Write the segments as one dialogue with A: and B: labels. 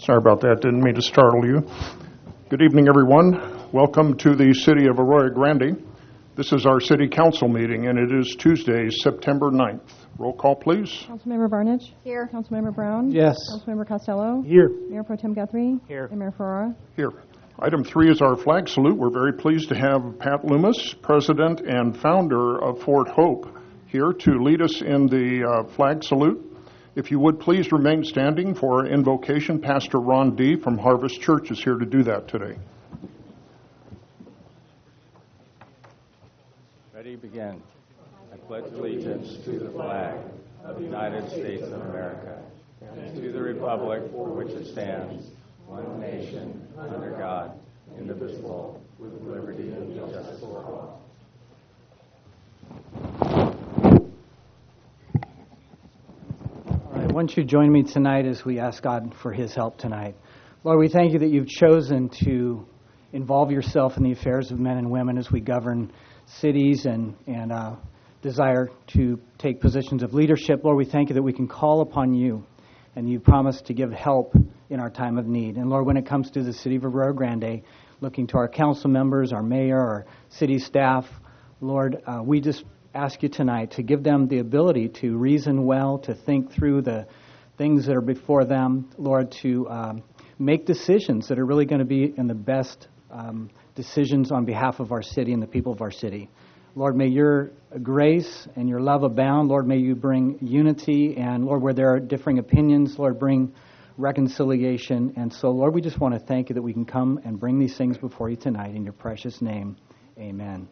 A: Sorry about that. Didn't mean to startle you. Good evening, everyone. Welcome to the City of Arroyo Grande. This is our City Council meeting, and it is Tuesday, September 9th. Roll call, please.
B: Councilmember Barnage?
C: Here.
B: Councilmember Brown?
D: Yes.
B: Councilmember Costello?
D: Here.
B: Mayor Pro Tem Guthrie?
D: Here.
B: And Mayor Ferrara?
A: Here. Item 3 is our flag salute. We're very pleased to have Pat Loomis, President and founder of Fort Hope, here to lead us in the flag salute. If you would please remain standing for our invocation. Pastor Ron D. from Harvest Church is here to do that today.
E: Ready, begin. I pledge allegiance to the flag of the United States of America and to the republic for which it stands, one nation, under God, indivisible, with liberty and justice for all.
D: All right, won't you join me tonight as we ask God for His help tonight? Lord, we thank you that you've chosen to involve yourself in the affairs of men and women as we govern cities and desire to take positions of leadership. Lord, we thank you that we can call upon you, and you promise to give help in our time of need. And Lord, when it comes to the city of Arroyo Grande, looking to our council members, our mayor, our city staff, Lord, we just ask you tonight to give them the ability to reason well, to think through the things that are before them, Lord, to make decisions that are really going to be in the best decisions on behalf of our city and the people of our city. Lord, may your grace and your love abound. Lord, may you bring unity. And Lord, where there are differing opinions, Lord, bring reconciliation. And so, Lord, we just want to thank you that we can come and bring these things before you tonight. In your precious name, amen.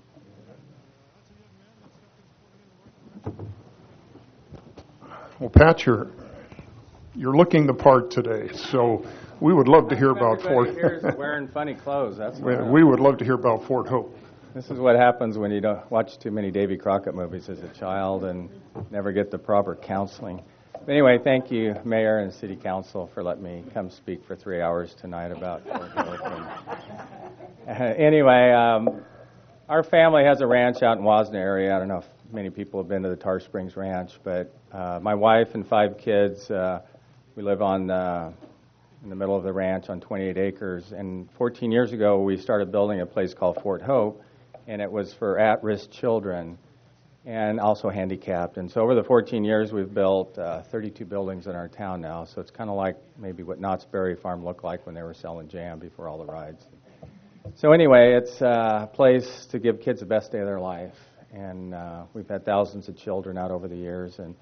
A: Well, Pat, you're looking the part today, so we would love to hear about Fort.
E: Everybody here is wearing funny clothes. That's
A: We would love to hear about Fort Hope.
E: This is what happens when you don't watch too many Davy Crockett movies as a child and never get the proper counseling. But anyway, thank you, Mayor and City Council, for letting me come speak for 3 hours tonight about Fort Hope. Anyway, our family has a ranch out in Wasna area. I don't know if many people have been to the Tar Springs Ranch, but my wife and 5 kids, we live on in the middle of the ranch on 28 acres. And 14 years ago, we started building a place called Fort Hope, and it was for at-risk children and also handicapped. And so over the 14 years, we've built 32 buildings in our town now. So it's kind of like maybe what Knott's Berry Farm looked like when they were selling jam before all the rides. So anyway, it's a place to give kids the best day of their life. And we've had thousands of children out over the years. And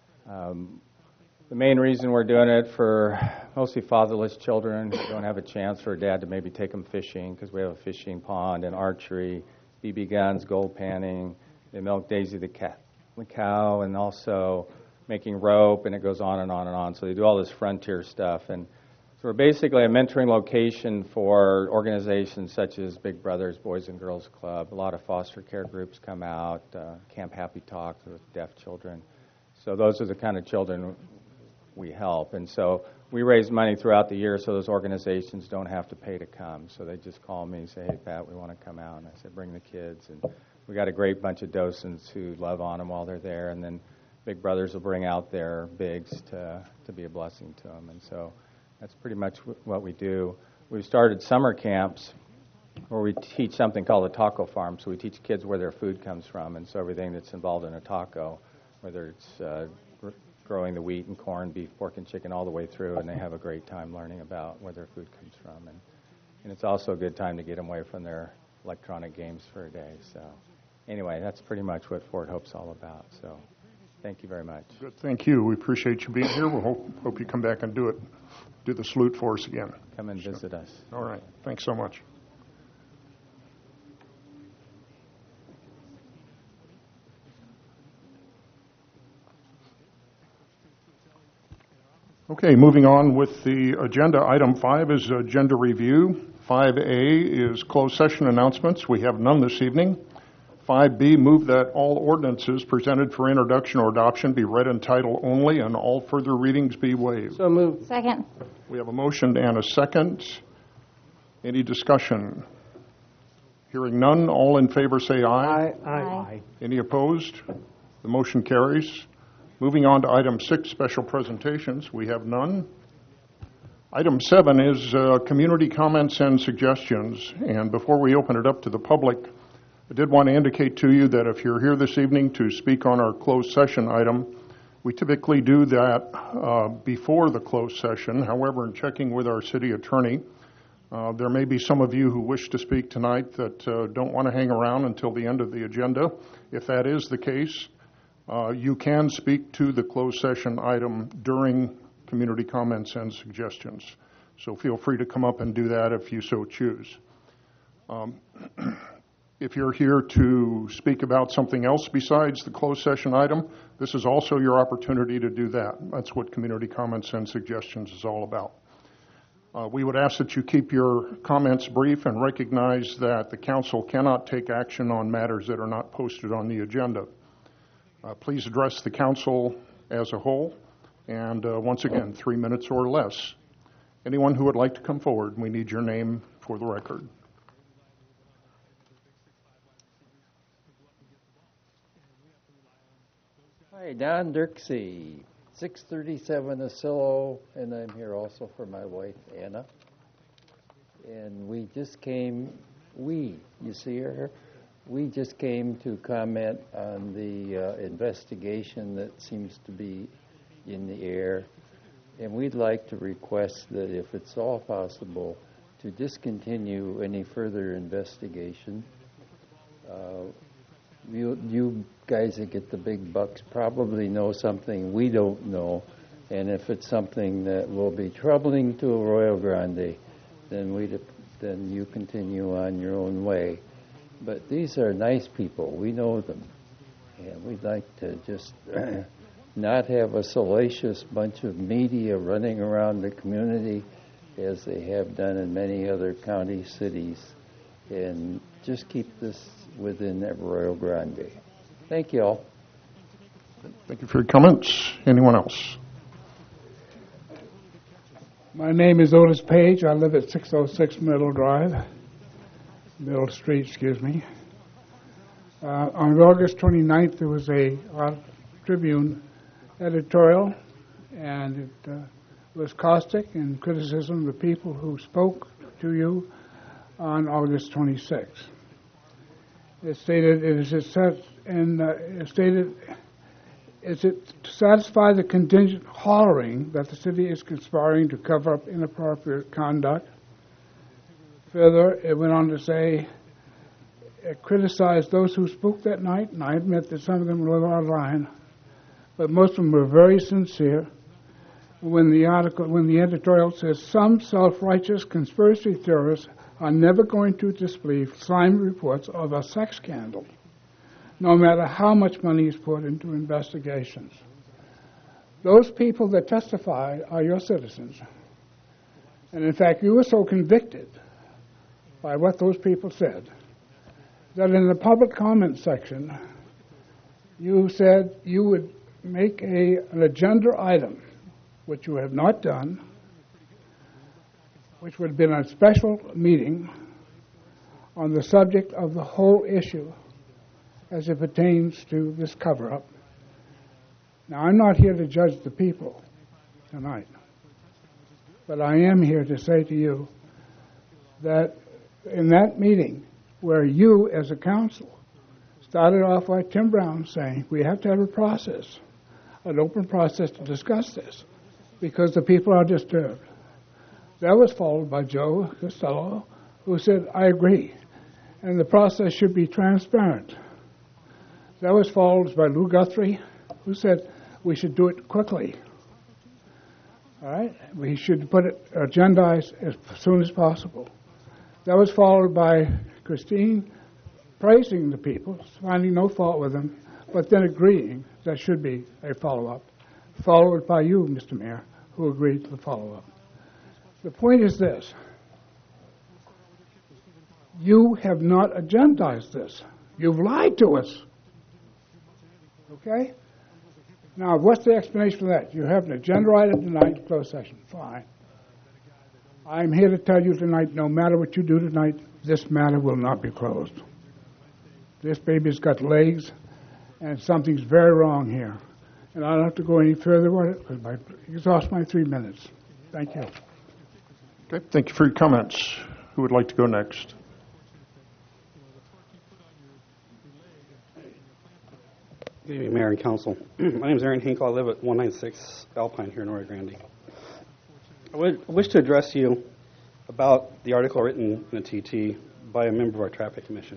E: the main reason we're doing it for mostly fatherless children who don't have a chance for a dad to maybe take them fishing, because we have a fishing pond and archery, BB guns, gold panning. They milk Daisy the cow, and also making rope, and it goes on and on and on. So they do all this frontier stuff. And so we're basically a mentoring location for organizations such as Big Brothers Boys and Girls Club. A lot of foster care groups come out, Camp Happy Talk with deaf children. So those are the kind of children we help. And so we raise money throughout the year so those organizations don't have to pay to come. So they just call me and say, hey, Pat, we want to come out. And I said, bring the kids. And we got a great bunch of docents who love on them while they're there. And then Big Brothers will bring out their bigs to be a blessing to them. And so that's pretty much what we do. We've started summer camps where we teach something called a taco farm. So we teach kids where their food comes from. And so everything that's involved in a taco, whether it's growing the wheat and corn, beef, pork, and chicken all the way through, and they have a great time learning about where their food comes from. And it's also a good time to get them away from their electronic games for a day. So anyway, that's pretty much what Fort Hope's all about. So thank you very much.
A: Good, thank you. We appreciate you being here. We'll hope you come back and do the salute for us again.
E: Come and visit us.
A: All right. Thanks so much. Okay, moving on with the agenda. Item 5 is agenda review. 5A is closed session announcements. We have none this evening. 5B, move that all ordinances presented for introduction or adoption be read in title only and all further readings be waived.
D: So moved.
C: Second.
A: We have a motion and a second. Any discussion? Hearing none, all in favor say aye.
C: Aye.
A: Any opposed? The motion carries. Moving on to item 6, special presentations. We have none. Item 7 is community comments and suggestions. And before we open it up to the public, I did want to indicate to you that if you're here this evening to speak on our closed session item, we typically do that before the closed session. However, in checking with our city attorney, there may be some of you who wish to speak tonight that don't want to hang around until the end of the agenda. If that is the case, you can speak to the closed session item during community comments and suggestions. So feel free to come up and do that if you so choose. If you're here to speak about something else besides the closed session item, this is also your opportunity to do that. That's what community comments and suggestions is all about. We would ask that you keep your comments brief and recognize that the council cannot take action on matters that are not posted on the agenda. Please address the council as a whole, and once again, 3 minutes or less. Anyone who would like to come forward, we need your name for the record.
C: Hi, Don Dirksey, 637 Asillo, and I'm here also for my wife, Anna. And we just came, you see her? We just came to comment on the investigation that seems to be in the air. And we'd like to request that if it's all possible, to discontinue any further investigation. You guys that get the big bucks probably know something we don't know, and if it's something that will be troubling to Arroyo Grande, then you continue on your own way. But these are nice people. We know them, and we'd like to just not have a salacious bunch of media running around the community as they have done in many other county cities, and just keep this within Arroyo Grande. Thank you all.
A: Thank you for your comments. Anyone else?
F: My name is Otis Page. I live at 606 Middle Street, excuse me. On August 29th, there was a Tribune editorial, and it was caustic in criticism of the people who spoke to you on August 26th. It stated, is it to satisfy the contingent hollering that the city is conspiring to cover up inappropriate conduct? Further, it went on to say, it criticized those who spoke that night, and I admit that some of them were out of line, but most of them were very sincere. When the editorial says, some self-righteous conspiracy theorists are never going to disbelieve slime reports of a sex scandal, no matter how much money is put into investigations. Those people that testify are your citizens. And in fact, you were so convicted by what those people said that in the public comment section, you said you would make an agenda item, which you have not done, which would have been a special meeting on the subject of the whole issue as it pertains to this cover-up. Now, I'm not here to judge the people tonight, but I am here to say to you that in that meeting where you, as a council, started off like Tim Brown saying, we have to have a process, an open process to discuss this, because the people are disturbed. That was followed by Joe Costello, who said, I agree, and the process should be transparent. That was followed by Lou Guthrie, who said we should do it quickly. All right? We should put it agendized as soon as possible. That was followed by Christine praising the people, finding no fault with them, but then agreeing there should be a follow-up, followed by you, Mr. Mayor, who agreed to the follow-up. The point is this. You have not agendized this. You've lied to us. Okay? Now, what's the explanation for that? You have an agenda item tonight, closed session. Fine. I'm here to tell you tonight, no matter what you do tonight, this matter will not be closed. This baby's got legs, and something's very wrong here. And I don't have to go any further with it because I exhaust my 3 minutes. Thank you.
A: Okay, thank you for your comments. Who would like to go next?
G: Good evening, Mayor and Council. My name is Aaron Hinkle. I live at 196 Alpine here in Rio Grande. I would wish to address you about the article written in the TT by a member of our Traffic Commission.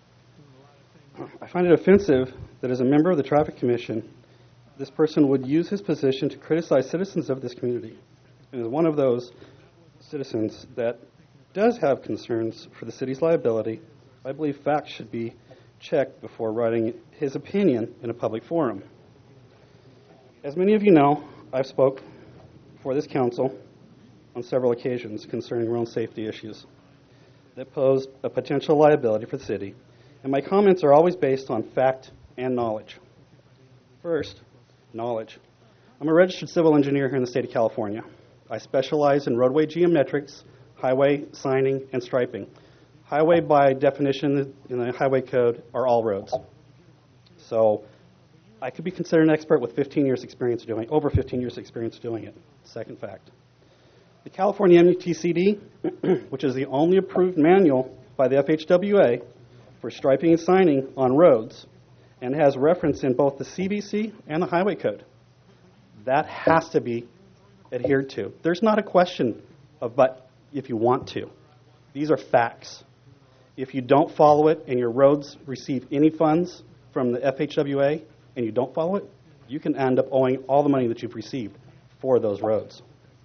G: I find it offensive that as a member of the Traffic Commission, this person would use his position to criticize citizens of this community. And as one of those citizens that does have concerns for the city's liability, I believe facts should be checked before writing his opinion in a public forum. As many of you know, I've spoke before this council on several occasions concerning road safety issues that pose a potential liability for the city, and my comments are always based on fact and knowledge. First, knowledge. I'm a registered civil engineer here in the state of California. I specialize in roadway geometrics, highway signing, and striping. Highway, by definition in the highway code, are all roads. So I could be considered an expert with 15 years experience doing, over 15 years experience doing it. Second fact. The California MUTCD, which is the only approved manual by the FHWA for striping and signing on roads, and has reference in both the CVC and the highway code, that has to be adhered to. There's not a question of but if you want to. These are facts. If you don't follow it and your roads receive any funds from the FHWA and you don't follow it, you can end up owing all the money that you've received for those roads.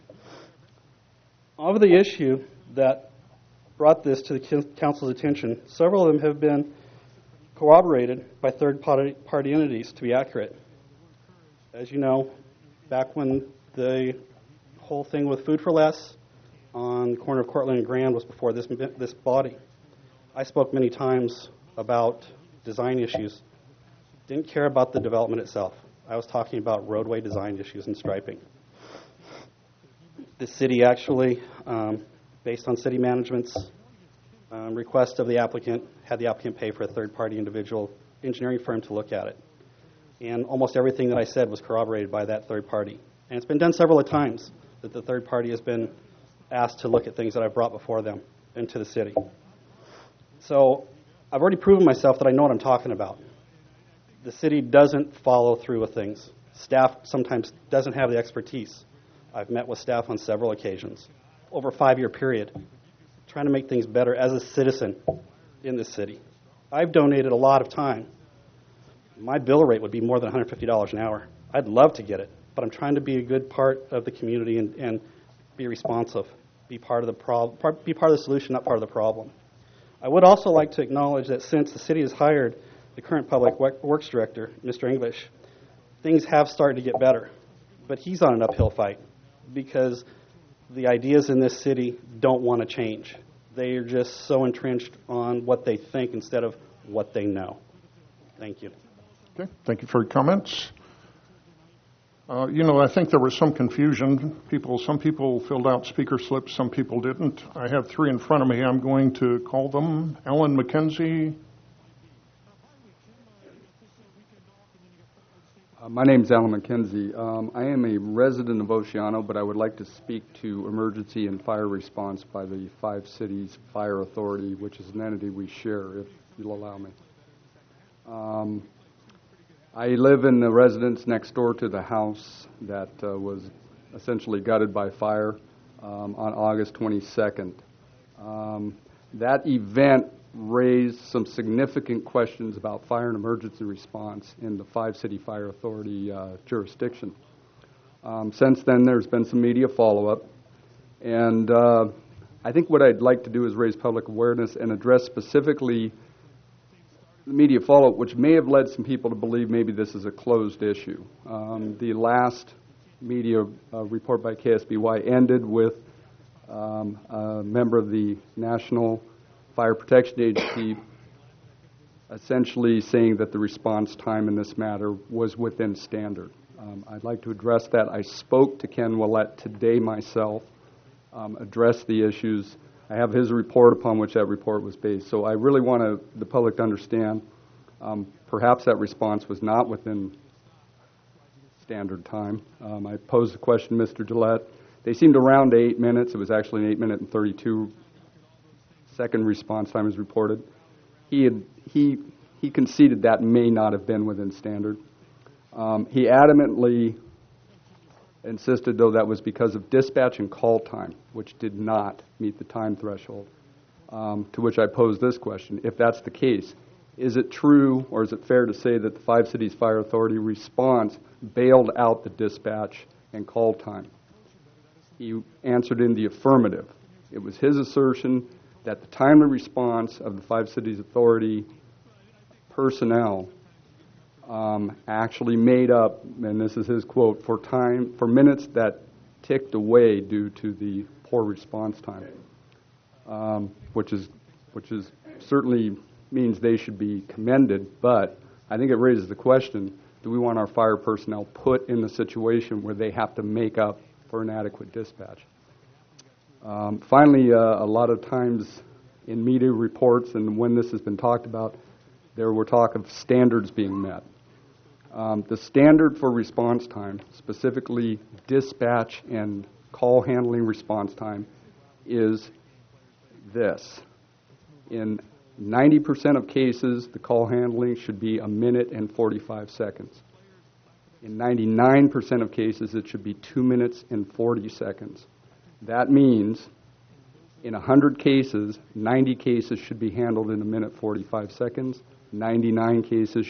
G: Of the issue that brought this to the council's attention, several of them have been corroborated by third-party entities to be accurate. As you know, back when the whole thing with Food for Less on the corner of Cortland and Grand was before this body, I spoke many times about design issues. Didn't care about the development itself. I was talking about roadway design issues and striping. The city actually, based on city management's request of the applicant, had the applicant pay for a third-party individual engineering firm to look at it. And almost everything that I said was corroborated by that third party. And it's been done several times that the third party has been asked to look at things that I've brought before them into the city. So I've already proven myself that I know what I'm talking about. The city doesn't follow through with things. Staff sometimes doesn't have the expertise. I've met with staff on several occasions, over a 5-year period, trying to make things better as a citizen in this city. I've donated a lot of time. My bill rate would be more than $150 an hour. I'd love to get it, but I'm trying to be a good part of the community and be responsive, be part of the solution, not part of the problem. I would also like to acknowledge that since the city has hired the current Public Works Director, Mr. English, things have started to get better. But he's on an uphill fight because the ideas in this city don't want to change. They are just so entrenched on what they think instead of what they know. Thank you.
A: Okay, thank you for your comments. I think there was some confusion. Some people filled out speaker slips, some people didn't. I have 3 in front of me. I'm going to call them. Ellen McKenzie.
H: My name is Alan McKenzie. I am a resident of Oceano, but I would like to speak to emergency and fire response by the 5 Cities Fire Authority, which is an entity we share, if you'll allow me. I live in the residence next door to the house that was essentially gutted by fire on August 22nd. That event raised some significant questions about fire and emergency response in the 5 City Fire Authority jurisdiction. Since then, there's been some media follow-up, and I think what I'd like to do is raise public awareness and address specifically the media follow-up, which may have led some people to believe maybe this is a closed issue. The last media report by KSBY ended with a member of the National Fire Protection Agency essentially saying that the response time in this matter was within standard. I'd like to address that. I spoke to Ken Willett today myself, addressed the issues. I have his report upon which that report was based. So I really want the public to understand perhaps that response was not within standard time. I posed the question to Mr. Gillette, They seemed to round to 8 minutes. It was actually an 8-minute and 32-second response time as reported. He conceded that may not have been within standard. He adamantly insisted, though, that was because of dispatch and call time, which did not meet the time threshold. To which I posed this question: if that's the case, is it true or is it fair to say that the Five Cities Fire Authority response bailed out the dispatch and call time? He answered in the affirmative. It was his assertion that the timely response of the Five Cities Authority personnel actually made up, and this is his quote, for minutes that ticked away due to the poor response time, which is certainly means they should be commended. But I think it raises the question: do we want our fire personnel put in the situation where they have to make up for inadequate dispatch? Finally, a lot of times in media reports and when this has been talked about, there were talk of standards being met. The standard for response time, specifically dispatch and call handling response time, is this. In 90% of cases, the call handling should be 1 minute and 45 seconds. In 99% of cases, it should be 2 minutes and 40 seconds. That means in 100 cases, 90 cases should be handled in 1 minute 45 seconds. 99 cases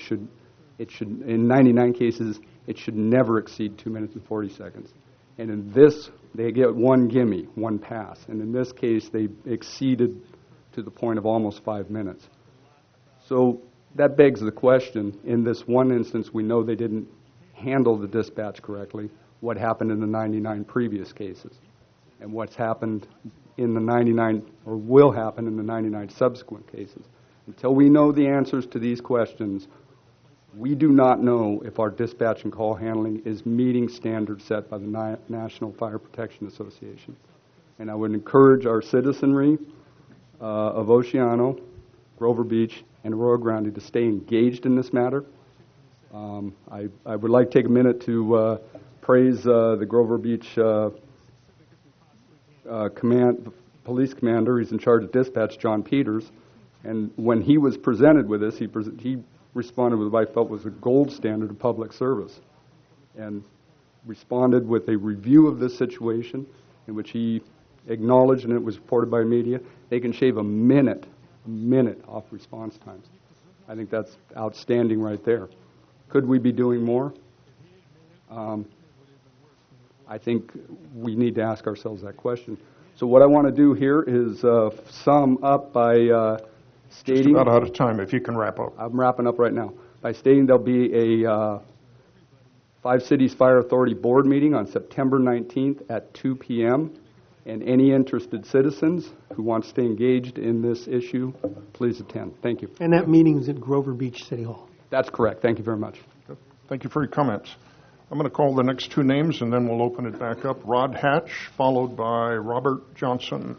H: in 99 cases, it should never exceed 2 minutes and 40 seconds. And in this, they get one gimme, one pass. And in this case, they exceeded to the point of almost 5 minutes. So that begs the question: in this one instance, we know they didn't handle the dispatch correctly. What happened in the 99 previous cases? And what's happened in the 99, or will happen in the 99 subsequent cases? Until we know the answers to these questions, we do not know if our dispatch and call handling is meeting standards set by the National Fire Protection Association. And I would encourage our citizenry of Oceano, Grover Beach, and Arroyo Grande to stay engaged in this matter. I would like to take a minute to praise the Grover Beach police commander. He's in charge of dispatch, John Peters. And when he was presented with this, he responded with what I felt was a gold standard of public service, and responded with a review of this situation in which he acknowledged, and it was reported by media, they can shave a minute off response times. I think that's outstanding right there. Could we be doing more? I think we need to ask ourselves that question. So what I want to do here is sum up by stating...
A: Just about out of time, if you can wrap up.
H: I'm wrapping up right now. By stating there'll be a Five Cities Fire Authority board meeting on September 19th at 2 p.m., and any interested citizens who want to stay engaged in this issue, please attend. Thank you.
I: And that meeting is at Grover Beach City Hall.
H: That's correct. Thank you very much.
A: Thank you for your comments. I'm going to call the next two names, and then we'll open it back up. Rod Hatch, followed by Robert Johnson.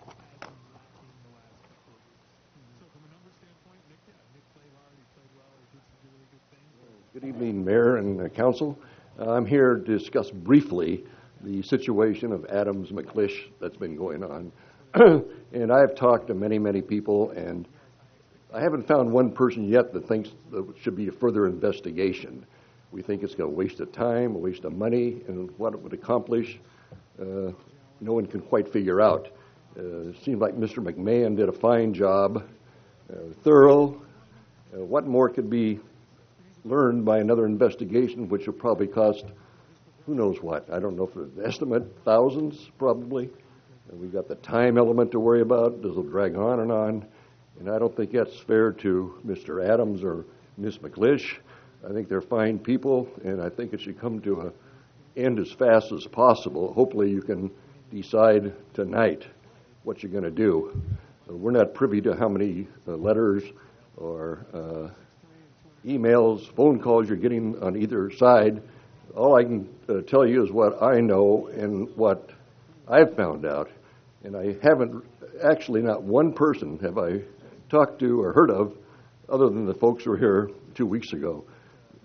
J: Good evening, Mayor and Council. I'm here to discuss briefly the situation of Adams McClish that's been going on. And I've talked to many people, and I haven't found one person yet that thinks there should be a further investigation. We think it's going to waste of time, a waste of money, and what it would accomplish, no one can quite figure out. It seems like Mr. McMahon did a fine job, thorough. What more could be learned by another investigation, which will probably cost who knows what. I don't know for an estimate, thousands probably. And we've got the time element to worry about. Does it drag on? And I don't think that's fair to Mr. Adams or Ms. McClish. I think they're fine people, and I think it should come to an end as fast as possible. Hopefully you can decide tonight what you're going to do. We're not privy to how many letters or emails, phone calls you're getting on either side. All I can tell you is what I know and what I've found out. And I haven't, actually not one person have I talked to or heard of other than the folks who were here 2 weeks ago.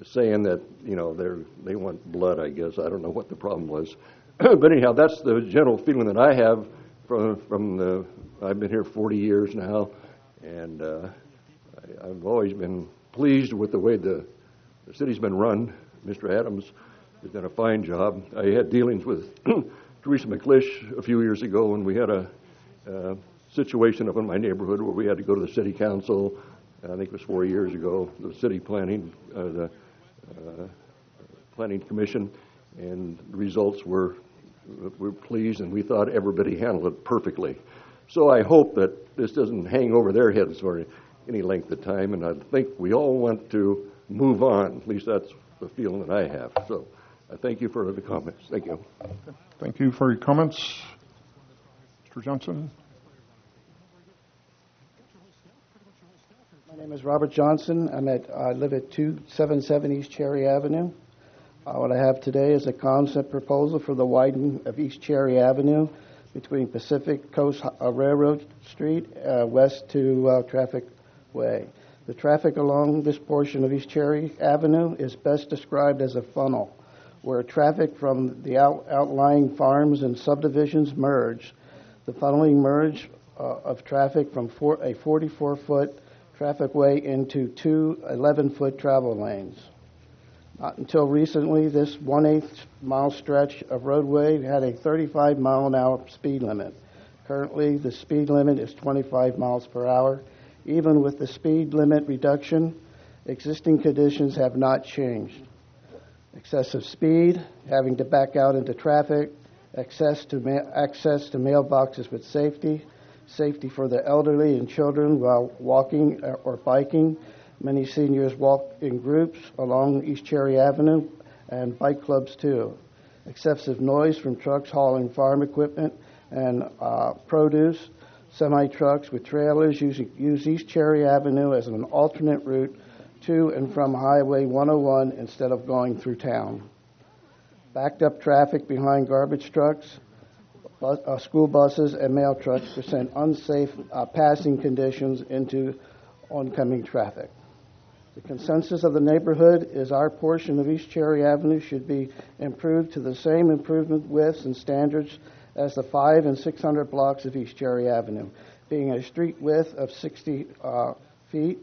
J: saying that, they want blood, I guess. I don't know what the problem was. But anyhow, that's the general feeling that I have I've been here 40 years now, and I've always been pleased with the way the city's been run. Mr. Adams has done a fine job. I had dealings with Teresa McClish a few years ago when we had a situation up in my neighborhood where we had to go to the city council. I think it was 4 years ago, the city planning, the planning commission, and the results were pleased, and we thought everybody handled it perfectly. So I hope that this doesn't hang over their heads for any length of time, and I think we all want to move on. At least that's the feeling that I have. So I thank you for the comments. Thank you.
A: Thank you for your comments. Mr. Johnson?
K: My name is Robert Johnson. I live at 277 East Cherry Avenue. What I have today is a concept proposal for the widening of East Cherry Avenue between Pacific Coast Railroad Street west to Traffic Way. The traffic along this portion of East Cherry Avenue is best described as a funnel, where traffic from the outlying farms and subdivisions merge. The funneling merge of traffic from a 44-foot traffic way into two 11-foot travel lanes. Not until recently, this 1/8 mile stretch of roadway had a 35-mile-an-hour speed limit. Currently, the speed limit is 25 miles per hour. Even with the speed limit reduction, existing conditions have not changed. Excessive speed, having to back out into traffic, access to mailboxes with safety for the elderly and children while walking or biking. Many seniors walk in groups along East Cherry Avenue, and bike clubs too. Excessive noise from trucks hauling farm equipment and produce. Semi-trucks with trailers use East Cherry Avenue as an alternate route to and from Highway 101 instead of going through town. Backed up traffic behind garbage trucks, school buses, and mail trucks present unsafe passing conditions into oncoming traffic. The consensus of the neighborhood is our portion of East Cherry Avenue should be improved to the same improvement widths and standards as the 500 and 600 blocks of East Cherry Avenue, being a street width of 60 feet,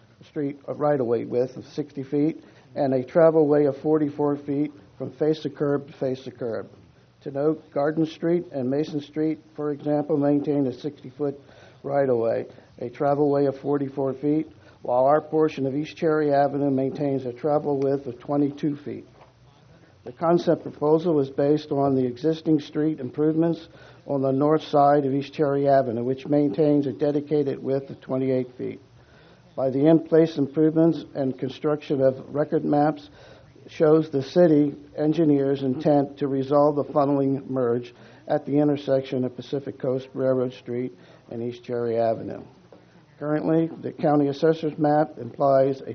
K: a right-of-way width of 60 feet, and a travel way of 44 feet from face to curb to face to curb. To note, Garden Street and Mason Street, for example, maintain a 60-foot right-of-way, a travel way of 44 feet, while our portion of East Cherry Avenue maintains a travel width of 22 feet. The concept proposal is based on the existing street improvements on the north side of East Cherry Avenue, which maintains a dedicated width of 28 feet. By the in-place improvements and construction of record maps shows the city engineer's intent to resolve the funneling merge at the intersection of Pacific Coast Railroad Street and East Cherry Avenue. Currently, the county assessor's map implies a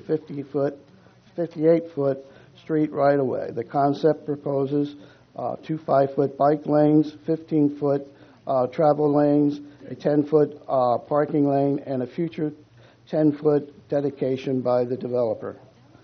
K: 58-foot street right-of-way. The concept proposes 2 5-foot bike lanes, 15-foot travel lanes, a 10-foot parking lane, and a future 10-foot dedication by the developer.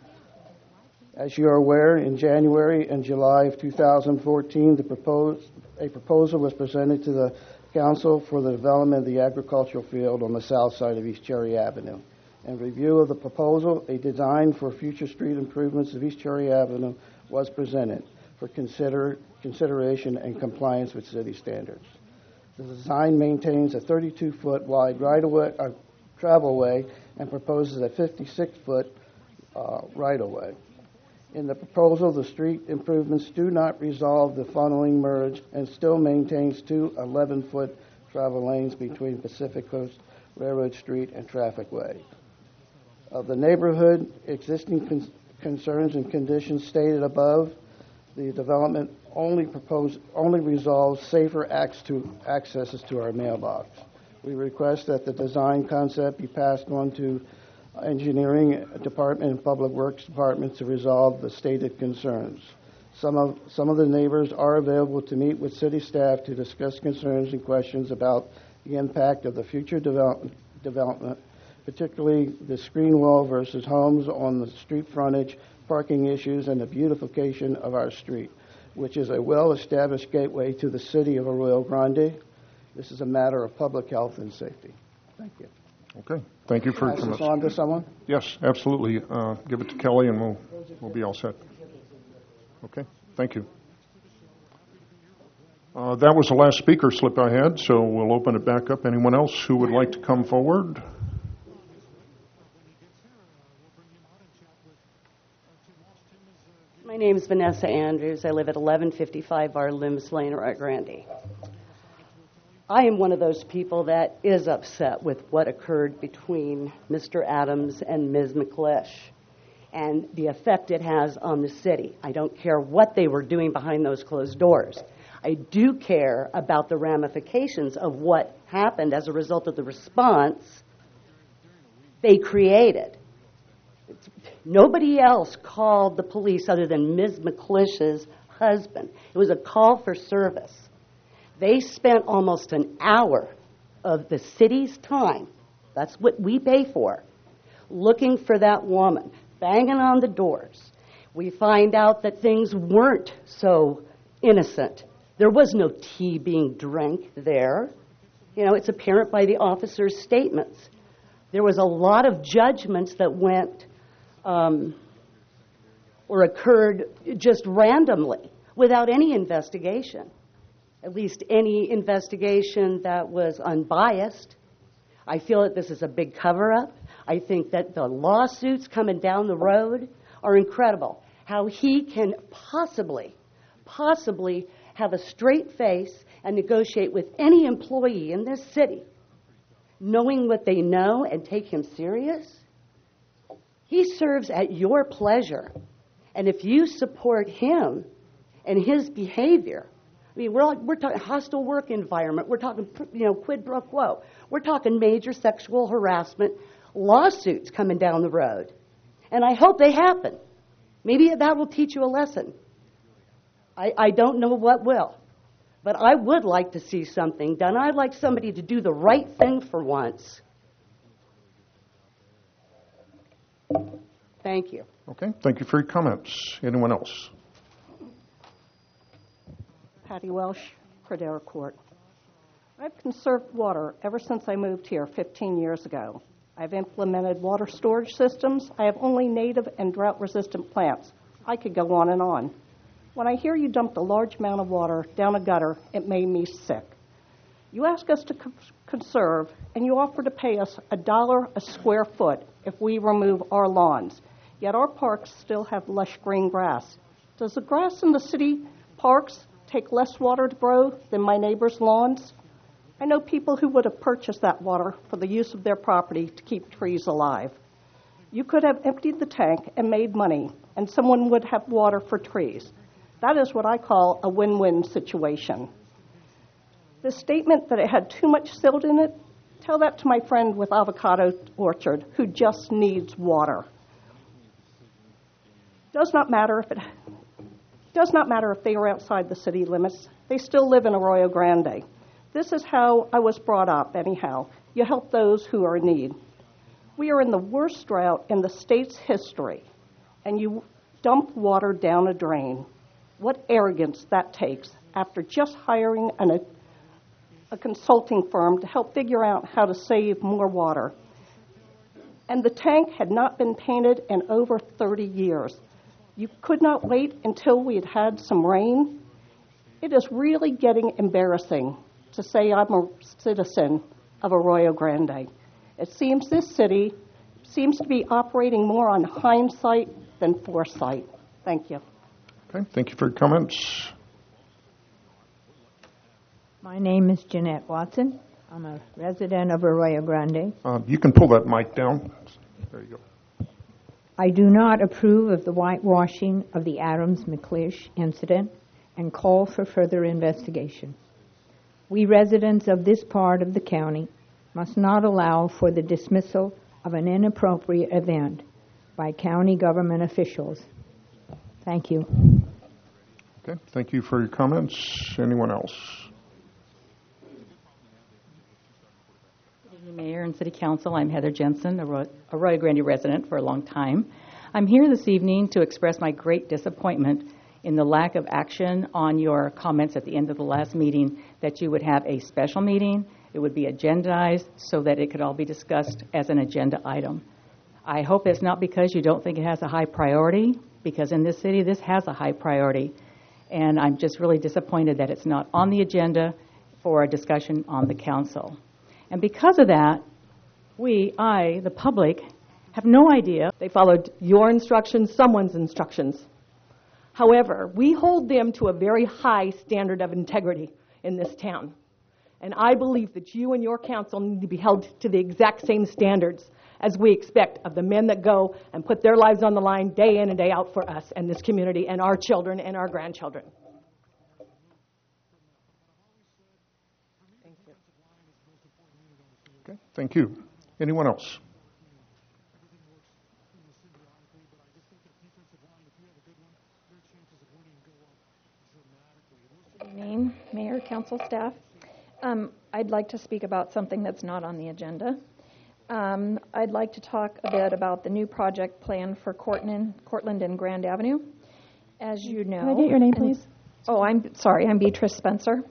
K: As you are aware, in January and July of 2014, a proposal was presented to the Council for the development of the agricultural field on the south side of East Cherry Avenue. In review of the proposal, a design for future street improvements of East Cherry Avenue was presented for consideration and compliance with city standards. The design maintains a 32-foot wide right-of-way, travel-way and proposes a 56-foot right-of-way. In the proposal, the street improvements do not resolve the funneling merge and still maintains 2 11-foot travel lanes between Pacific Coast Railroad Street and Traffic Way. Of the neighborhood existing concerns and conditions stated above, the development only resolves safer accesses to our mailbox. We request that the design concept be passed on to Engineering Department and Public Works Department to resolve the stated concerns. Some of the neighbors are available to meet with city staff to discuss concerns and questions about the impact of the future development particularly the screen wall versus homes on the street frontage, parking issues, and the beautification of our street, which is a well-established gateway to the city of Arroyo Grande. This is a matter of public health and safety. Thank you.
A: Okay. Thank you for your
K: Pass this
A: comments.
K: on to someone?
A: Yes, absolutely. Give it to Kelly, and we'll be all set. Okay. Thank you. That was the last speaker slip I had, so we'll open it back up. Anyone else who would like to come forward?
L: My name is Vanessa Andrews. I live at 1155 R. Loomis Lane, Arroyo Grande. I am one of those people that is upset with what occurred between Mr. Adams and Ms. McClish and the effect it has on the city. I don't care what they were doing behind those closed doors. I do care about the ramifications of what happened as a result of the response they created. Nobody else called the police other than Ms. McClish's husband. It was a call for service. They spent almost an hour of the city's time, that's what we pay for, looking for that woman, banging on the doors. We find out that things weren't so innocent. There was no tea being drank there. You know, it's apparent by the officer's statements. There was a lot of judgments that went or occurred just randomly without any investigation, at least any investigation that was unbiased. I feel that this is a big cover-up. I think that the lawsuits coming down the road are incredible. How he can possibly have a straight face and negotiate with any employee in this city, knowing what they know and take him serious. He serves at your pleasure. And if you support him and his behavior, I mean, we're talking hostile work environment. We're talking, quid pro quo. We're talking major sexual harassment lawsuits coming down the road. And I hope they happen. Maybe that will teach you a lesson. I don't know what will. But I would like to see something done. I'd like somebody to do the right thing for once. Thank you.
A: Okay. Thank you for your comments. Anyone else?
M: Patty Welsh, Cordero Court. I've conserved water ever since I moved here 15 years ago. I've implemented water storage systems. I have only native and drought-resistant plants. I could go on and on. When I hear you dumped a large amount of water down a gutter, it made me sick. You ask us to conserve, and you offer to pay us $1 a square foot if we remove our lawns. Yet our parks still have lush green grass. Does the grass in the city parks take less water to grow than my neighbors' lawns? I know people who would have purchased that water for the use of their property to keep trees alive. You could have emptied the tank and made money, and someone would have water for trees. That is what I call a win-win situation. The statement that it had too much silt in it, tell that to my friend with avocado orchard who just needs water. Does not matter if they are outside the city limits. They still live in Arroyo Grande. This is how I was brought up anyhow. You help those who are in need. We are in the worst drought in the state's history, and you dump water down a drain. What arrogance that takes after just hiring a consulting firm to help figure out how to save more water. And the tank had not been painted in over 30 years. You could not wait until we had had some rain. It is really getting embarrassing to say I'm a citizen of Arroyo Grande. It seems this city seems to be operating more on hindsight than foresight. Thank you.
A: Okay, thank you for your comments.
N: My name is Jeanette Watson. I'm a resident of Arroyo Grande.
A: You can pull that mic down. There you go.
N: I do not approve of the whitewashing of the Adams-McClish incident and call for further investigation. We residents of this part of the county must not allow for the dismissal of an inappropriate event by county government officials. Thank you.
A: Okay, thank you for your comments. Anyone else?
O: Mayor and City Council. I'm Heather Jensen, a Arroyo Grande resident for a long time. I'm here this evening to express my great disappointment in the lack of action on your comments at the end of the last meeting that you would have a special meeting. It would be agendized so that it could all be discussed as an agenda item. I hope it's not because you don't think it has a high priority, because in this city this has a high priority. And I'm just really disappointed that it's not on the agenda for a discussion on the council. And because of that, the public, have no idea.
P: They followed your instructions, someone's instructions. However, we hold them to a very high standard of integrity in this town. And I believe that you and your council need to be held to the exact same standards as we expect of the men that go and put their lives on the line day in and day out for us and this community and our children and our grandchildren.
A: Thank you. Okay, thank you. Anyone else?
Q: Good evening, Mayor, Council, staff. I'd like to speak about something that's not on the agenda. I'd like to talk a bit about the new project plan for Cortland and Grand Avenue. As you know...
B: Can I get your name, please?
Q: I'm sorry, I'm Beatrice Spencer.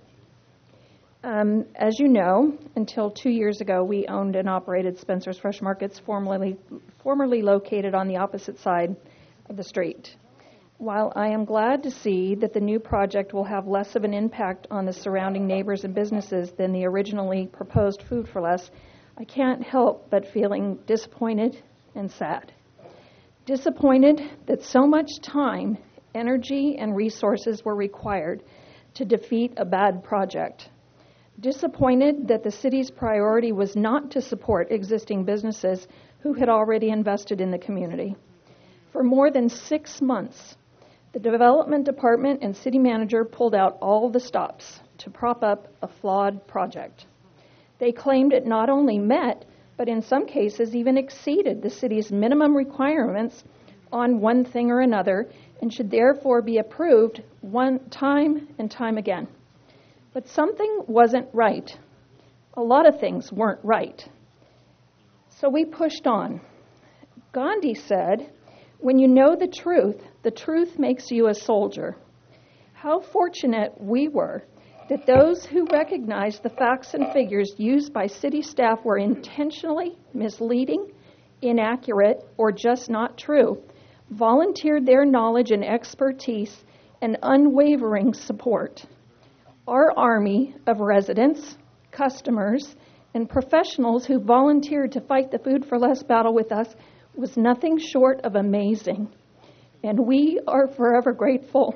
Q: As you know, until 2 years ago, we owned and operated Spencer's Fresh Markets, formerly located on the opposite side of the street. While I am glad to see that the new project will have less of an impact on the surrounding neighbors and businesses than the originally proposed Food for Less, I can't help but feeling disappointed and sad. Disappointed that so much time, energy, and resources were required to defeat a bad project. Disappointed that the city's priority was not to support existing businesses who had already invested in the community. For more than 6 months, the development department and city manager pulled out all the stops to prop up a flawed project. They claimed it not only met, but in some cases even exceeded the city's minimum requirements on one thing or another and should therefore be approved time and time again. But something wasn't right. A lot of things weren't right. So we pushed on. Gandhi said, "When you know the truth makes you a soldier." How fortunate we were that those who recognized the facts and figures used by city staff were intentionally misleading, inaccurate, or just not true, volunteered their knowledge and expertise and unwavering support. Our army of residents, customers, and professionals who volunteered to fight the Food for Less battle with us was nothing short of amazing, and we are forever grateful.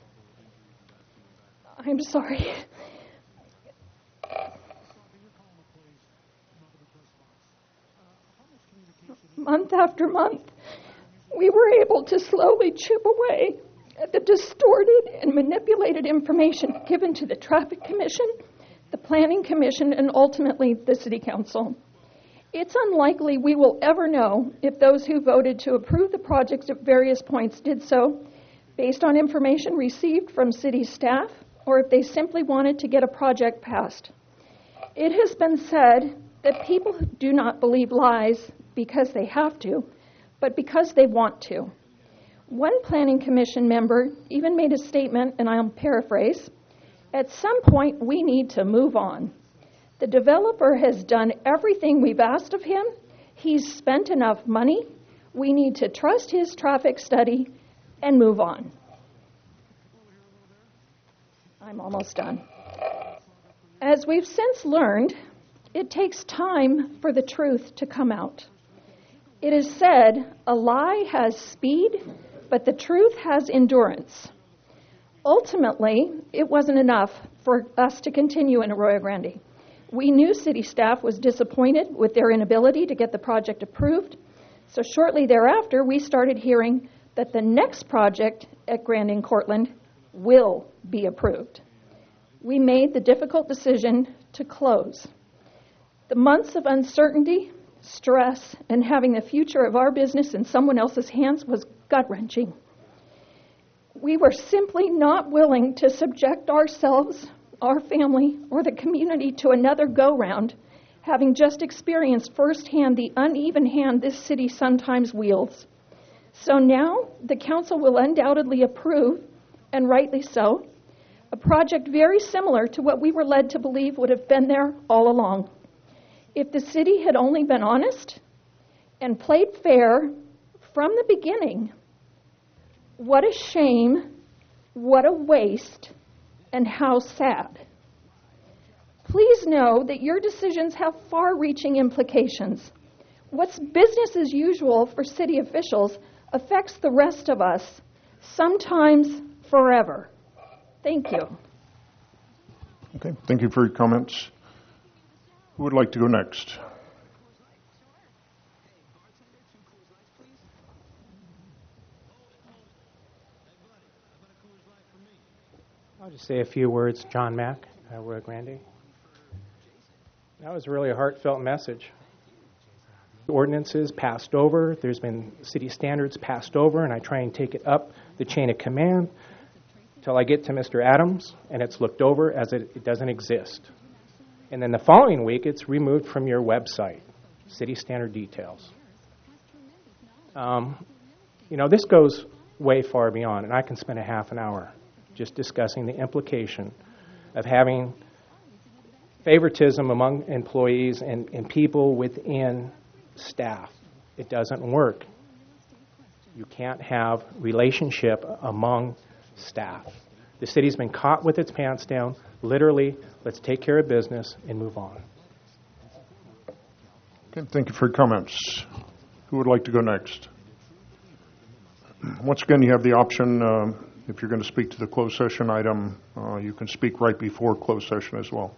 Q: I'm sorry. Month after month, we were able to slowly chip away at the distorted and manipulated information given to the Traffic Commission, the Planning Commission, and ultimately the City Council. It's unlikely we will ever know if those who voted to approve the projects at various points did so based on information received from city staff or if they simply wanted to get a project passed. It has been said that people do not believe lies because they have to, but because they want to. One Planning Commission member even made a statement, and I'll paraphrase, "At some point we need to move on. The developer has done everything we've asked of him. He's spent enough money. We need to trust his traffic study and move on." I'm almost done. As we've since learned, it takes time for the truth to come out. It is said, a lie has speed, but the truth has endurance. Ultimately, it wasn't enough for us to continue in Arroyo Grande. We knew city staff was disappointed with their inability to get the project approved, so shortly thereafter, we started hearing that the next project at Grand and Cortland will be approved. We made the difficult decision to close. The months of uncertainty, stress, and having the future of our business in someone else's hands was gut-wrenching. We were simply not willing to subject ourselves, our family, or the community to another go-round, having just experienced firsthand the uneven hand this city sometimes wields. So now the council will undoubtedly approve, and rightly so, a project very similar to what we were led to believe would have been there all along. If the city had only been honest and played fair from the beginning, what a shame, what a waste, and how sad. Please know that your decisions have far-reaching implications. What's business as usual for city officials affects the rest of us, sometimes forever. Thank you.
A: Okay, thank you for your comments. Who would like to go next?
I: I'll just say a few words. John Mack, Arroyo Grande. That was really a heartfelt message. Ordinances passed over, there's been city standards passed over, and I try and take it up the chain of command till I get to Mr. Adams, and it's looked over as it doesn't exist. And then the following week, it's removed from your website, city standard details. This goes way far beyond, and I can spend a half an hour just discussing the implication of having favoritism among employees and people within staff. It doesn't work. You can't have relationship among staff. The city's been caught with its pants down. Literally, let's take care of business and move on.
A: Okay, thank you for your comments. Who would like to go next? Once again, you have the option, if you're going to speak to the closed session item, you can speak right before closed session as well.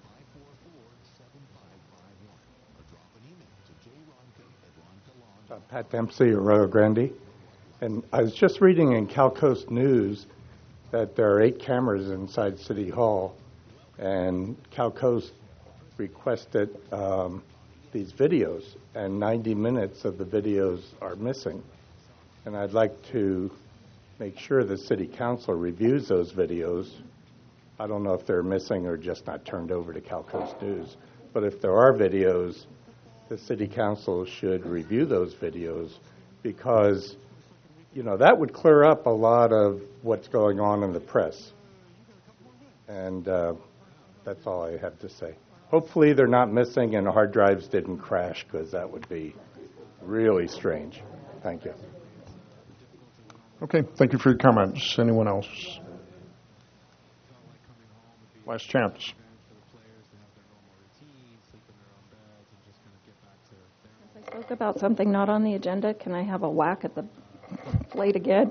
R: Pat Dempsey, Arroyo Grande. And I was just reading in CalCoast News that there are 8 cameras inside City Hall, and CalCoast requested these videos, and 90 minutes of the videos are missing. And I'd like to make sure the City Council reviews those videos. I don't know if they're missing or just not turned over to CalCoast News, but if there are videos, the City Council should review those videos because, that would clear up a lot of what's going on in the press. And that's all I have to say. Hopefully they're not missing and hard drives didn't crash because that would be really strange. Thank you.
A: Okay, thank you for your comments. Anyone else? Last chance.
Q: I spoke about something not on the agenda. Can I have a whack at the plate again?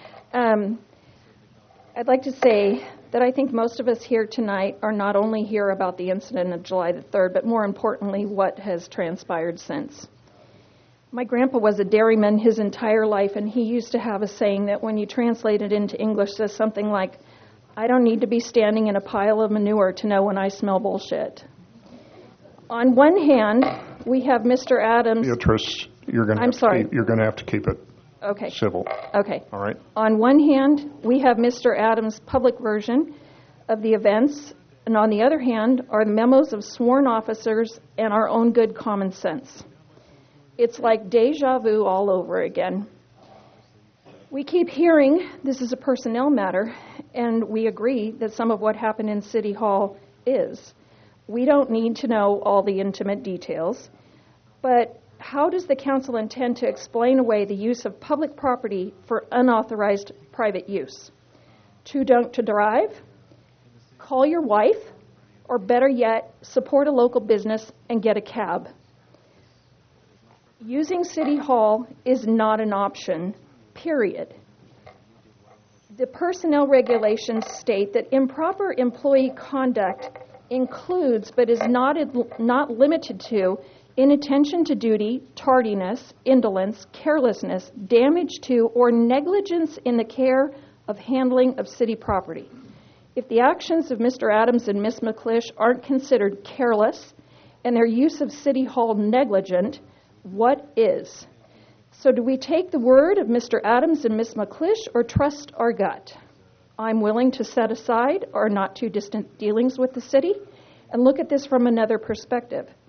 Q: I'd like to say that I think most of us here tonight are not only here about the incident of July the 3rd, but more importantly, what has transpired since. My grandpa was a dairyman his entire life, and he used to have a saying that when you translate it into English says something like, I don't need to be standing in a pile of manure to know when I smell bullshit. On one hand, we have Mr. Adams.
A: Beatrice, you're going to have to keep it civil.
Q: Okay.
A: All right.
Q: On one hand, we have Mr. Adams' public version of the events, and on the other hand are the memos of sworn officers and our own good common sense. It's like deja vu all over again. We keep hearing this is a personnel matter, and we agree that some of what happened in City Hall is. We don't need to know all the intimate details, but how does the council intend to explain away the use of public property for unauthorized private use? Too drunk to drive? Call your wife? Or better yet, support a local business and get a cab? Using City Hall is not an option, period. The personnel regulations state that improper employee conduct includes, but is not limited to, inattention to duty, tardiness, indolence, carelessness, damage to, or negligence in the care of handling of city property. If the actions of Mr. Adams and Ms. McClish aren't considered careless and their use of City Hall negligent, what is? So do we take the word of Mr. Adams and Ms. McClish or trust our gut? I'm willing to set aside our not too distant dealings with the city and look at this from another perspective.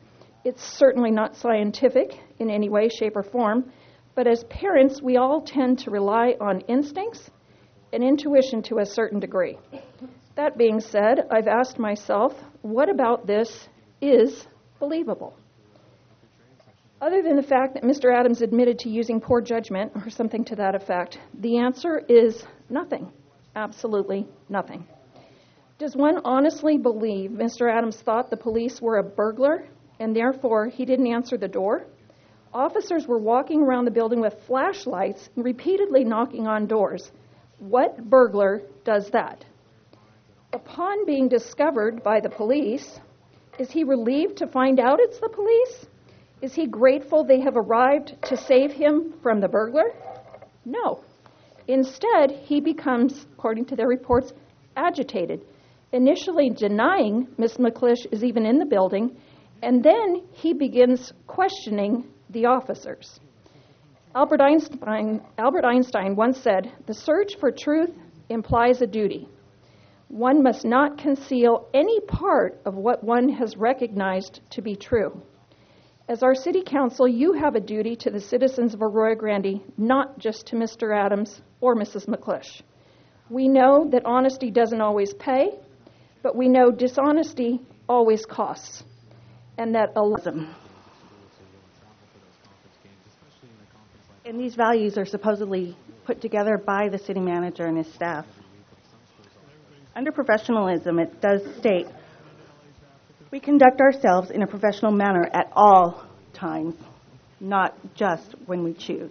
Q: It's certainly not scientific in any way, shape, or form, but as parents, we all tend to rely on instincts and intuition to a certain degree. That being said, I've asked myself, what about this is believable? Other than the fact that Mr. Adams admitted to using poor judgment or something to that effect, the answer is nothing. Absolutely nothing. Does one honestly believe Mr. Adams thought the police were a burglar and therefore he didn't answer the door? Officers were walking around the building with flashlights and repeatedly knocking on doors. What burglar does that? Upon being discovered by the police, is he relieved to find out it's the police? Is he grateful they have arrived to save him from the burglar? No. Instead, he becomes, according to their reports, agitated, initially denying Ms. McClish is even in the building, and then he begins questioning the officers. Albert Einstein once said, "The search for truth implies a duty. One must not conceal any part of what one has recognized to be true." As our City Council, you have a duty to the citizens of Arroyo Grande, not just to Mr. Adams or Mrs. McClish. We know that honesty doesn't always pay, but we know dishonesty always costs. And that
S: And these values are supposedly put together by the city manager and his staff. Under professionalism, it does state, we conduct ourselves in a professional manner at all times, not just when we choose.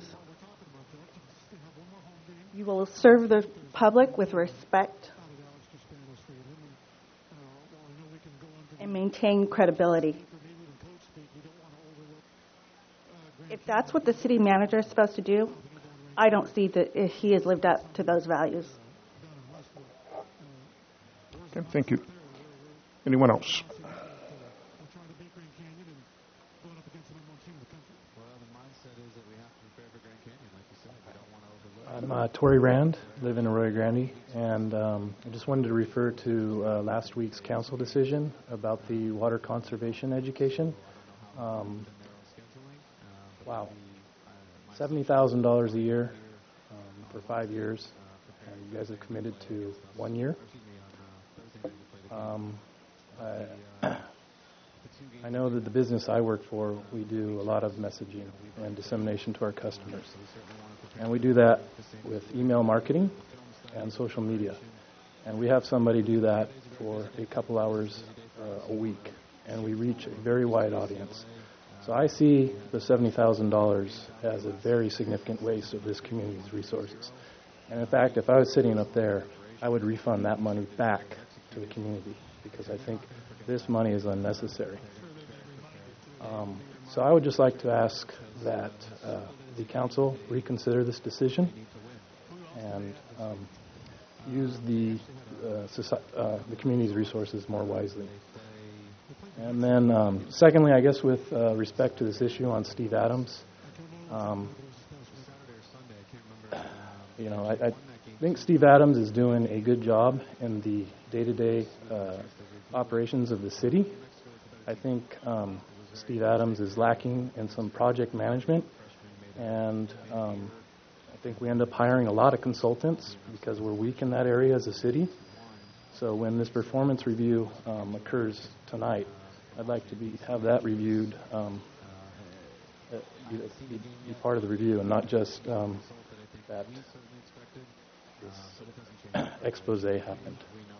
S: You will serve the public with respect and maintain credibility. If that's what the city manager is supposed to do, I don't see that if he has lived up to those values.
A: Okay, thank you. Anyone else?
T: I'm Tory Rand, live in Arroyo Grande, and I just wanted to refer to last week's council decision about the water conservation education. Wow, $70,000 a year for 5 years, and you guys have committed to 1 year. I know that the business I work for, we do a lot of messaging and dissemination to our customers. And we do that with email marketing and social media. And we have somebody do that for a couple hours a week. And we reach a very wide audience. So I see the $70,000 as a very significant waste of this community's resources. And in fact, if I was sitting up there, I would refund that money back to the community because I think this money is unnecessary. So I would just like to ask that the council reconsider this decision and use the community's resources more wisely. And then, secondly, I guess with respect to this issue on Steve Adams, I think Steve Adams is doing a good job in the day-to-day operations of the city. I think Steve Adams is lacking in some project management, and I think we end up hiring a lot of consultants because we're weak in that area as a city. So when this performance review occurs tonight, I'd like to have that reviewed, be part of the review, and not just that this expose happened.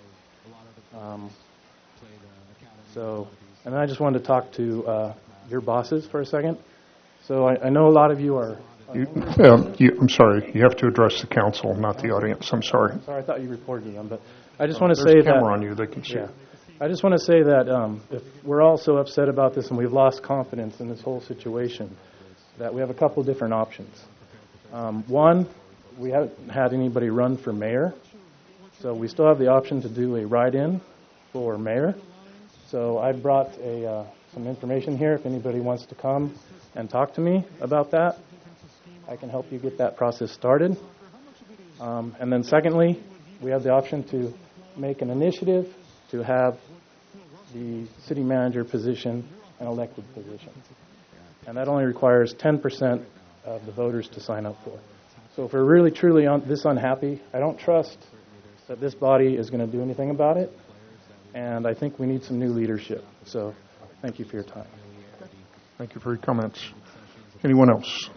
T: And then I just wanted to talk to your bosses for a second. So I know a lot of you are...
A: I'm sorry, you have to address the council, not the audience. I'm sorry.
T: Sorry, I thought you reported them, but I just want to
A: say that...
T: There's a
A: camera on you, they can see.
T: Yeah. I just want to say that if we're all so upset about this and we've lost confidence in this whole situation, that we have a couple of different options. One, we haven't had anybody run for mayor, so we still have the option to do a write-in for mayor. So I brought some information here if anybody wants to come and talk to me about that. I can help you get that process started. And then secondly, we have the option to make an initiative to have the city manager position an elected position. And that only requires 10% of the voters to sign up for. So if we're really, truly this unhappy, I don't trust that this body is going to do anything about it, and I think we need some new leadership. So thank you for your time.
A: Thank you for your comments. Anyone else?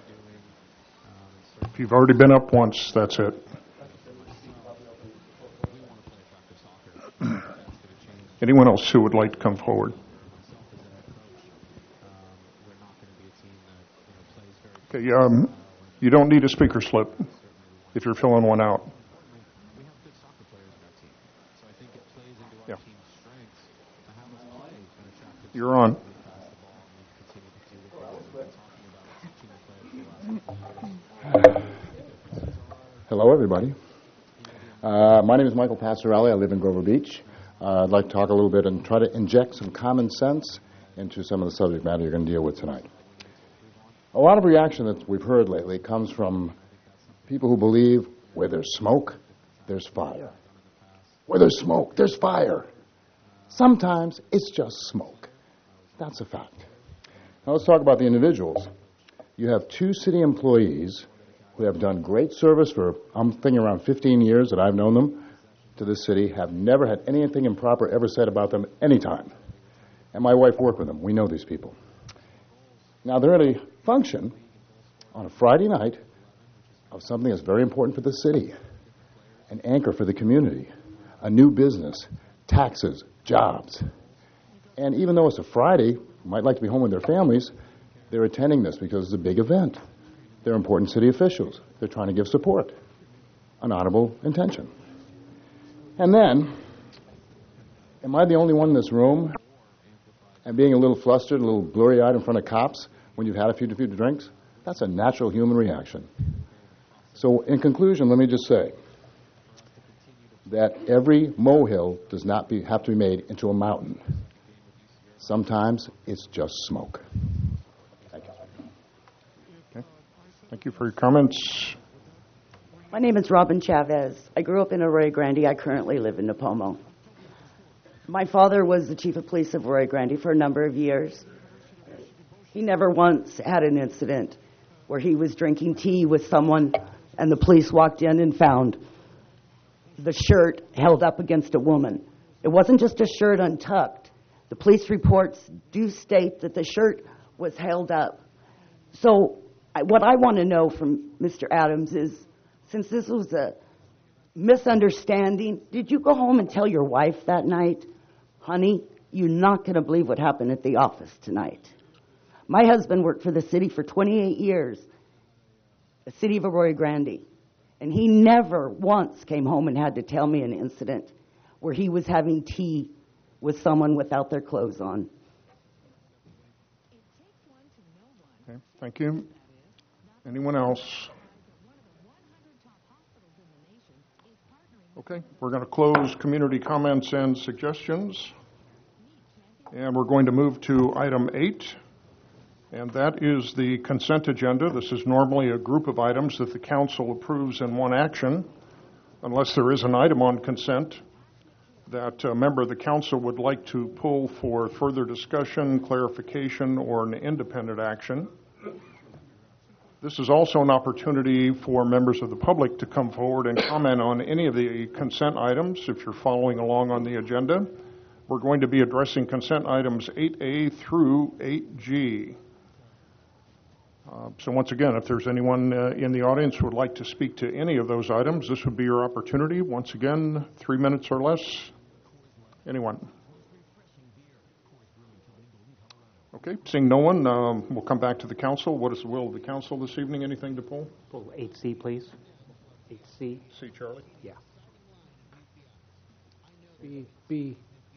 A: If you've already been up once, that's it. Anyone else who would like to come forward? Okay, you don't need a speaker slip if you're filling one out. Yeah. You're on.
U: Hello, everybody. My name is Michael Passarelli. I live in Grover Beach. I'd like to talk a little bit and try to inject some common sense into some of the subject matter you're going to deal with tonight. A lot of reaction that we've heard lately comes from people who believe where there's smoke, there's fire. Where there's smoke, there's fire. Sometimes it's just smoke. That's a fact. Now let's talk about the individuals. You have 2 city employees who have done great service for, I'm thinking, around 15 years that I've known them to this city, have never had anything improper ever said about them anytime. And my wife worked with them. We know these people. Now, they're at a function on a Friday night of something that's very important for the city, an anchor for the community, a new business, taxes, jobs. And even though it's a Friday, might like to be home with their families, they're attending this because it's a big event. They're important city officials. They're trying to give support, an honorable intention. And then, am I the only one in this room and being a little flustered, a little blurry-eyed in front of cops when you've had a few drinks? That's a natural human reaction. So in conclusion, let me just say that every molehill does not have to be made into a mountain. Sometimes it's just smoke. Thank you.
A: Okay. Thank you for your comments.
L: My name is Robin Chavez. I grew up in Arroyo Grande. I currently live in Napomo. My father was the chief of police of Arroyo Grande for a number of years. He never once had an incident where he was drinking tea with someone and the police walked in and found the shirt held up against a woman. It wasn't just a shirt untucked. The police reports do state that the shirt was held up. So what I want to know from Mr. Adams is, since this was a misunderstanding, did you go home and tell your wife that night, honey, you're not going to believe what happened at the office tonight? My husband worked for the city for 28 years, the city of Arroyo Grande, and he never once came home and had to tell me an incident where he was having tea with someone without their clothes on.
A: Okay, thank you. Anyone else? Okay, we're going to close community comments and suggestions. And we're going to move to item 8, and that is the consent agenda. This is normally a group of items that the council approves in one action, unless there is an item on consent that a member of the council would like to pull for further discussion, clarification, or an independent action. This is also an opportunity for members of the public to come forward and comment on any of the consent items if you're following along on the agenda. We're going to be addressing consent items 8A through 8G. So once again, if there's anyone in the audience who would like to speak to any of those items, this would be your opportunity. Once again, 3 minutes or less. Anyone? Okay, seeing no one, we'll come back to the council. What is the will of the council this evening? Anything to pull?
V: Pull 8C, please. 8C.
A: C, Charlie?
V: Yeah.
F: B.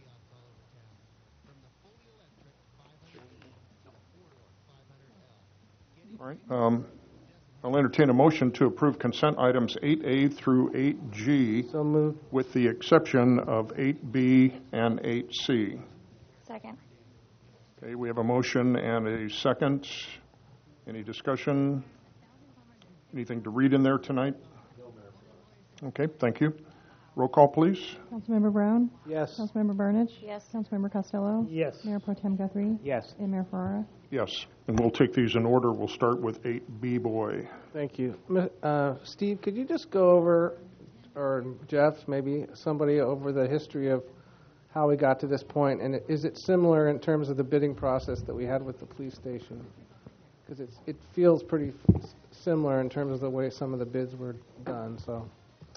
A: All right. I'll entertain a motion to approve consent items 8A through 8G.
V: So moved.
A: With the exception of 8B and 8C.
Q: Second.
A: Okay, we have a motion and a second. Any discussion? Anything to read in there tonight? Okay, thank you. Roll call, please.
B: Councilmember Brown?
I: Yes.
B: Councilmember Burnage?
S: Yes.
B: Councilmember Costello?
I: Yes.
B: Mayor Pro Tem Guthrie?
I: Yes.
B: And Mayor Ferrara?
A: Yes. And we'll take these in order. We'll start with 8B Boy.
D: Thank you. Steve, could you just go over, or Jeff, maybe somebody, over the history of how we got to this point? And is it similar in terms of the bidding process that we had with the police station? Because it feels pretty similar in terms of the way some of the bids were done. So,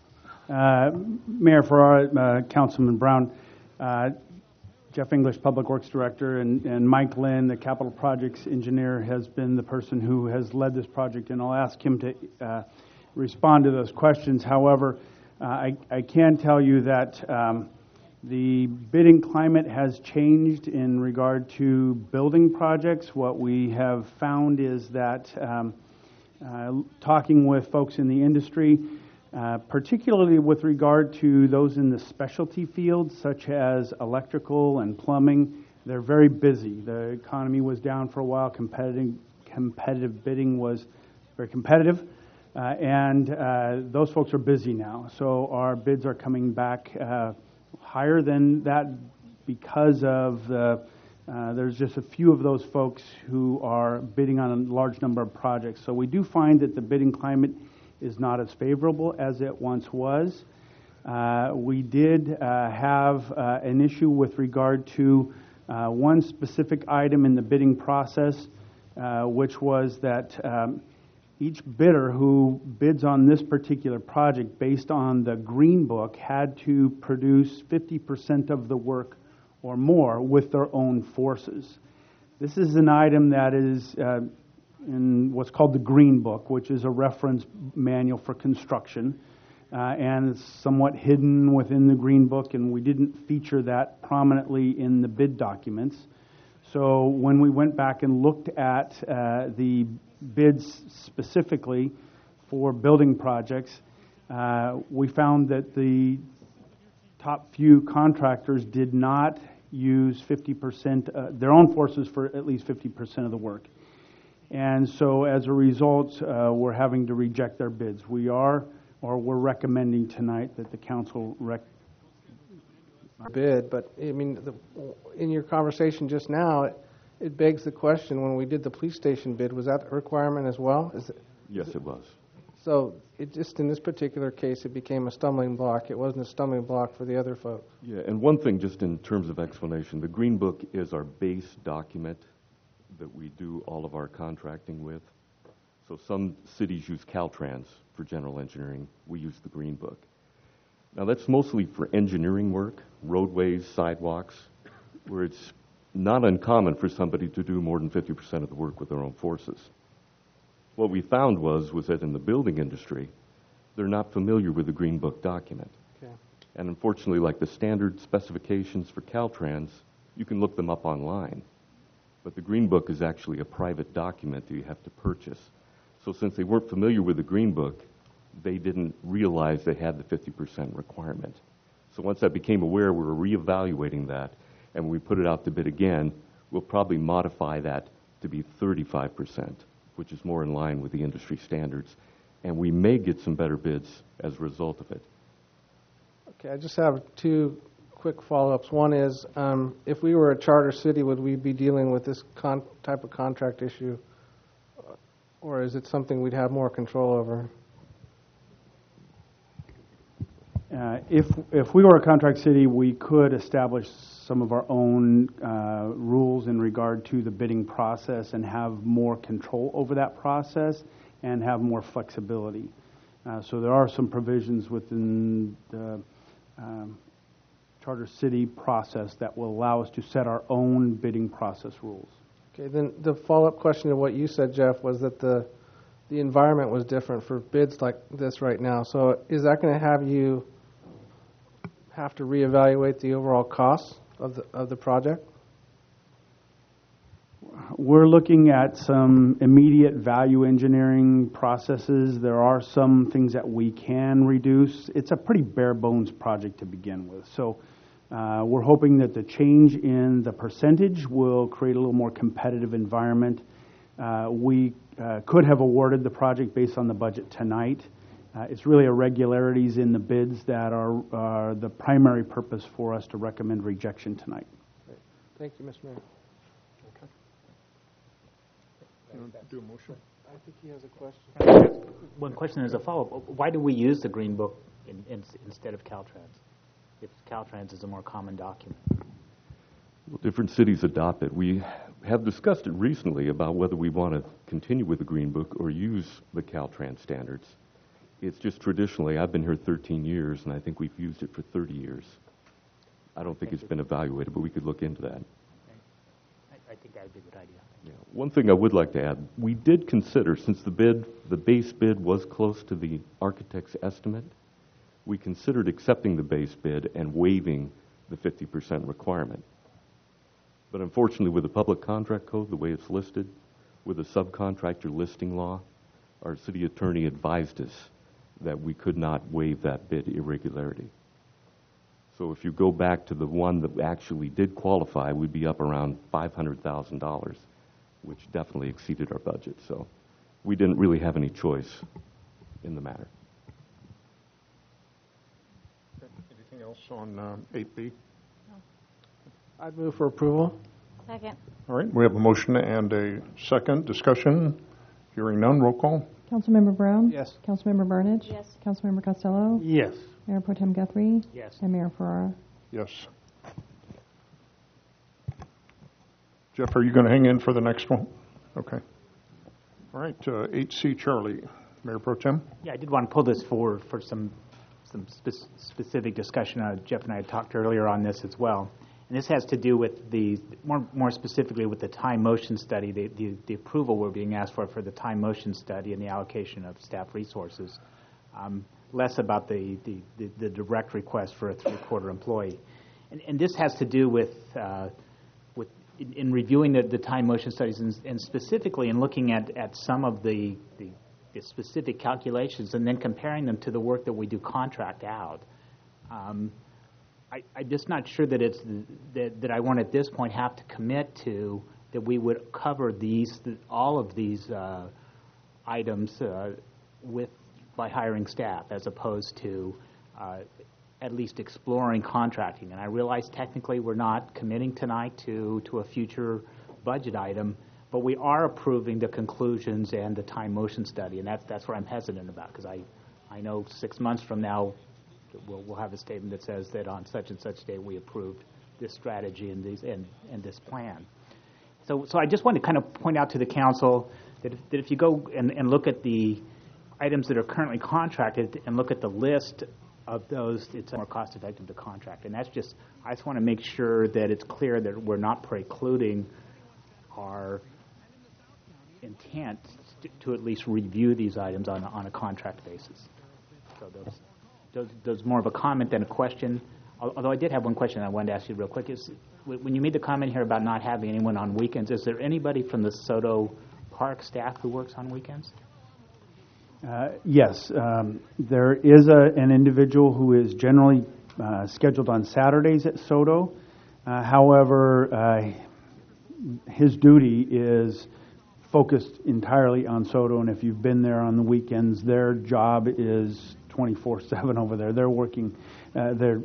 E: Mayor Ferrara, Councilman Brown, Jeff English, Public Works Director, and Mike Lynn, the Capital Projects Engineer, has been the person who has led this project, and I'll ask him to respond to those questions. However, I can tell you that the bidding climate has changed in regard to building projects. What we have found is that talking with folks in the industry, particularly with regard to those in the specialty fields, such as electrical and plumbing, they're very busy. The economy was down for a while. Competitive bidding was very competitive, and those folks are busy now. So our bids are coming back higher than that because of there's just a few of those folks who are bidding on a large number of projects. So we do find that the bidding climate is not as favorable as it once was. We did have an issue with regard to one specific item in the bidding process, which was that each bidder who bids on this particular project based on the Green Book had to produce 50% of the work or more with their own forces. This is an item that is in what's called the Green Book, which is a reference manual for construction, and it's somewhat hidden within the Green Book, and we didn't feature that prominently in the bid documents. So when we went back and looked at the bids specifically for building projects, we found that the top few contractors did not use 50%, their own forces for at least 50% of the work. And so as a result, we're having to reject their bids. We're recommending tonight that the council
D: bid, but I mean, in your conversation just now, it begs the question, when we did the police station bid, was that a requirement as well?
W: Yes, it was.
D: So it just, in this particular case, it became a stumbling block. It wasn't a stumbling block for the other folks.
W: Yeah, and one thing just in terms of explanation, the Green Book is our base document that we do all of our contracting with. So some cities use Caltrans for general engineering. We use the Green Book. Now that's mostly for engineering work, roadways, sidewalks, where it's not uncommon for somebody to do more than 50% of the work with their own forces. What we found was that in the building industry, they're not familiar with the Green Book document.
D: Okay.
W: And unfortunately, like the standard specifications for Caltrans, you can look them up online. But the Green Book is actually a private document that you have to purchase. So since they weren't familiar with the Green Book, they didn't realize they had the 50% requirement. So once I became aware, we were reevaluating that, and when we put it out to bid again, we'll probably modify that to be 35%, which is more in line with the industry standards, and we may get some better bids as a result of it.
D: Okay, I just have two quick follow-ups. One is, if we were a charter city, would we be dealing with this type of contract issue, or is it something we'd have more control over?
E: If we were a contract city, we could establish some of our own rules in regard to the bidding process and have more control over that process and have more flexibility. So there are some provisions within the charter city process that will allow us to set our own bidding process rules.
D: Okay, then the follow-up question to what you said, Jeff, was that the environment was different for bids like this right now. So is that going to have you have to reevaluate the overall costs of the project?
E: We're looking at some immediate value engineering processes. There are some things that we can reduce. It's a pretty bare bones project to begin with. So we're hoping that the change in the percentage will create a little more competitive environment. We could have awarded the project based on the budget tonight, It's really irregularities in the bids that are the primary purpose for us to recommend rejection tonight.
D: Thank you, Mr. Mayor.
A: Do a motion?
D: I think he has a question.
V: One question as a follow-up. Why do we use the Green Book instead of Caltrans, if Caltrans is a more common document?
W: Well, different cities adopt it. We have discussed it recently about whether we want to continue with the Green Book or use the Caltrans standards. It's just traditionally, I've been here 13 years, and I think we've used it for 30 years. I don't think it's been evaluated, but we could look into that.
V: I think that would be a good idea.
W: Yeah. One thing I would like to add, we did consider, since the base bid was close to the architect's estimate, we considered accepting the base bid and waiving the 50% requirement. But unfortunately, with the public contract code, the way it's listed, with the subcontractor listing law, our city attorney advised us that we could not waive that bid irregularity. So if you go back to the one that actually did qualify, we'd be up around $500,000, which definitely exceeded our budget. So we didn't really have any choice in the matter.
A: Anything else on 8B?
D: I'd move for approval.
B: Second.
A: All right, we have a motion and a second. Discussion. Hearing none, roll call.
B: Councilmember Brown?
D: Yes.
B: Councilmember Burnage?
Q: Yes.
B: Councilmember Costello?
E: Yes.
B: Mayor Pro Tem Guthrie?
V: Yes.
B: And Mayor Ferrara?
A: Yes. Jeff, are you going to hang in for the next one? Okay. All right, 8C, Charlie. Mayor Pro Tem?
V: Yeah, I did want to pull this forward for some specific discussion. Jeff and I had talked earlier on this as well. And this has to do with more specifically with the time motion study, the approval we're being asked for the time motion study and the allocation of staff resources. Less about the direct request for a 3/4 employee. And this has to do with in reviewing the time motion studies and specifically in looking at some of the specific calculations and then comparing them to the work that we do contract out. I'm just not sure that that I want at this point have to commit to that we would cover all of these items by hiring staff as opposed to at least exploring contracting. And I realize technically we're not committing tonight to a future budget item, but we are approving the conclusions and the time motion study, and that's what I'm hesitant about because I know 6 months from now we'll have a statement that says that on such and such day we approved this strategy and this plan. So I just want to kind of point out to the council that if you go and look at the items that are currently contracted and look at the list of those, it's more cost effective to contract. And I just want to make sure that it's clear that we're not precluding our intent to at least review these items on a contract basis. So those more of a comment than a question. Although I did have one question I wanted to ask you real quick. Is when you made the comment here about not having anyone on weekends, is there anybody from the Soto Park staff who works on weekends?
E: Yes. There is an individual who is generally scheduled on Saturdays at Soto. However, his duty is focused entirely on Soto, and if you've been there on the weekends, their job is 24/7 over there. They're working, they're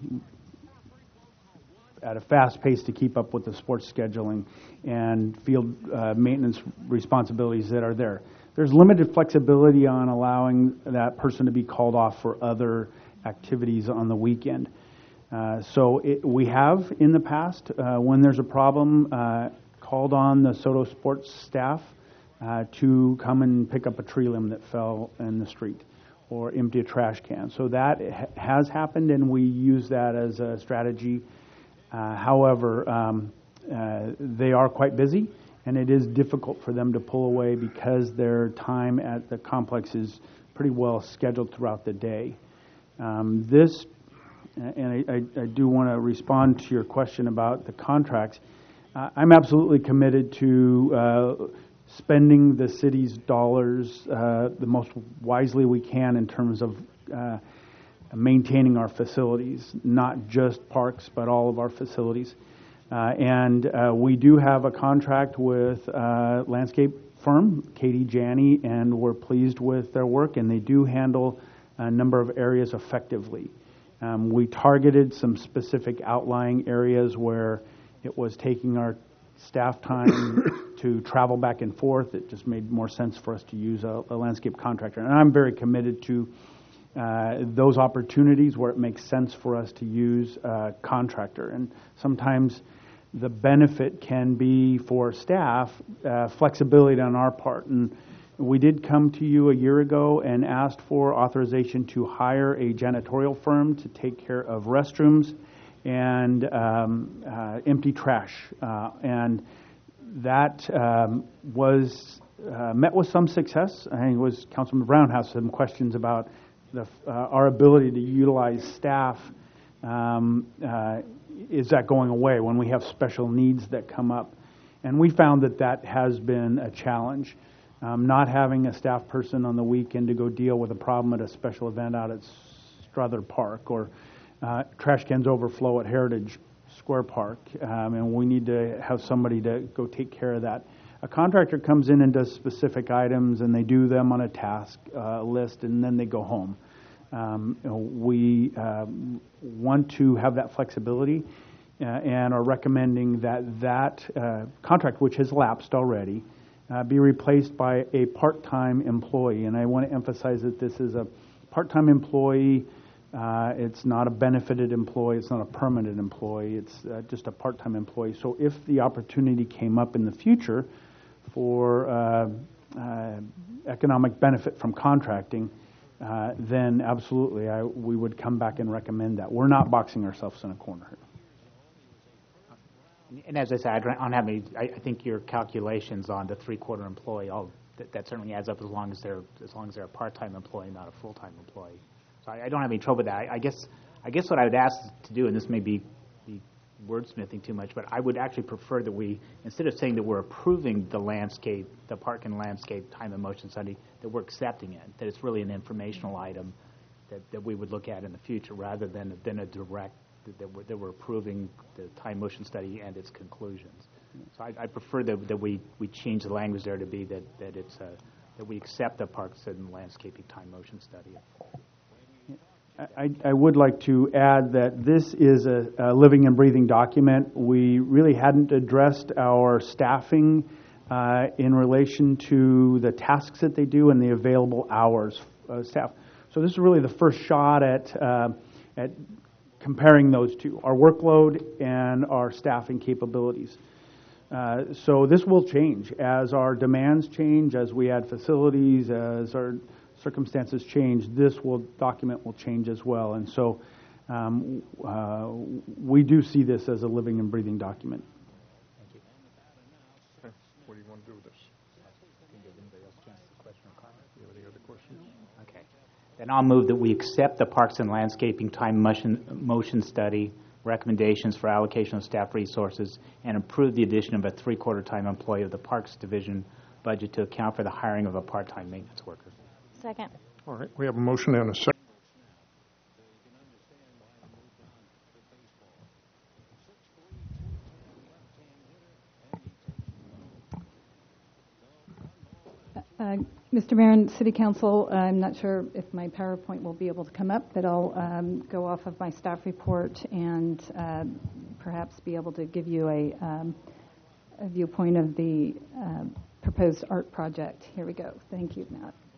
E: at a fast pace to keep up with the sports scheduling and field maintenance responsibilities that are there. There's limited flexibility on allowing that person to be called off for other activities on the weekend. So we have in the past, when there's a problem, called on the Soto Sports staff to come and pick up a tree limb that fell in the street or empty a trash can. So that has happened, and we use that as a strategy. However, they are quite busy, and it is difficult for them to pull away because their time at the complex is pretty well scheduled throughout the day. And I do want to respond to your question about the contracts. I'm absolutely committed to spending the city's dollars the most wisely we can in terms of maintaining our facilities, not just parks, but all of our facilities. And we do have a contract with a landscape firm, Katie Janney, and we're pleased with their work, and they do handle a number of areas effectively. We targeted some specific outlying areas where it was taking our staff time to travel back and forth. It just made more sense for us to use a landscape contractor. And I'm very committed to those opportunities where it makes sense for us to use a contractor. And sometimes the benefit can be for staff flexibility on our part. And we did come to you a year ago and asked for authorization to hire a janitorial firm to take care of restrooms and empty trash. And that was met with some success. I think it was Councilman Brown has some questions about our ability to utilize staff. Is that going away when we have special needs that come up? And we found that has been a challenge. Not having a staff person on the weekend to go deal with a problem at a special event out at Strother Park, or trash cans overflow at Heritage Square Park, and we need to have somebody to go take care of that. A contractor comes in and does specific items, and they do them on a task list, and then they go home. We want to have that flexibility and are recommending that contract, which has lapsed already, be replaced by a part-time employee. And I want to emphasize that this is a part-time employee. It's not a benefited employee. It's not a permanent employee. It's just a part-time employee. So if the opportunity came up in the future for economic benefit from contracting, then absolutely we would come back and recommend that. We're not boxing ourselves in a corner here.
V: And as I said, I don't have any. I think your calculations on the three-quarter employee, that certainly adds up as long as they're a part-time employee, not a full-time employee. So I don't have any trouble with that. I guess what I would ask to do, and this may be wordsmithing too much, but I would actually prefer that we, instead of saying that we're approving the park and landscape time and motion study, that we're accepting it, that it's really an informational item that we would look at in the future, rather than a direct, that we're approving the time motion study and its conclusions. So I prefer that we change the language there to be that we accept the parks and landscaping time motion study.
E: I would like to add that this is a living and breathing document. We really hadn't addressed our staffing in relation to the tasks that they do and the available hours staff. So this is really the first shot at comparing those two, our workload and our staffing capabilities. So this will change as our demands change, as we add facilities, as our circumstances change. This document will change as well. And so we do see this as a living and breathing document.
W: Thank you. Okay. What do you want to do with this?
V: Can give anybody else a chance to question or comment?
W: Do you have any other questions?
V: Okay. Then I'll move that we accept the Parks and Landscaping Time Motion Study recommendations for allocation of staff resources and approve the addition of a three-quarter time employee of the Parks Division budget to account for the hiring of a part-time maintenance worker.
S: Second.
A: All right, we have a motion and a second.
B: Mr. Mayor and City Council, I'm not sure if my PowerPoint will be able to come up, but I'll go off of my staff report and perhaps be able to give you a viewpoint of the proposed art project. Here we go. Thank you,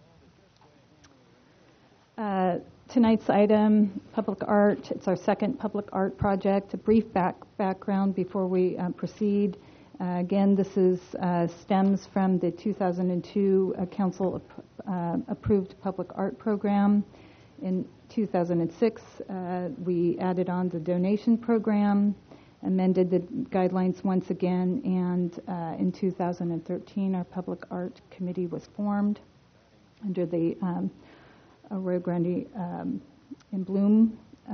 B: Matt. Tonight's item, public art. It's our second public art project. A brief background before we proceed. Again, this stems from the 2002 Council approved public art program. In 2006, we added on the donation program, amended the guidelines once again, and in 2013, our public art committee was formed under the Arroyo Grande in Bloom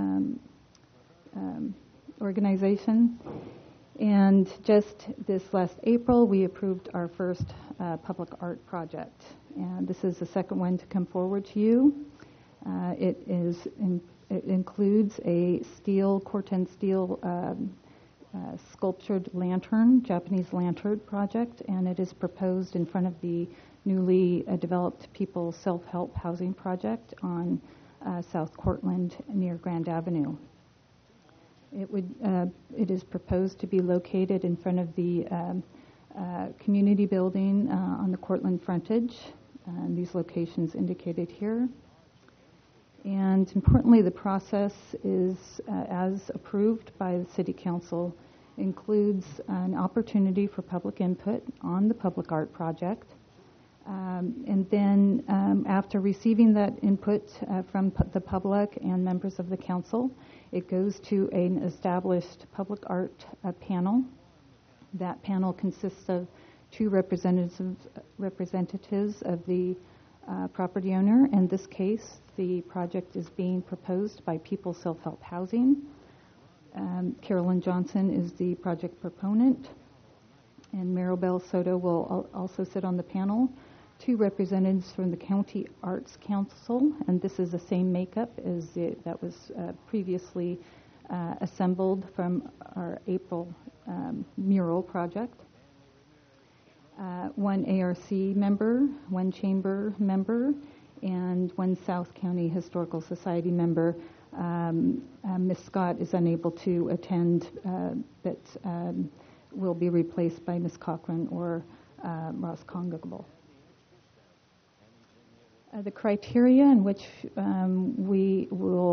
B: organization. And just this last April, we approved our first public art project. And this is the second one to come forward to you. It includes a Corten steel sculptured lantern, Japanese lantern project, and it is proposed in front of the newly developed People Self-Help Housing Project on South Cortland near Grand Avenue. It is proposed to be located in front of the community building on the Cortland frontage. These locations indicated here. And importantly, the process is, as approved by the City Council, includes an opportunity for public input on the public art project. And then after receiving that input from the public and members of the council, it goes to an established public art panel. That panel consists of two representatives of the property owner. In this case, the project is being proposed by People Self-Help Housing. Carolyn Johnson is the project proponent, and Maribel Soto will also sit on the panel. Two representatives from the County Arts Council, and this is the same makeup as that was previously assembled from our April mural project. One ARC member, one chamber member, and one South County Historical Society member. Ms. Scott is unable to attend, but will be replaced by Ms. Cochran or Ross Congable. The criteria in which we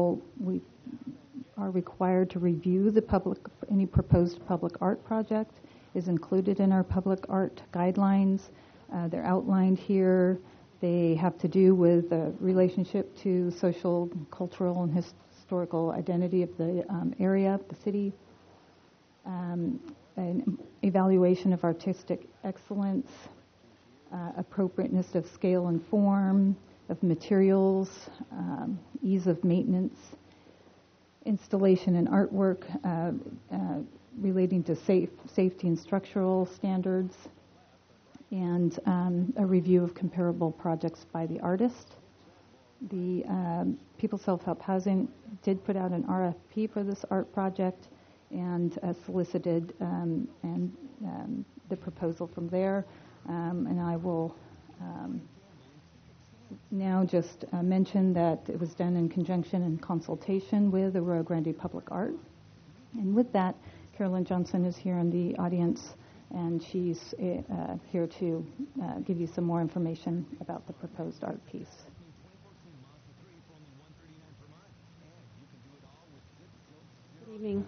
B: are required to review any proposed public art project is included in our public art guidelines. They're outlined here. They have to do with the relationship to social, cultural, and historical identity of the area, the city, an evaluation of artistic excellence, appropriateness of scale and form, of materials, ease of maintenance, installation and artwork relating to safety and structural standards, and a review of comparable projects by the artist. The People Self-Help Housing did put out an RFP for this art project and solicited the proposal from there. And I will now just mention that it was done in conjunction and consultation with Arroyo Grande Public Art. And with that, Carolyn Johnson is here in the audience, and she's here to give you some more information about the proposed art piece.
C: Good evening.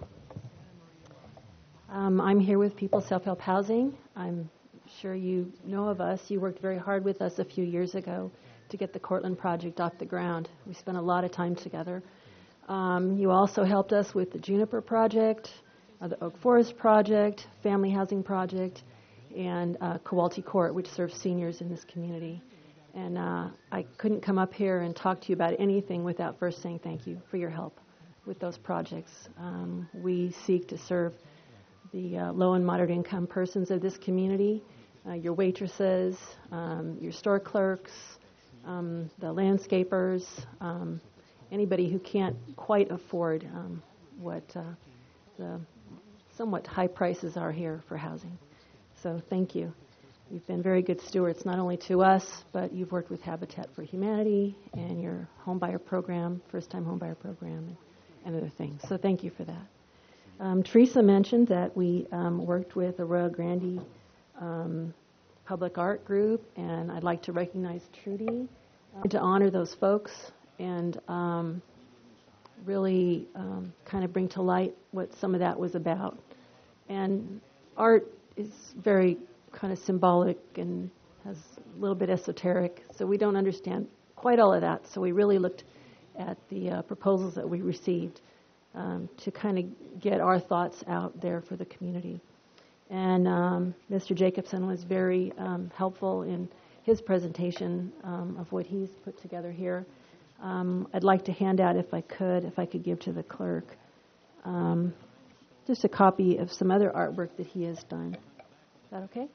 C: I'm here with People Self-Help Housing. I'm sure you know of us. You worked very hard with us a few years ago to get the Cortland project off the ground. We spent a lot of time together. You also helped us with the Juniper project, the Oak Forest project, Family Housing project, and Kowalty Court, which serves seniors in this community. And I couldn't come up here and talk to you about anything without first saying thank you for your help with those projects. We seek to serve the low and moderate income persons of this community, your waitresses, your store clerks, the landscapers, anybody who can't quite afford what the somewhat high prices are here for housing. So thank you. You've been very good stewards, not only to us, but you've worked with Habitat for Humanity and your homebuyer program, first-time homebuyer program, and other things. So thank you for that. Teresa mentioned that we worked with Arroyo Grande Public Art Group, and I'd like to recognize Trudy to honor those folks and really kind of bring to light what some of that was about. And art is very kind of symbolic and has a little bit esoteric, so we don't understand quite all of that. So we really looked at the proposals that we received to kind of get our thoughts out there for the community. And Mr. Jacobson was very helpful in his presentation of what he's put together here. I'd like to hand out, if I could give to the clerk, just a copy of some other artwork that he has done. Is that okay?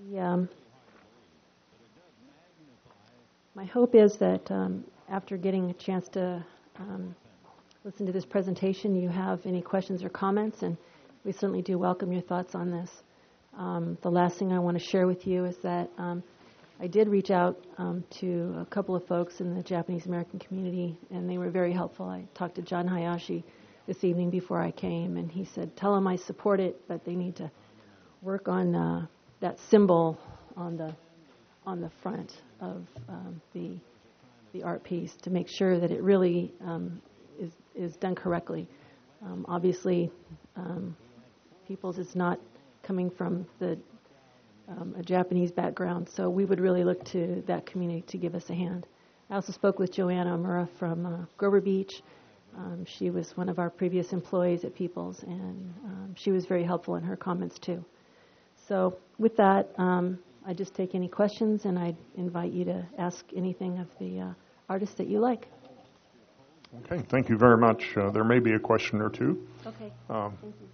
C: My hope is that after getting a chance to listen to this presentation, you have any questions or comments, and we certainly do welcome your thoughts on this. The last thing I want to share with you is that I did reach out to a couple of folks in the Japanese American community, and they were very helpful. I talked to John Hayashi this evening before I came, and he said, tell them I support it, but they need to work on that symbol on the front of the art piece to make sure that it really is done correctly. Obviously, Peoples is not coming from a Japanese background, so we would really look to that community to give us a hand. I also spoke with Joanna Amura from Grover Beach. She was one of our previous employees at Peoples, and she was very helpful in her comments too. So with that, I just take any questions, and I invite you to ask anything of the artists that you like.
A: Okay, thank you very much. There may be a question or two.
C: Okay, thank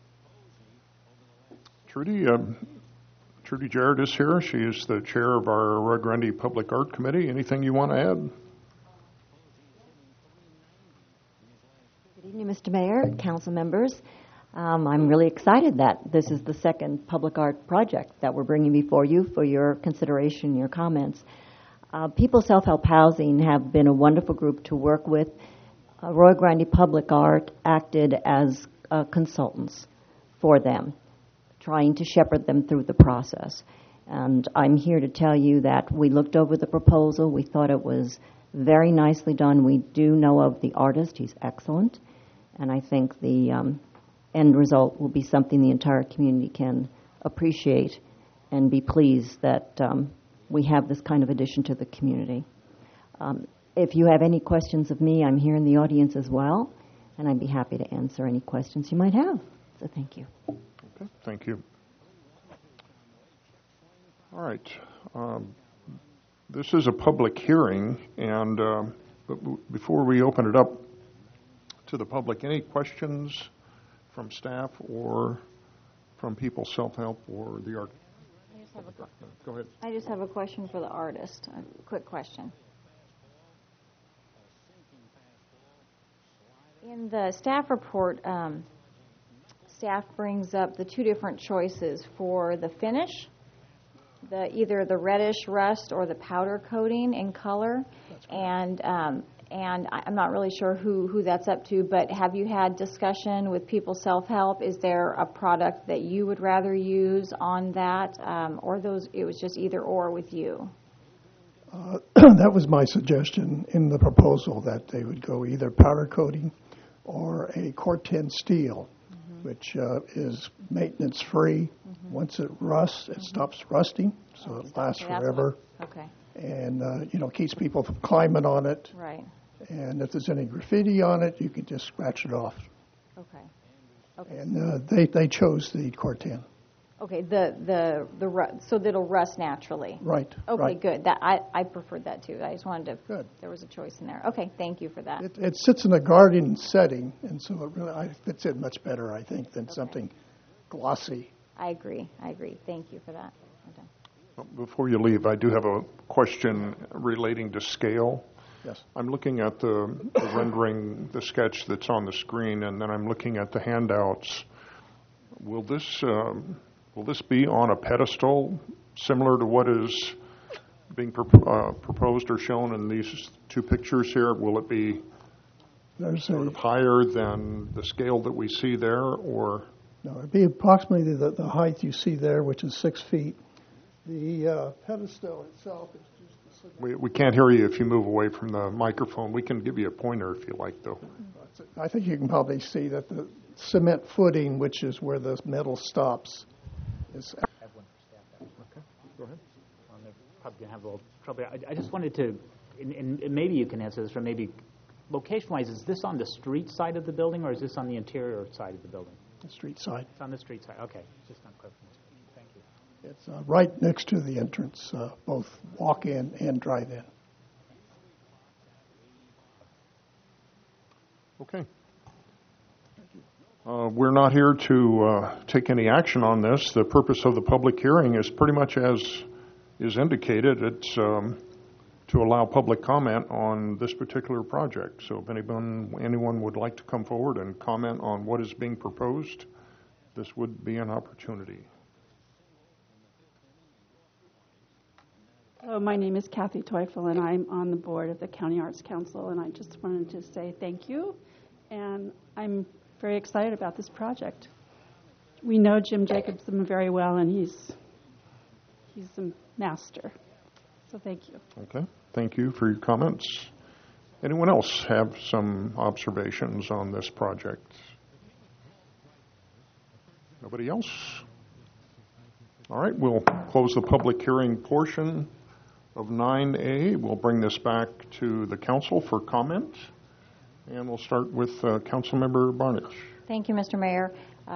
A: you. Trudy Jarrett is here. She is the chair of our Arroyo Grande Public Art Committee. Anything you want to add?
G: Good evening, Mr. Mayor, council members. I'm really excited that this is the second public art project that we're bringing before you for your consideration, your comments. People Self-Help Housing have been a wonderful group to work with. Arroyo Grande Public Art acted as consultants for them, trying to shepherd them through the process. And I'm here to tell you that we looked over the proposal. We thought it was very nicely done. We do know of the artist. He's excellent. And I think the end result will be something the entire community can appreciate and be pleased that we have this kind of addition to the community. If you have any questions of me, I'm here in the audience as well, and I'd be happy to answer any questions you might have. So thank you.
A: Okay, thank you. All right. This is a public hearing, and but before we open it up to the public, any questions from staff or from People Self-Help or the art? Go ahead.
H: I just have a question for the artist, a quick question. In the staff report, staff brings up the two different choices for the finish, either the reddish rust or the powder coating in color. And I'm not really sure who that's up to, but have you had discussion with People Self-Help? Is there a product that you would rather use on that, or it was just either or with you?
J: That was my suggestion in the proposal, that they would go either powder coating or a Corten steel, which is maintenance-free. Once it rusts, it stops rusting, so it lasts forever.
H: Okay.
J: And, keeps people from climbing on it.
H: Right.
J: And if there's any graffiti on it, you can just scratch it off.
H: Okay. Okay.
J: And they chose the Corten.
H: Okay, so that it'll rust naturally.
J: Right.
H: Okay,
J: right.
H: good. That I preferred that too. I just wanted to. Good. There was a choice in there. Okay, thank you for that.
J: It sits in a garden setting, and so it really fits in much better, I think, than something glossy.
H: I agree. Thank you for that. Okay.
A: Before you leave, I do have a question relating to scale.
J: Yes.
A: I'm looking at the rendering, the sketch that's on the screen, and then I'm looking at the handouts. Will this be on a pedestal similar to what is being proposed or shown in these two pictures here? Will it be sort of higher than the scale that we see there, or?
J: No, it'd be approximately the height you see there, which is 6 feet. The pedestal itself is just...
A: We can't hear you if you move away from the microphone. We can give you a pointer if you like, though.
J: I think you can probably see that the cement footing, which is where the metal stops, is...
V: I have one for staff. Okay, go ahead. They're probably going to have a little trouble. I just wanted to, and maybe you can answer this, or maybe location-wise, is this on the street side of the building, or is this on the interior side of the building?
J: The street side.
V: It's on the street side. Okay, just not clear. Thank you.
J: It's right next to the entrance, both walk-in and drive-in.
A: Okay. We're not here to take any action on this. The purpose of the public hearing is pretty much as is indicated. It's to allow public comment on this particular project. So if anyone would like to come forward and comment on what is being proposed, this would be an opportunity.
K: Hello, my name is Kathy Teufel, and I'm on the board of the County Arts Council, and I just wanted to say thank you, and I'm very excited about this project. We know Jim Jacobson very well, and he's a master, so thank you.
A: Okay, thank you for your comments. Anyone else have some observations on this project? Nobody else? All right, we'll close the public hearing portion of 9A. We'll bring this back to the council for comment, and we'll start with Councilmember Barnich.
H: Thank you, Mr. Mayor.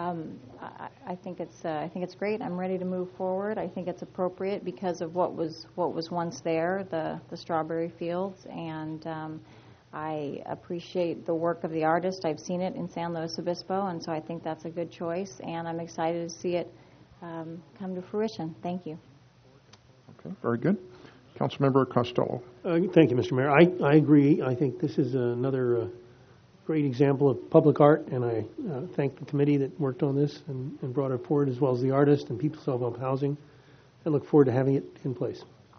H: I think it's great. I'm ready to move forward. I think it's appropriate because of what was once there, the strawberry fields, and I appreciate the work of the artist. I've seen it in San Luis Obispo, and so I think that's a good choice, and I'm excited to see it come to fruition. Thank you.
A: Okay, very good. Councilmember Costello.
M: Thank you, Mr. Mayor. I agree. I think this is another great example of public art, and I thank the committee that worked on this and brought it forward, as well as the artist and People's Self-Help Housing. I look forward to having it in place.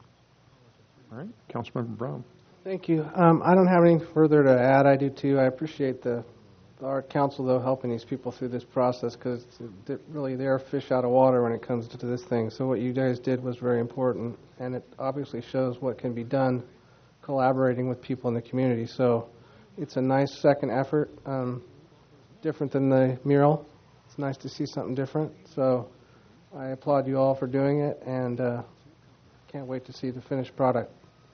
A: All right, Councilmember Brown.
D: Thank you. I don't have anything further to add. I do too. I appreciate the Art Council, though, helping these people through this process, because really they're fish out of water when it comes to this thing. So what you guys did was very important, and it obviously shows what can be done collaborating with people in the community. So it's a nice second effort, different than the mural. It's nice to see something different. So I applaud you all for doing it, and can't wait to see the finished product.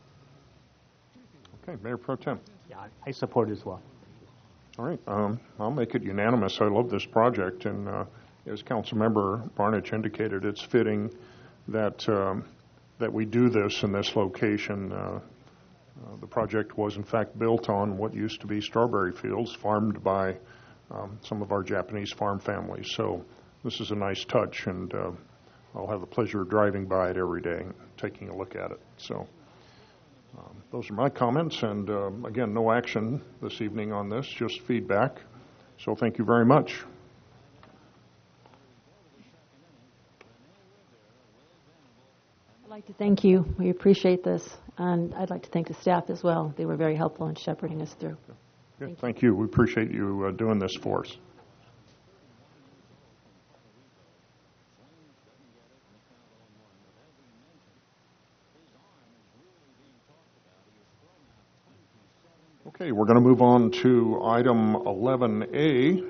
A: Okay, Mayor Pro Tem.
V: Yeah, I support it as well.
A: All right, I'll make it unanimous. I love this project, and as Councilmember Barnich indicated, it's fitting that that we do this in this location. The project was, in fact, built on what used to be strawberry fields, farmed by some of our Japanese farm families. So this is a nice touch, and I'll have the pleasure of driving by it every day, taking a look at it. So. Those are my comments, and again, no action this evening on this, just feedback. So thank you very much.
C: I'd like to thank you. We appreciate this, and I'd like to thank the staff as well. They were very helpful in shepherding us through.
A: Okay. Thank you. We appreciate you doing this for us. Okay, we're going to move on to item 11A.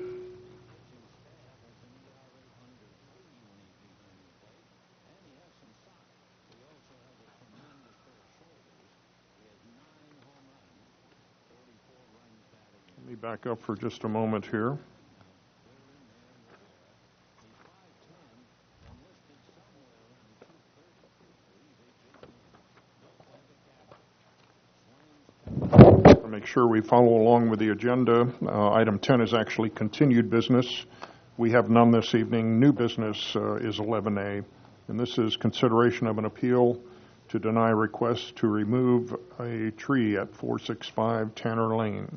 A: Let me back up for just a moment here. Make sure we follow along with the agenda. Item 10 is actually continued business. We have none this evening. New business is 11A, and this is consideration of an appeal to deny request to remove a tree at 465 Tanner Lane.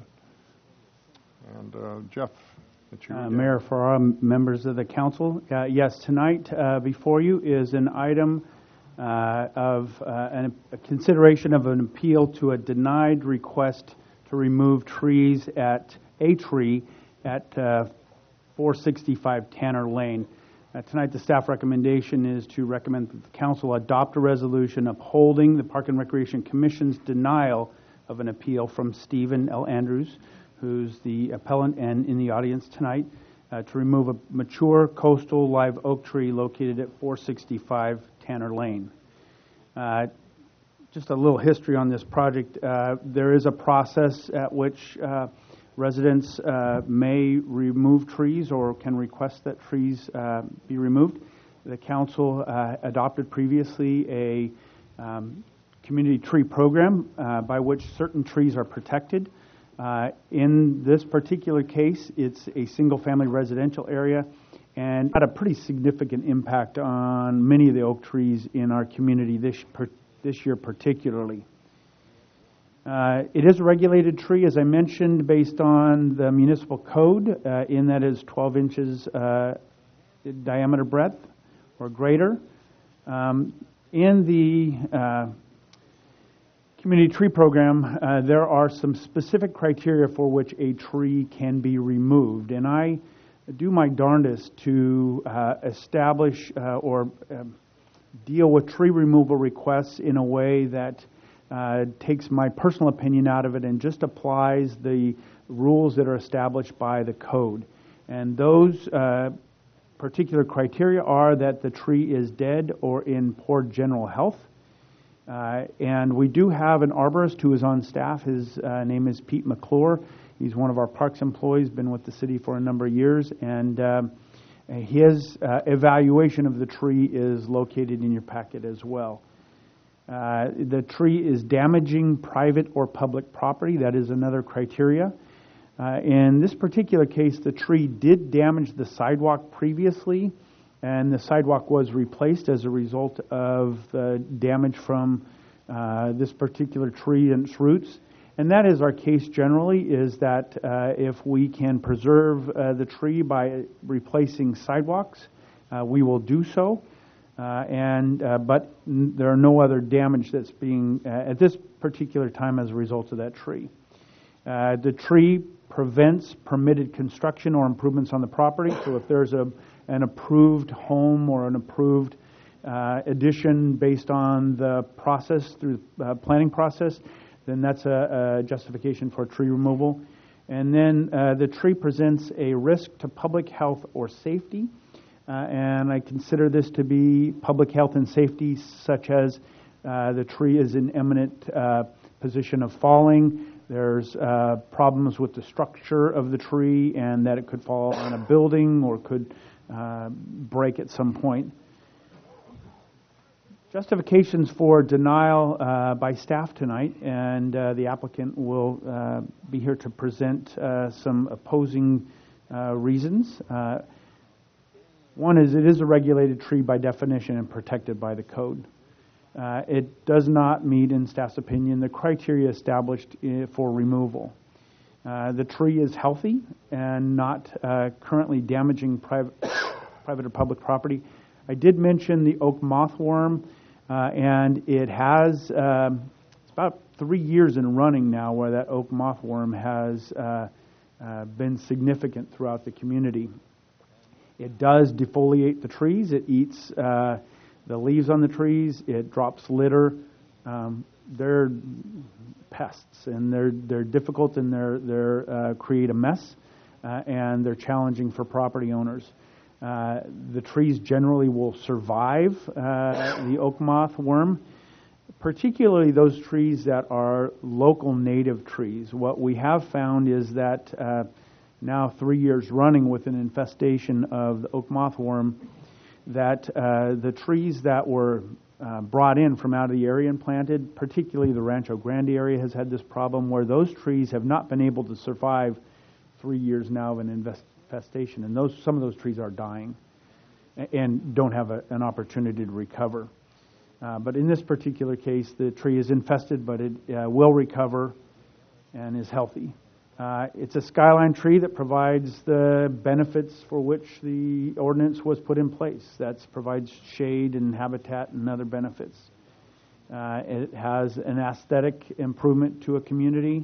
A: And Jeff, it's you again.
E: Mayor, for our members of the council, yes, tonight before you is an item of a consideration of an appeal to a denied request to remove trees at a tree at 465 Tanner Lane. Tonight, the staff recommendation is to recommend that the council adopt a resolution upholding the Park and Recreation Commission's denial of an appeal from Stephen L. Andrews, who's the appellant and in the audience tonight, to remove a mature coastal live oak tree located at 465 Tanner Lane. Just a little history on this project. There is a process at which residents may remove trees or can request that trees be removed. The council adopted previously a community tree program by which certain trees are protected. In this particular case, it's a single-family residential area and had a pretty significant impact on many of the oak trees in our community this year particularly. It is a regulated tree, as I mentioned, based on the municipal code, in that is 12 inches diameter breadth or greater. In the community tree program, there are some specific criteria for which a tree can be removed, and I do my darndest to establish or deal with tree removal requests in a way that takes my personal opinion out of it and just applies the rules that are established by the code. And those particular criteria are that the tree is dead or in poor general health. And we do have an arborist who is on staff. His name is Pete McClure. He's one of our parks employees, been with the city for a number of years, and his evaluation of the tree is located in your packet as well. The tree is damaging private or public property. That is another criteria. In this particular case, the tree did damage the sidewalk previously, and the sidewalk was replaced as a result of the damage from this particular tree and its roots. And that is our case generally, is that if we can preserve the tree by replacing sidewalks, we will do so. But there are no other damage that's being, at this particular time, as a result of that tree. The tree prevents permitted construction or improvements on the property. So if there's an approved home or an approved addition based on the process, through the planning process, then that's a justification for tree removal. And then the tree presents a risk to public health or safety. And I consider this to be public health and safety, such as the tree is in imminent position of falling. There's problems with the structure of the tree and that it could fall on a building or could break at some point. Justifications for denial by staff tonight, and the applicant will be here to present some opposing reasons. One is it is a regulated tree by definition and protected by the code. It does not meet, in staff's opinion, the criteria established for removal. The tree is healthy and not currently damaging private or public property. I did mention the oak mothworm, and it has, it's about 3 years in running now where that oak mothworm has been significant throughout the community. It does defoliate the trees. It eats the leaves on the trees. It drops litter. They're pests, and they're difficult, and they're create a mess, and they're challenging for property owners. The trees generally will survive the oak moth worm, particularly those trees that are local native trees. What we have found is that now 3 years running with an infestation of the oak moth worm, that the trees that were brought in from out of the area and planted, particularly the Rancho Grande area, has had this problem where those trees have not been able to survive 3 years now of an infestation, and some of those trees are dying and don't have an opportunity to recover. But in this particular case, the tree is infested, but it will recover and is healthy. It's a skyline tree that provides the benefits for which the ordinance was put in place. That provides shade and habitat and other benefits. It has an aesthetic improvement to a community.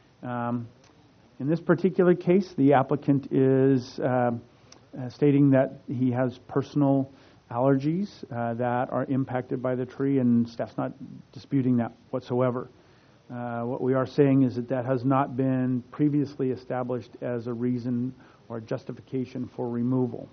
E: In this particular case, the applicant is stating that he has personal allergies that are impacted by the tree, and staff's not disputing that whatsoever. What we are saying is that has not been previously established as a reason or justification for removal.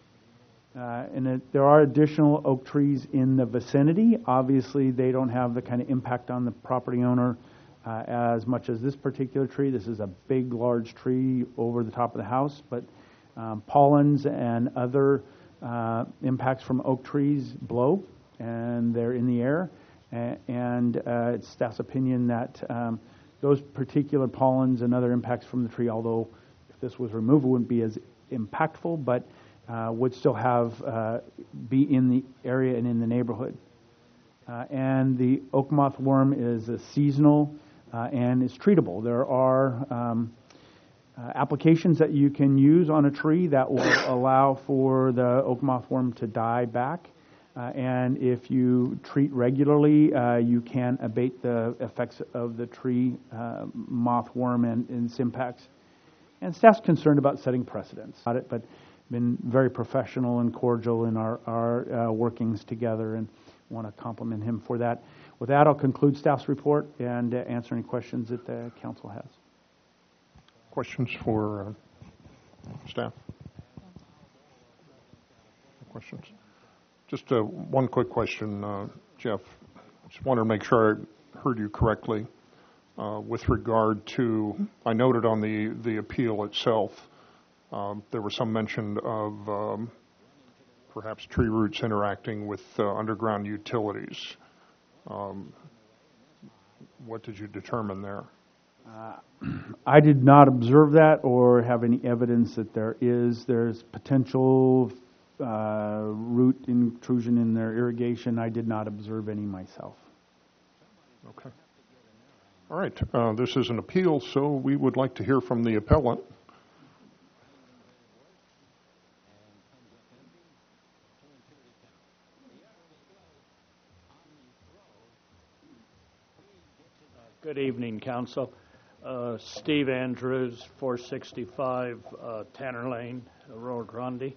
E: There are additional oak trees in the vicinity. Obviously, they don't have the kind of impact on the property owner as much as this particular tree. This is a big, large tree over the top of the house, but pollens and other impacts from oak trees blow, and they're in the air. And it's staff's opinion that those particular pollens and other impacts from the tree, although if this was removed, it wouldn't be as impactful, but would still be in the area and in the neighborhood. And the oak moth worm is a seasonal and is treatable. There are applications that you can use on a tree that will allow for the oak moth worm to die back. And if you treat regularly, you can abate the effects of the tree moth worm and its impacts. And staff's concerned about setting precedents, but been very professional and cordial in our workings together, and want to compliment him for that. With that, I'll conclude staff's report and answer any questions that the council has.
A: Questions for staff? Questions? Just one quick question, Jeff. Just wanted to make sure I heard you correctly with regard to, I noted on the appeal itself, there was some mention of perhaps tree roots interacting with underground utilities. What did you determine there?
E: I did not observe that or have any evidence that there's potential root intrusion in their irrigation. I did not observe any myself.
A: Okay. All right. This is an appeal, so we would like to hear from the appellant.
N: Good evening, Council. Steve Andrews, 465 Tanner Lane, Rio Grande.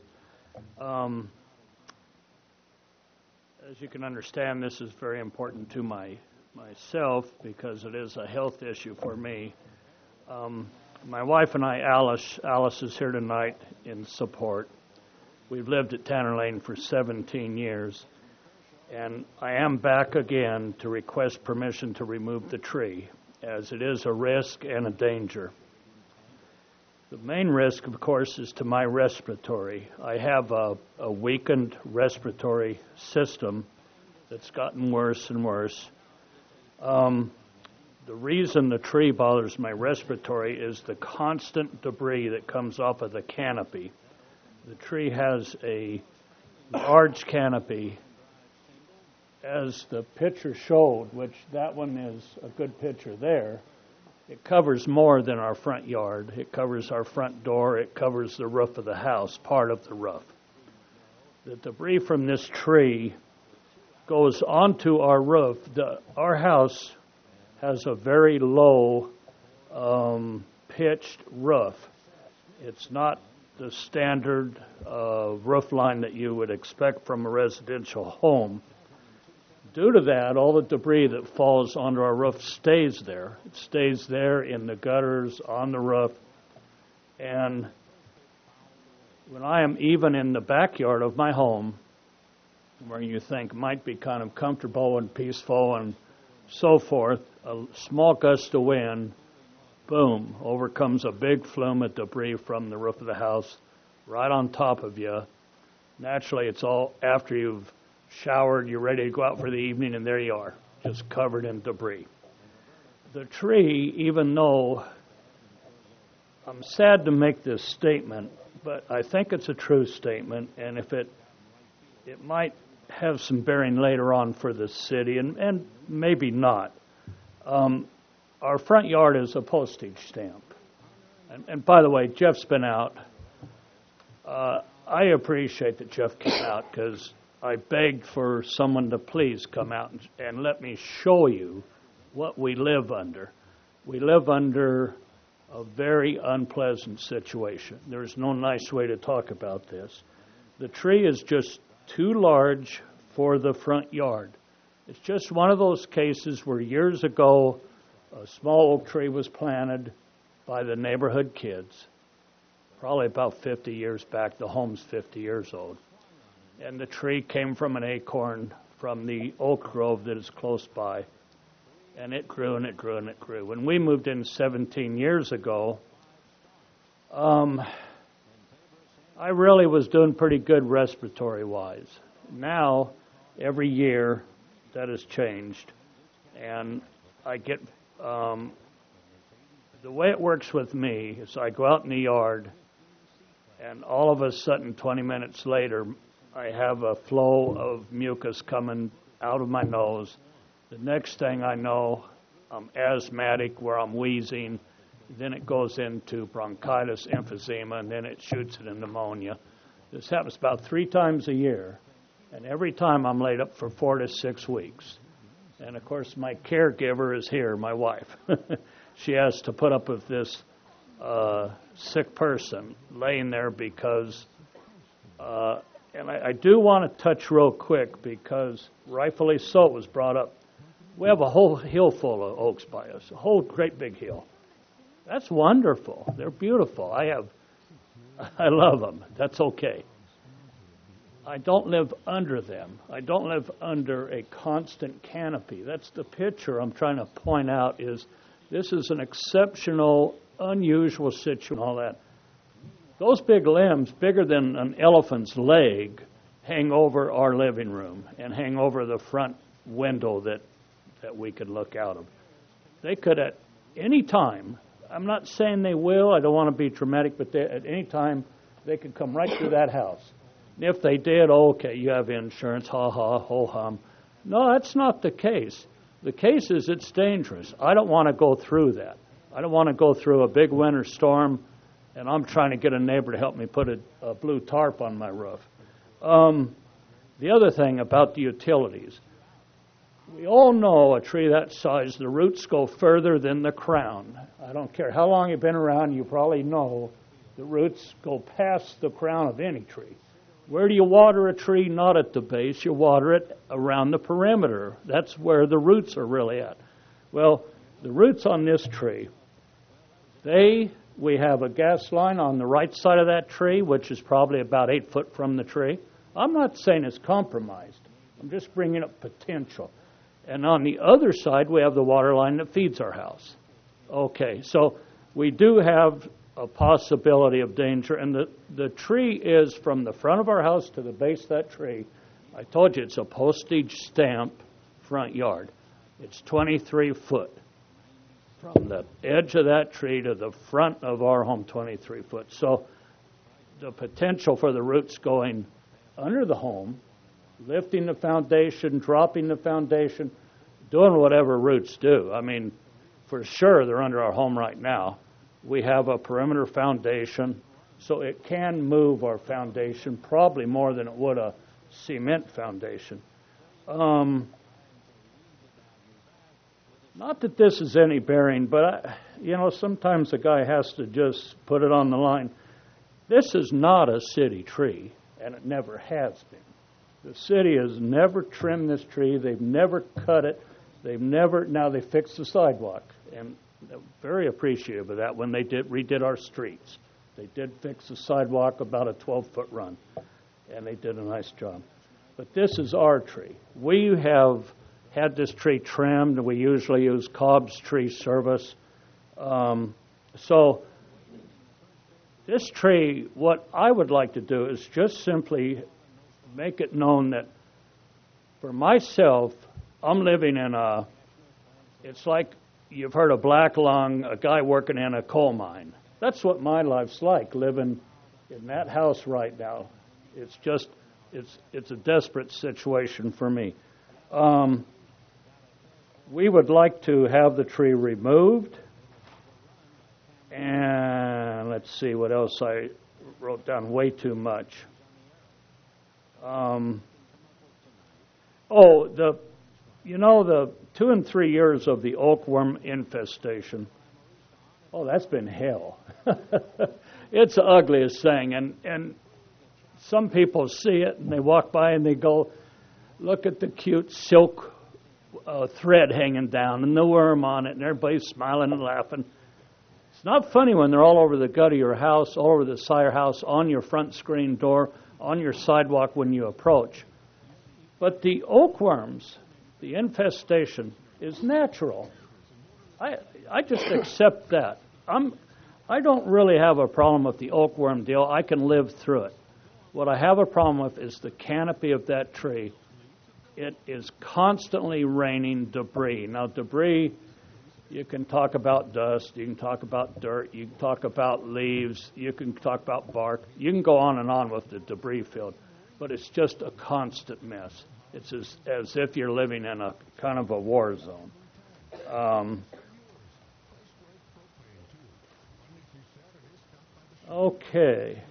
N: As you can understand, this is very important to myself because it is a health issue for me. My wife and I, Alice is here tonight in support. We've lived at Tanner Lane for 17 years. And I am back again to request permission to remove the tree, as it is a risk and a danger. The main risk, of course, is to my respiratory. I have a weakened respiratory system that's gotten worse and worse. The reason the tree bothers my respiratory is the constant debris that comes off of the canopy. The tree has a large canopy. As the picture showed, which that one is a good picture there, it covers more than our front yard. It covers our front door. It covers the roof of the house, part of the roof. The debris from this tree goes onto our roof. Our house has a very low pitched roof. It's not the standard roof line that you would expect from a residential home. Due to that, all the debris that falls onto our roof stays there. It stays there in the gutters, on the roof. And when I am even in the backyard of my home, where you think might be kind of comfortable and peaceful and so forth, a small gust of wind, boom, over comes a big flume of debris from the roof of the house right on top of you. Naturally, it's all after you've showered, you're ready to go out for the evening, and there you are, just covered in debris. The tree, even though I'm sad to make this statement, but I think it's a true statement, and if it might have some bearing later on for the city, and maybe not. Our front yard is a postage stamp. And by the way, Jeff's been out. I appreciate that Jeff came out because I begged for someone to please come out and let me show you what we live under. We live under a very unpleasant situation. There's no nice way to talk about this. The tree is just too large for the front yard. It's just one of those cases where years ago a small oak tree was planted by the neighborhood kids, probably about 50 years back. The home's 50 years old. And the tree came from an acorn from the oak grove that is close by. And it grew and it grew and it grew. When we moved in 17 years ago, I really was doing pretty good respiratory-wise. Now, every year, that has changed. And I get the way it works with me is I go out in the yard, and all of a sudden, 20 minutes later, I have a flow of mucus coming out of my nose. The next thing I know, I'm asthmatic where I'm wheezing. Then it goes into bronchitis, emphysema, and then it shoots into pneumonia. This happens about 3 times a year, and every time I'm laid up for 4 to 6 weeks. And, of course, my caregiver is here, my wife. She has to put up with this sick person laying there because, and I do want to touch real quick because rightfully so it was brought up. We have a whole hill full of oaks by us, a whole great big hill. That's wonderful. They're beautiful. I love them. That's okay. I don't live under them. I don't live under a constant canopy. That's the picture I'm trying to point out is this is an exceptional, unusual situation, all that. Those big limbs, bigger than an elephant's leg, hang over our living room and hang over the front window that we could look out of. They could at any time, I'm not saying they will, I don't want to be dramatic, but at any time they could come right through that house. And if they did, okay, you have insurance, ha-ha, ho-hum. No, that's not the case. The case is it's dangerous. I don't want to go through that. I don't want to go through a big winter storm, and I'm trying to get a neighbor to help me put a blue tarp on my roof. The other thing about the utilities, we all know a tree that size, the roots go further than the crown. I don't care how long you've been around, you probably know the roots go past the crown of any tree. Where do you water a tree? Not at the base. You water it around the perimeter. That's where the roots are really at. Well, the roots on this tree, we have a gas line on the right side of that tree, which is probably about 8 foot from the tree. I'm not saying it's compromised. I'm just bringing up potential. And on the other side, we have the water line that feeds our house. Okay, so we do have a possibility of danger, and the tree is from the front of our house to the base of that tree. I told you it's a postage stamp front yard. It's 23 foot from the edge of that tree to the front of our home, 23 foot. So the potential for the roots going under the home, lifting the foundation, dropping the foundation, doing whatever roots do. I mean, for sure they're under our home right now. We have a perimeter foundation, so it can move our foundation probably more than it would a cement foundation. Not that this is any bearing, but sometimes a guy has to just put it on the line. This is not a city tree, and it never has been. The city has never trimmed this tree. They've never cut it. Now they fixed the sidewalk, and they're very appreciative of that when they redid our streets. They did fix the sidewalk about a 12-foot run, and they did a nice job. But this is our tree. We have had this tree trimmed. We usually use Cobb's Tree Service. So this tree, what I would like to do is just simply make it known that for myself, I'm living in it's like you've heard of black lung, a guy working in a coal mine. That's what my life's like, living in that house right now. It's just, it's a desperate situation for me. We would like to have the tree removed. And let's see what else I wrote down way too much. The 2 and 3 years of the oakworm infestation. Oh, that's been hell. It's the ugliest thing. And some people see it and they walk by and they go, look at the cute silk thread hanging down and the worm on it, and everybody's smiling and laughing. It's not funny when they're all over the gut of your house, all over the side of your house, on your front screen door, on your sidewalk when you approach. But the oakworms, the infestation, is natural. I just accept that. I don't really have a problem with the oakworm deal. I can live through it. What I have a problem with is the canopy of that tree. It is constantly raining debris. Now, debris You can talk about dust, you can talk about dirt, you can talk about leaves, you can talk about bark. You can go on and on with the debris field, but it's just a constant mess. It's as if you're living in a kind of a war zone. Okay.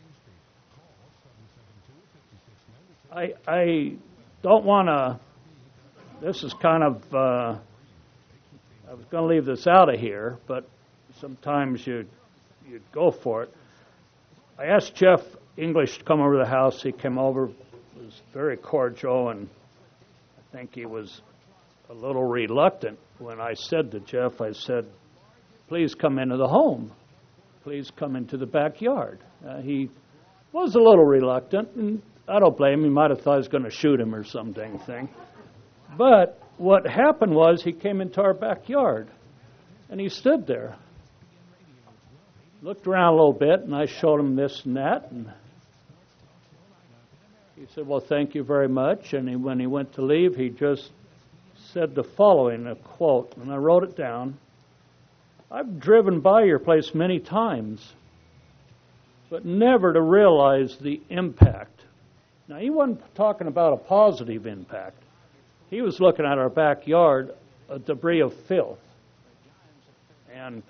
N: I don't want to, this is kind of, I was going to leave this out of here, but sometimes you'd go for it. I asked Jeff English to come over to the house. He came over, was very cordial, and I think he was a little reluctant when I said to Jeff, I said, please come into the home. Please come into the backyard. He was a little reluctant, and I don't blame him. He might have thought I was going to shoot him or some dang thing. But what happened was he came into our backyard, and he stood there, looked around a little bit, and I showed him this and that, and he said, well, thank you very much. And when he went to leave, he just said the following, a quote, and I wrote it down. I've driven by your place many times, but never to realize the impact. Now, he wasn't talking about a positive impact. He was looking at our backyard, a debris of filth. And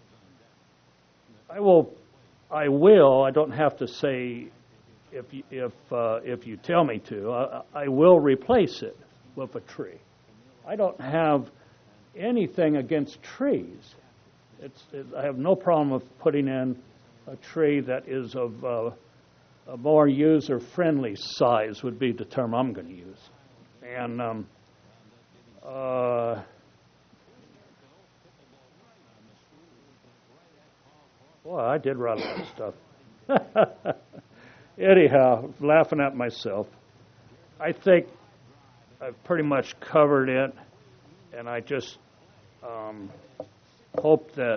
N: I don't have to say if you tell me to, I will replace it with a tree. I don't have anything against trees. I have no problem with putting in a tree that is of a more user-friendly size would be the term I'm going to use. And boy, I did write a lot of stuff. Anyhow, laughing at myself. I think I've pretty much covered it, and I just hope that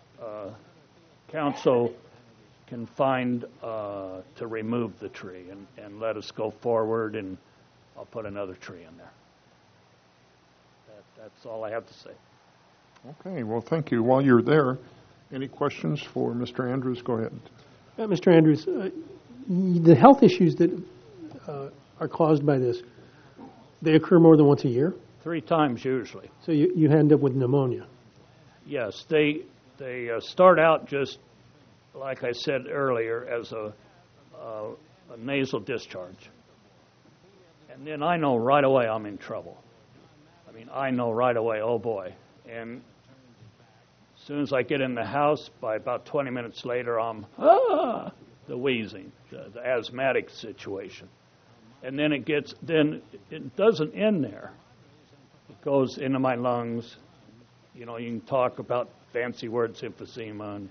N: council can find to remove the tree and let us go forward, and I'll put another tree in there. That's all I have to say.
A: Okay, well, thank you. While you're there, any questions for Mr. Andrews? Go ahead.
M: Mr. Andrews, the health issues that are caused by this, they occur more than once a year?
N: 3 times usually.
M: So you end up with pneumonia?
N: Yes, they start out just, like I said earlier, as a nasal discharge. And then I know right away I'm in trouble. I mean, I know right away, oh boy. And as soon as I get in the house, by about 20 minutes later, I'm, the wheezing, the asthmatic situation. And then it doesn't end there. It goes into my lungs. You know, you can talk about fancy words, emphysema, and,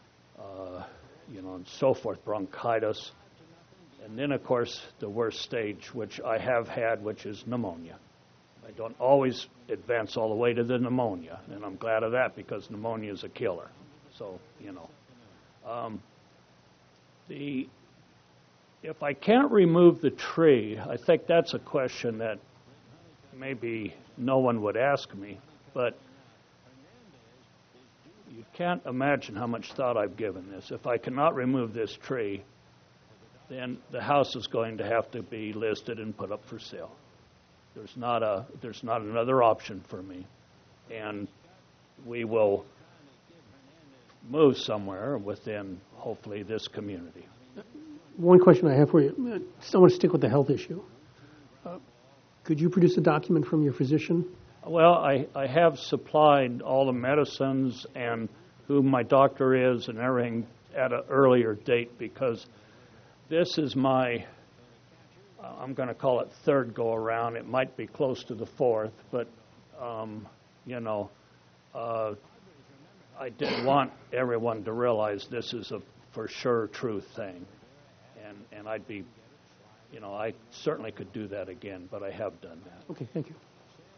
N: and so forth, bronchitis. And then, of course, the worst stage, which I have had, which is pneumonia. I don't always advance all the way to the pneumonia, and I'm glad of that because pneumonia is a killer. So, if I can't remove the tree, I think that's a question that maybe no one would ask me, but you can't imagine how much thought I've given this. If I cannot remove this tree, then the house is going to have to be listed and put up for sale. There's not another option for me, and we will move somewhere within, hopefully, this community.
M: One question I have for you. I want to stick with the health issue. Could you produce a document from your physician?
N: Well, I have supplied all the medicines and who my doctor is and everything at an earlier date because this is my, I'm going to call it third go-around. It might be close to the fourth, but, I didn't want everyone to realize this is a for sure true thing. And I'd be, I certainly could do that again, but I have done that.
M: Okay, thank you.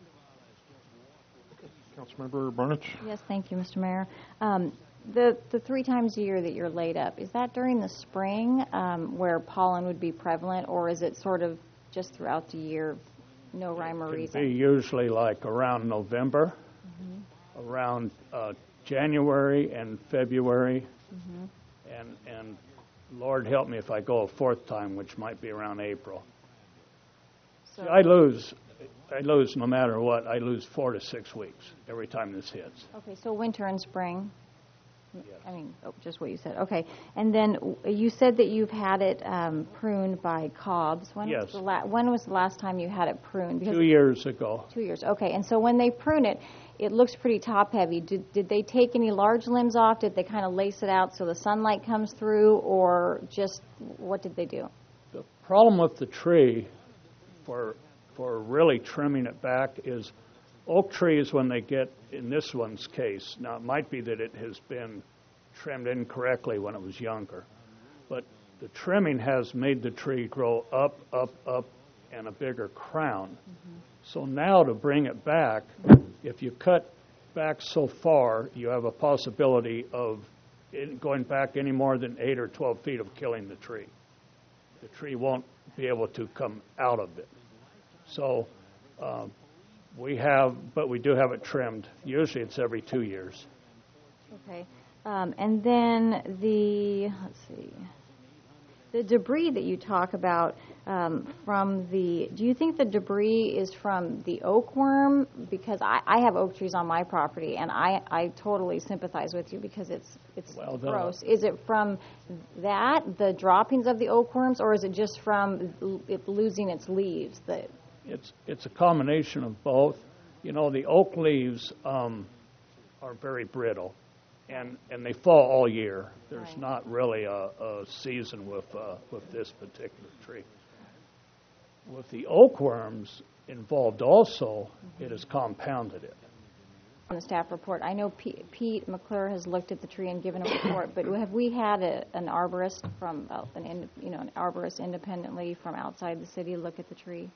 A: Councilmember Barnett?
H: Yes, thank you, Mr. Mayor. The 3 times a year that you're laid up, is that during the spring where pollen would be prevalent, or is it sort of just throughout the year, no rhyme or reason?
N: It'd be usually like around November. around January and February, and Lord help me if I go a fourth time, which might be around April.
H: So
N: See, I lose no matter what. I lose 4 to 6 weeks every time this hits.
H: Okay, so winter and spring. I mean, just what you said. Okay, and then you said that you've had it pruned by Cobb's.
N: Yes.
H: When was the last time you had it pruned?
N: 2 years ago.
H: 2 years. Okay, and so when they prune it, it looks pretty top heavy. Did they take any large limbs off? Did they kind of lace it out so the sunlight comes through, or just what did they do?
N: The problem with the tree for really trimming it back is oak trees, when they get, in this one's case, now it might be that it has been trimmed incorrectly when it was younger, but the trimming has made the tree grow up, and a bigger crown. So now to bring it back, if you cut back so far, you have a possibility of it going back any more than 8 or 12 feet of killing the tree. The tree won't be able to come out of it. So we do have it trimmed. Usually it's every 2 years.
H: Okay. And then the debris that you talk about do you think the debris is from the oak worm? Because I have oak trees on my property, and I totally sympathize with you because it's gross. Is it from that, the droppings of the oak worms, or is it just from it losing its leaves?
N: It's a combination of both. You know, the oak leaves are very brittle, and they fall all year. There's not really a season with this particular tree. With the oak worms involved also, it has compounded it.
H: On the staff report, I know Pete McClure has looked at the tree and given a report, but have we had an arborist from an arborist independently from outside the city look at the tree?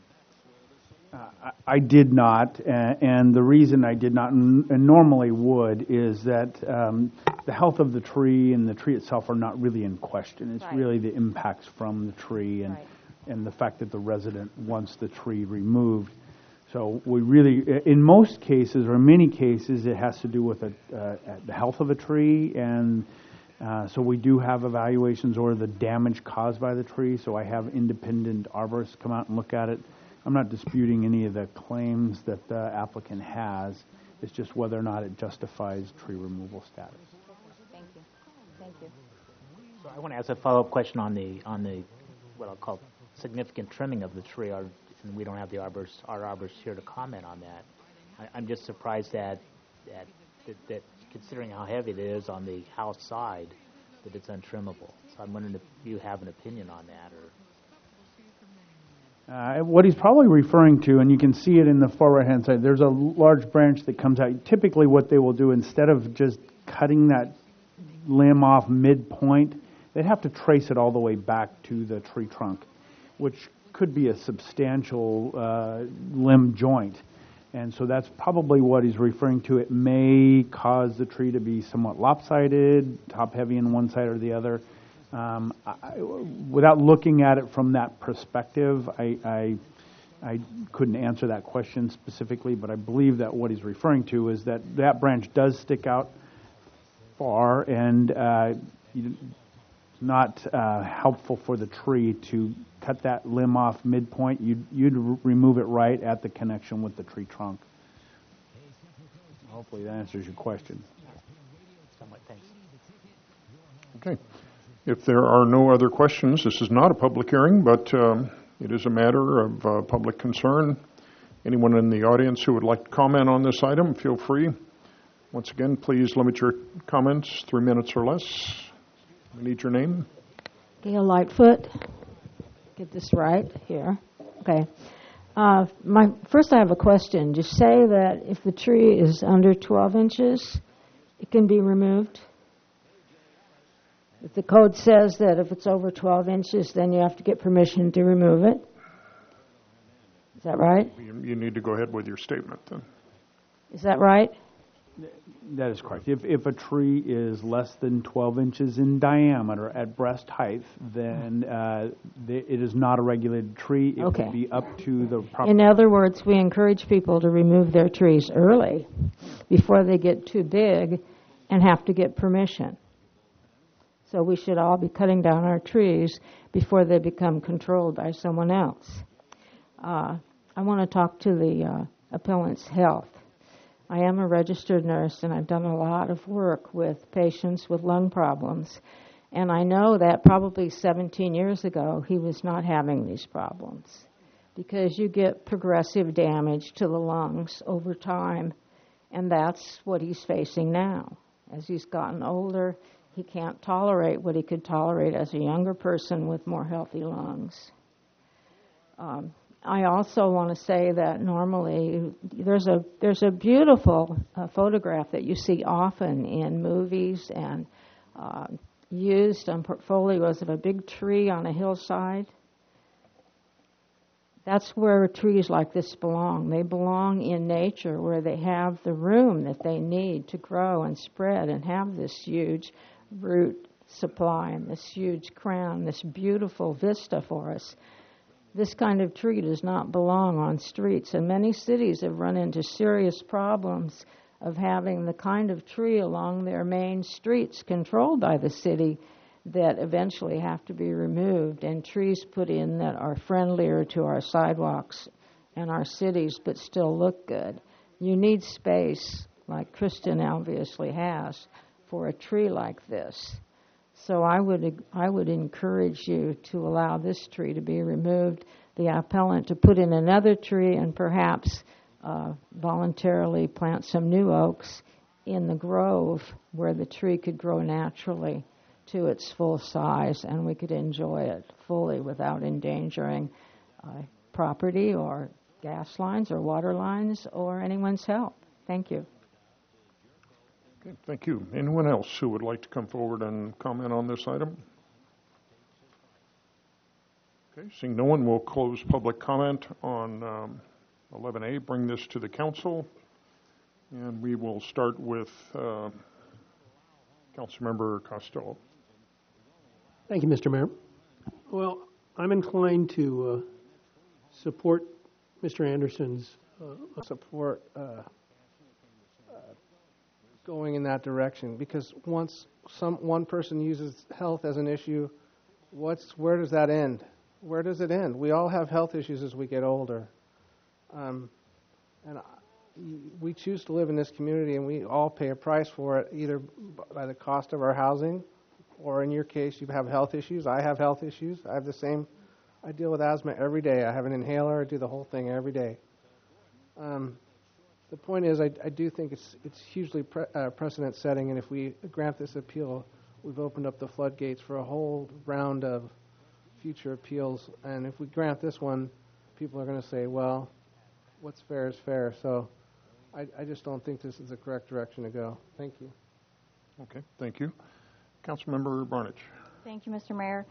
E: I did not, and the reason I did not, and normally would, is that the health of the tree and the tree itself are not really in question. It's really the impacts from the tree and the fact that the resident wants the tree removed. So we really, in most cases, or in many cases, it has to do with the health of a tree, and so we do have evaluations or the damage caused by the tree. So I have independent arborists come out and look at it. I'm not disputing any of the claims that the applicant has. It's just whether or not it justifies tree removal status.
H: Thank you. Thank you.
V: So I want to ask a follow-up question on the what I'll call significant trimming of the tree. And we don't have our arborists here to comment on that. I'm just surprised that considering how heavy it is on the house side, that it's untrimmable. So I'm wondering if you have an opinion on that, or.
E: What he's probably referring to, and you can see it in the far right-hand side, there's a large branch that comes out. Typically what they will do, instead of just cutting that limb off midpoint, they'd have to trace it all the way back to the tree trunk, which could be a substantial limb joint. And so that's probably what he's referring to. It may cause the tree to be somewhat lopsided, top-heavy in one side or the other. Without looking at it from that perspective, I couldn't answer that question specifically, but I believe that what he's referring to is that branch does stick out far, and not helpful for the tree to cut that limb off midpoint. You'd remove it right at the connection with the tree trunk. Hopefully that answers your question.
V: Somewhat, thanks.
A: Okay. If there are no other questions, this is not a public hearing, but it is a matter of public concern. Anyone in the audience who would like to comment on this item, feel free. Once again, please limit your comments 3 minutes or less. We need your name.
O: Gail Lightfoot. Get this right here. Okay. First, I have a question. Just say that if the tree is under 12 inches, it can be removed. If the code says that if it's over 12 inches, then you have to get permission to remove it. Is that right?
A: You need to go ahead with your statement then.
O: Is that right?
E: That is correct. If a tree is less than 12 inches in diameter at breast height, then it is not a regulated tree. It
O: Okay.
E: would be up to the proper...
O: In other words, we encourage people to remove their trees early before they get too big and have to get permission. So we should all be cutting down our trees before they become controlled by someone else. I want to talk to the appellant's health. I am a registered nurse, and I've done a lot of work with patients with lung problems. And I know that probably 17 years ago, he was not having these problems because you get progressive damage to the lungs over time, and that's what he's facing now. As he's gotten older, he can't tolerate what he could tolerate as a younger person with more healthy lungs. I also want to say that normally there's a beautiful photograph that you see often in movies and used on portfolios of a big tree on a hillside. That's where trees like this belong. They belong in nature where they have the room that they need to grow and spread and have this huge root supply and this huge crown, this beautiful vista for us. This kind of tree does not belong on streets, and many cities have run into serious problems of having the kind of tree along their main streets controlled by the city that eventually have to be removed, and trees put in that are friendlier to our sidewalks and our cities but still look good. You need space, like Kristen obviously has, for a tree like this. So I would encourage you to allow this tree to be removed, the appellant to put in another tree, and perhaps voluntarily plant some new oaks in the grove where the tree could grow naturally to its full size, and we could enjoy it fully without endangering property or gas lines or water lines or anyone's health. Thank you.
A: Okay, thank you. Anyone else who would like to come forward and comment on this item? Okay, seeing no one, we'll close public comment on 11A, bring this to the council, and we will start with Councilmember Costello.
M: Thank you, Mr. Mayor. Well, I'm inclined to support Mr. Anderson's
D: support going in that direction, because once one person uses health as an issue, where does that end? Where does it end? We all have health issues as we get older. We choose to live in this community, and we all pay a price for it, either by the cost of our housing, or in your case, you have health issues. I have health issues. I have the same. I deal with asthma every day. I have an inhaler. I do the whole thing every day. The point is, I do think it's hugely precedent setting, and if we grant this appeal, we've opened up the floodgates for a whole round of future appeals. And if we grant this one, people are going to say, well, what's fair is fair. So I just don't think this is the correct direction to go. Thank you.
A: Okay, thank you. Councilmember Barnich.
H: Thank you, Mr. Mayor.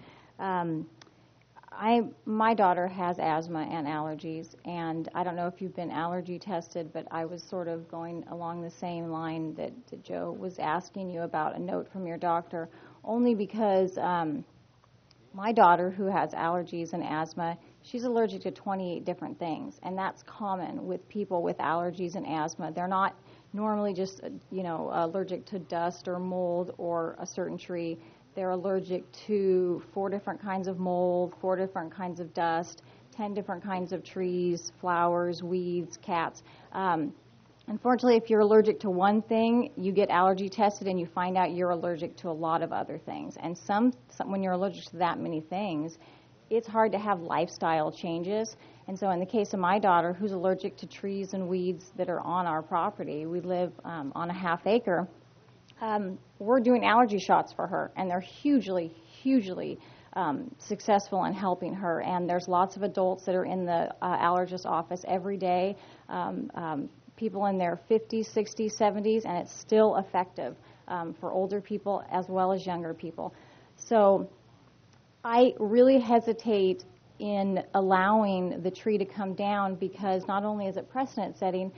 H: My daughter has asthma and allergies, and I don't know if you've been allergy tested, but I was sort of going along the same line that Joe was asking you about, a note from your doctor, only because my daughter, who has allergies and asthma, she's allergic to 28 different things, and that's common with people with allergies and asthma. They're not normally just, allergic to dust or mold or a certain tree. They're allergic to 4 different kinds of mold, 4 different kinds of dust, 10 different kinds of trees, flowers, weeds, cats. Unfortunately, if you're allergic to one thing, you get allergy tested and you find out you're allergic to a lot of other things. And when you're allergic to that many things, it's hard to have lifestyle changes. And so in the case of my daughter, who's allergic to trees and weeds that are on our property, we live on a half acre, we're doing allergy shots for her, and they're hugely successful in helping her. And there's lots of adults that are in the allergist office every day, people in their 50s, 60s, 70s, and it's still effective for older people as well as younger people. So I really hesitate in allowing the tree to come down, because not only is it precedent setting,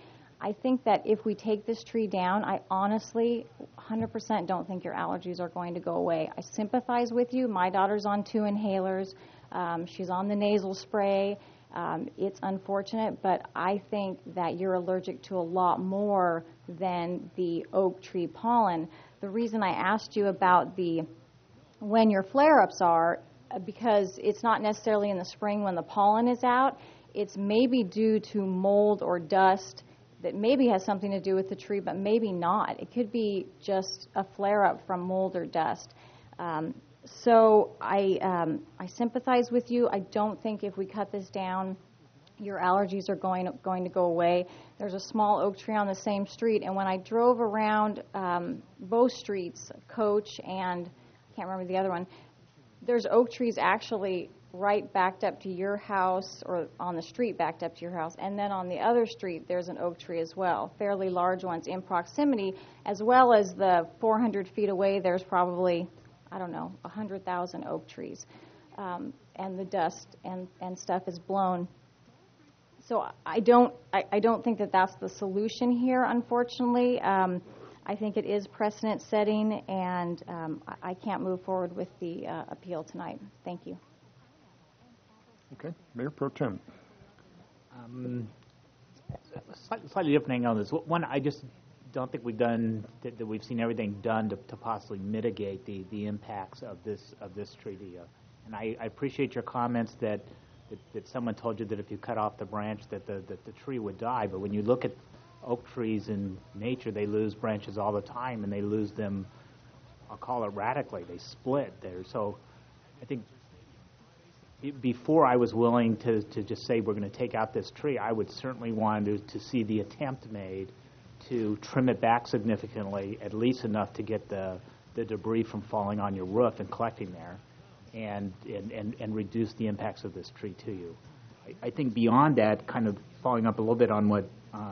H: I think that if we take this tree down, I honestly 100% don't think your allergies are going to go away. I sympathize with you. My daughter's on 2 inhalers. She's on the nasal spray. It's unfortunate, but I think that you're allergic to a lot more than the oak tree pollen. The reason I asked you about when your flare-ups are, because it's not necessarily in the spring when the pollen is out. It's maybe due to mold or dust that maybe has something to do with the tree, but maybe not. It could be just a flare-up from mold or dust. So I sympathize with you. I don't think if we cut this down, your allergies are going to go away. There's a small oak tree on the same street, and when I drove around both streets, Coach and I can't remember the other one, there's oak trees actually right backed up to your house, or on the street backed up to your house, and then on the other street there's an oak tree as well, fairly large ones in proximity, as well as the 400 feet away there's probably, 100,000 oak trees, and the dust and stuff is blown. So I don't think that that's the solution here, unfortunately. I think it is precedent setting, and I can't move forward with the appeal tonight. Thank you.
A: Okay, Mayor Pro Tem.
V: Slightly different angle on this. One, I just don't think that we've seen everything done to possibly mitigate the impacts of this treaty. And I appreciate your comments that someone told you that if you cut off the branch that the tree would die. But when you look at oak trees in nature, they lose branches all the time, and they lose them, I'll call it radically. They split there. So I think before I was willing to just say we're going to take out this tree, I would certainly want to see the attempt made to trim it back significantly, at least enough to get the debris from falling on your roof and collecting there, and reduce the impacts of this tree to you. I think beyond that, kind of following up a little bit on what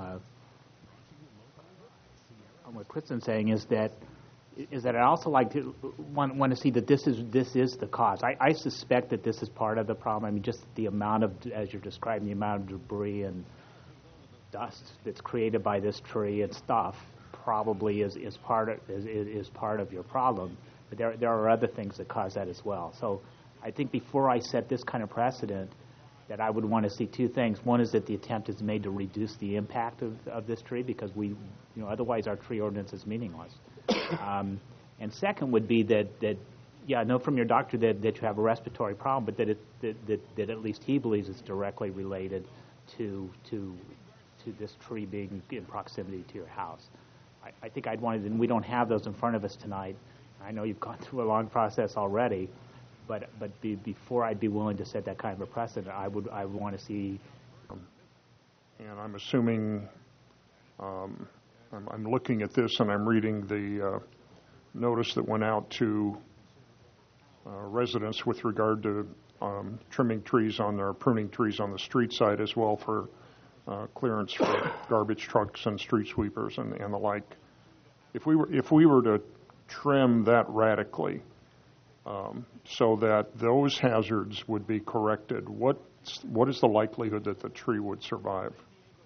V: Kristen's saying, is that I also like to want to see that this is the cause. I suspect that this is part of the problem. I mean, just the amount of, as you're describing, the amount of debris and dust that's created by this tree and stuff probably is part of your problem. But there are other things that cause that as well. So I think before I set this kind of precedent, that I would want to see 2 things. One is that the attempt is made to reduce the impact of this tree, because otherwise our tree ordinance is meaningless. And second would be that I know from your doctor that you have a respiratory problem, but that at least he believes it's directly related to this tree being in proximity to your house. I think I'd want to, and we don't have those in front of us tonight. I know you've gone through a long process already, but before I'd be willing to set that kind of a precedent, I would want to see.
A: And I'm assuming, I'm looking at this and I'm reading the notice that went out to residents with regard to trimming trees pruning trees on the street side as well for clearance for garbage trucks and street sweepers and the like. If we were to trim that radically, so that those hazards would be corrected, what is the likelihood that the tree would survive?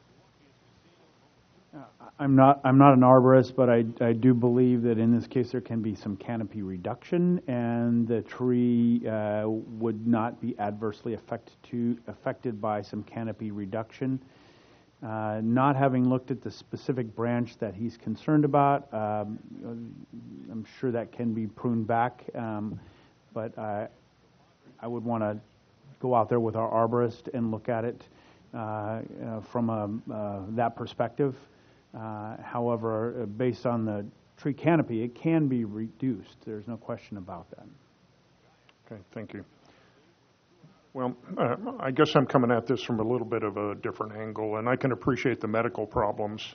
E: I'm not an arborist, but I do believe that in this case there can be some canopy reduction, and the tree would not be adversely affected by some canopy reduction. Not having looked at the specific branch that he's concerned about, I'm sure that can be pruned back, but I would want to go out there with our arborist and look at it from that perspective. However, based on the tree canopy, it can be reduced. There's no question about that.
A: Okay, thank you. Well, I guess I'm coming at this from a little bit of a different angle, and I can appreciate the medical problems.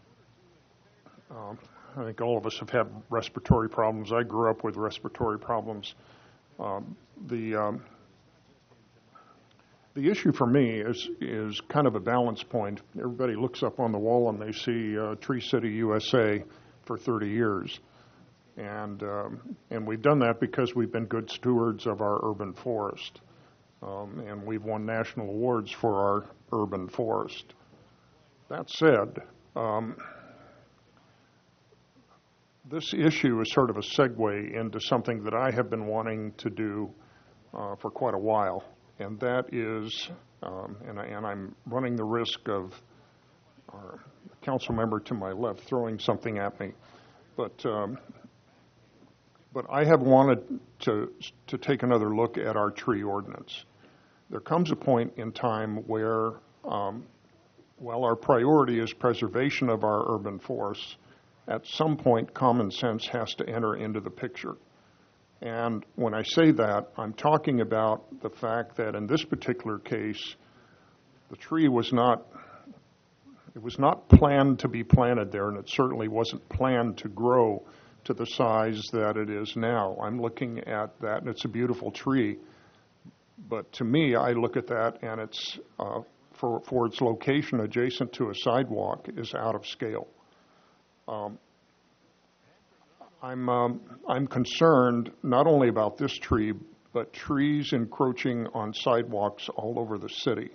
A: I think all of us have had respiratory problems. I grew up with respiratory problems. The issue for me is kind of a balance point. Everybody looks up on the wall and they see Tree City, USA for 30 years. And we've done that because we've been good stewards of our urban forest. And we've won national awards for our urban forest. That said, This issue is sort of a segue into something that I have been wanting to do for quite a while, and that is, and I'm running the risk of our council member to my left throwing something at me, but I have wanted to take another look at our tree ordinance. There comes a point in time where, while our priority is preservation of our urban forests, at some point common sense has to enter into the picture. And when I say that, I'm talking about the fact that in this particular case, the tree was not planned to be planted there, and it certainly wasn't planned to grow to the size that it is now. I'm looking at that, and it's a beautiful tree. But to me, I look at that, and it's for its location adjacent to a sidewalk is out of scale. I'm concerned not only about this tree, but trees encroaching on sidewalks all over the city.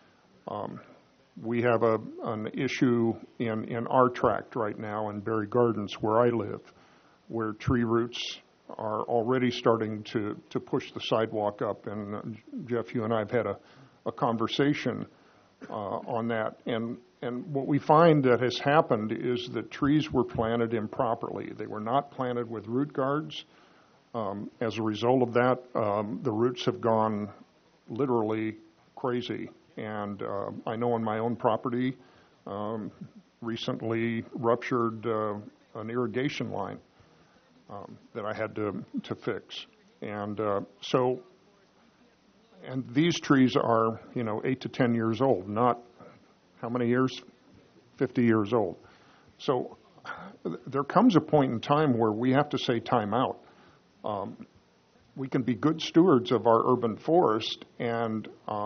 A: We have an issue in our tract right now in Berry Gardens, where I live, where tree roots are already starting to push the sidewalk up. And Jeff, you and I have had a conversation on that. And what we find that has happened is that trees were planted improperly. They were not planted with root guards. As a result of that, the roots have gone literally crazy. And I know on my own property, recently ruptured an irrigation line that I had to fix. And and these trees are, 8 to 10 years old, not how many years? 50 years old. So there comes a point in time where we have to say time out. We can be good stewards of our urban forest and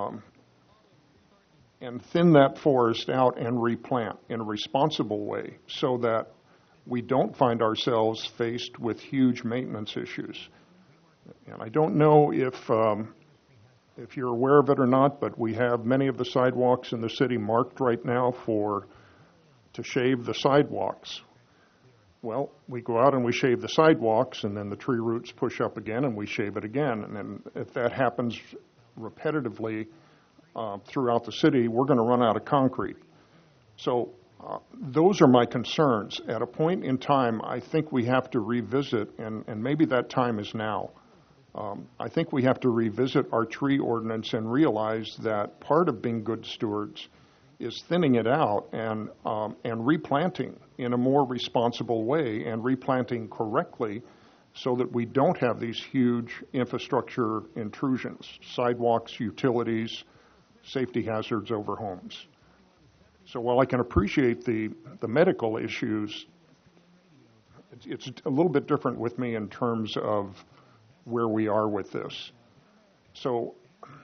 A: thin that forest out and replant in a responsible way so that we don't find ourselves faced with huge maintenance issues. And I don't know if you're aware of it or not, but we have many of the sidewalks in the city marked right now to shave the sidewalks. Well, we go out and we shave the sidewalks, and then the tree roots push up again, and we shave it again. And then if that happens repetitively throughout the city, we're going to run out of concrete. So those are my concerns. At a point in time, I think we have to revisit, and maybe that time is now. I think we have to revisit our tree ordinance and realize that part of being good stewards is thinning it out and replanting in a more responsible way and replanting correctly so that we don't have these huge infrastructure intrusions, sidewalks, utilities, safety hazards over homes. So while I can appreciate the medical issues, it's a little bit different with me in terms of where we are with this. So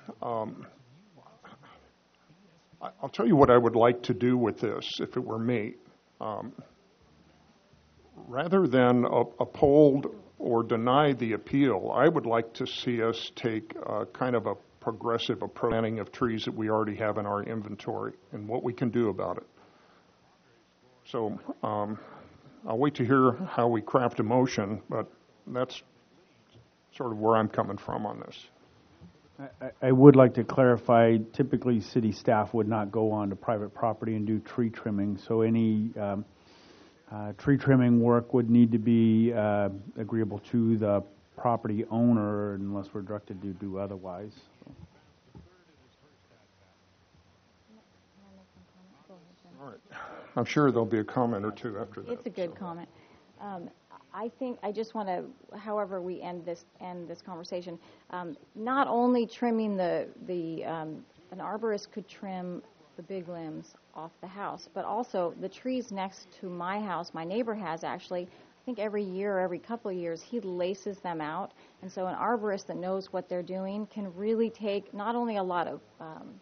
A: I'll tell you what I would like to do with this if it were me. Rather than uphold or deny the appeal, I would like to see us take kind of a progressive approach of trees that we already have in our inventory and what we can do about it. So I'll wait to hear how we craft a motion, but that's sort of where I'm coming from on this.
E: I would like to clarify, typically city staff would not go onto private property and do tree trimming, so any tree trimming work would need to be agreeable to the property owner unless we're directed to do otherwise.
A: All right. I'm sure there'll be a comment or two after that.
H: It's a good comment. I think I just want to, however we end this conversation, not only trimming an arborist could trim the big limbs off the house, but also the trees next to my house, my neighbor has actually, I think every year or every couple of years, he laces them out. And so an arborist that knows what they're doing can really take not only a lot of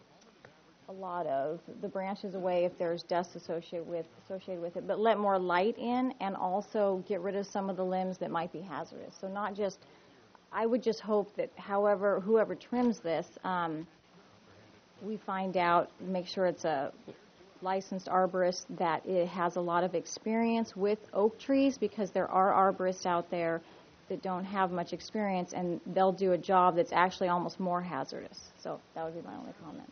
H: the branches away if there's dust associated with it, but let more light in and also get rid of some of the limbs that might be hazardous. So not just, I would just hope that whoever trims this, we find out, make sure it's a licensed arborist that has a lot of experience with oak trees, because there are arborists out there that don't have much experience, and they'll do a job that's actually almost more hazardous. So that would be my only comment.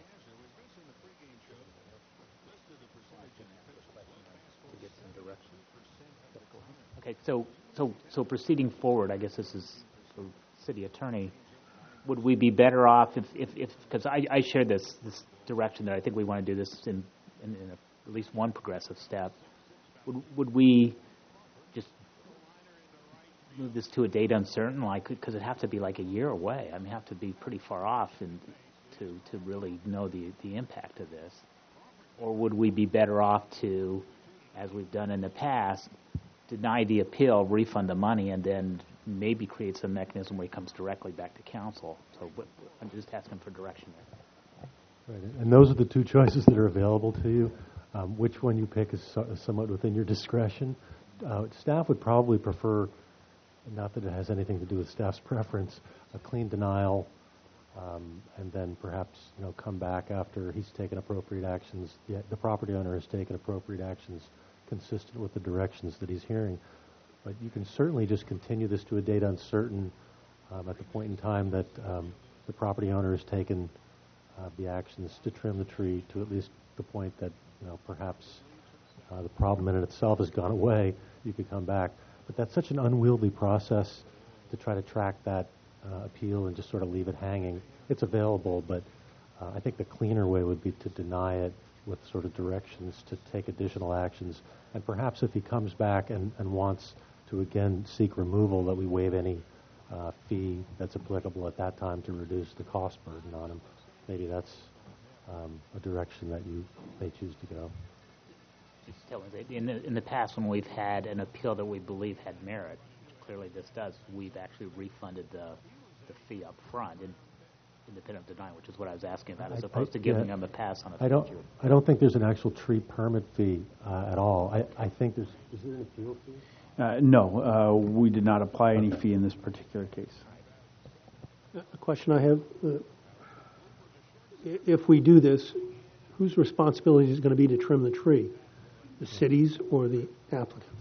V: Okay, so proceeding forward, I guess this is for city attorney. Would we be better off if because I share this direction that I think we want to do this in at least one progressive step. Would we just move this to a date uncertain, like, because it have to be like a year away? I mean, have to be pretty far off to really know the impact of this. Or would we be better off to, as we've done in the past, deny the appeal, refund the money, and then maybe create some mechanism where it comes directly back to council? So I'm just asking for direction there.
P: Right, and those are the two choices that are available to you. Which one you pick is somewhat within your discretion. Staff would probably prefer, not that it has anything to do with staff's preference, a clean denial, and then perhaps come back after he's taken appropriate actions. The property owner has taken appropriate actions consistent with the directions that he's hearing. But you can certainly just continue this to a date uncertain at the point in time that the property owner has taken the actions to trim the tree to at least the point that perhaps the problem in itself has gone away. You could come back. But that's such an unwieldy process to try to track that appeal and just sort of leave it hanging. It's available, but I think the cleaner way would be to deny it with sort of directions to take additional actions. And perhaps if he comes back and wants to again seek removal, that we waive any fee that's applicable at that time to reduce the cost burden on him. Maybe that's a direction that you may choose to go.
V: Just tell me, in the past when we've had an appeal that we believe had merit, clearly this does, we've actually refunded the fee up front in independent denial, which is what I was asking about, as opposed to giving them a pass on a future.
P: I don't think there's an actual tree permit fee at all. I think is there an appeal fee?
E: No, we did not apply any fee in this particular case.
M: A question I have, if we do this, whose responsibility is it going to be to trim the tree? The city's or the applicants?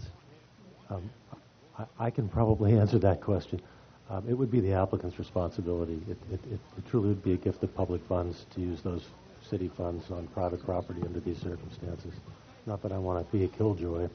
P: I can probably answer that question. It would be the applicant's responsibility. It truly would be a gift of public funds to use those city funds on private property under these circumstances. Not that I want to be a killjoy.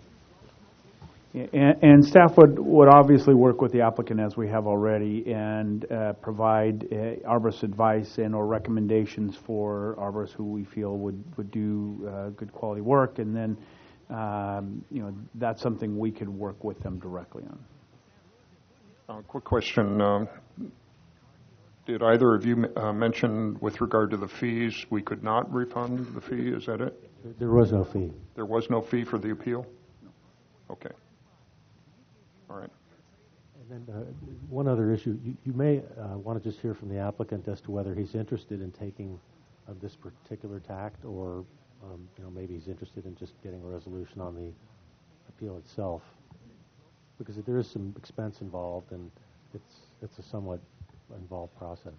E: And staff would obviously work with the applicant, as we have already, and provide arborist advice and or recommendations for arborists who we feel would do good quality work, and then that's something we could work with them directly on.
A: Quick question. Did either of you mention with regard to the fees, we could not refund the fee? Is that it?
P: There was no fee.
A: There was no fee for the appeal? Okay. All right.
P: And then one other issue. You may want to just hear from the applicant as to whether he's interested in taking this particular tact, or maybe he's interested in just getting a resolution on the appeal itself, because there is some expense involved, and it's a somewhat involved process.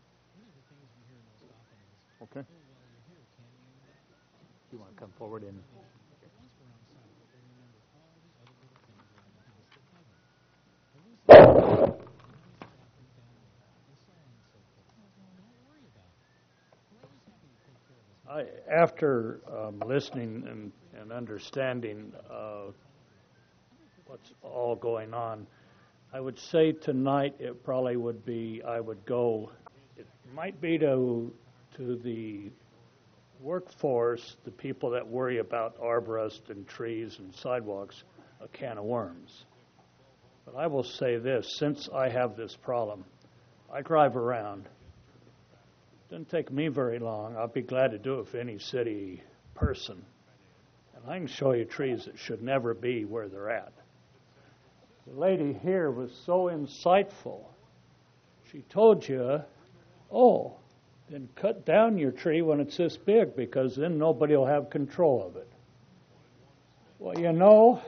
A: Okay.
V: You want to come forward and...
N: After listening and understanding what's all going on, I would say tonight it probably would be, I would go, it might be to the workforce, the people that worry about arborists and trees and sidewalks, a can of worms. But I will say this, since I have this problem, I drive around. Doesn't take me very long. I'll be glad to do it for any city person. And I can show you trees that should never be where they're at. The lady here was so insightful. She told you, then cut down your tree when it's this big, because then nobody will have control of it. Well,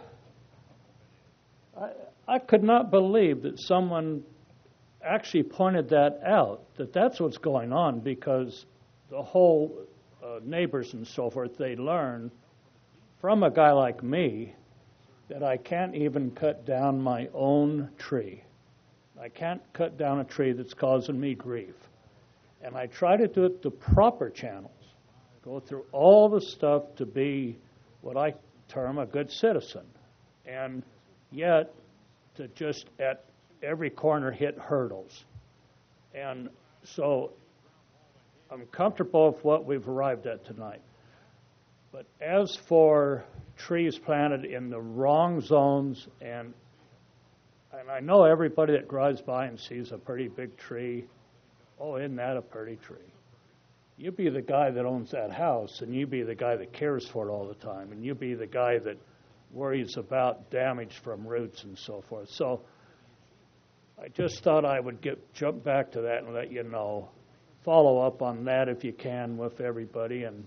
N: I could not believe that someone actually pointed that out, that's what's going on, because the whole neighbors and so forth, they learn from a guy like me that I can't even cut down my own tree. I can't cut down a tree that's causing me grief. And I try to do it the proper channels, go through all the stuff to be what I term a good citizen. And yet, to just at every corner hit hurdles. And so I'm comfortable with what we've arrived at tonight. But as for trees planted in the wrong zones, and I know everybody that drives by and sees a pretty big tree, oh, isn't that a pretty tree? You be the guy that owns that house, and you be the guy that cares for it all the time, and you be the guy that worries about damage from roots and so forth. So I just thought I would jump back to that and let you know. Follow up on that if you can with everybody, and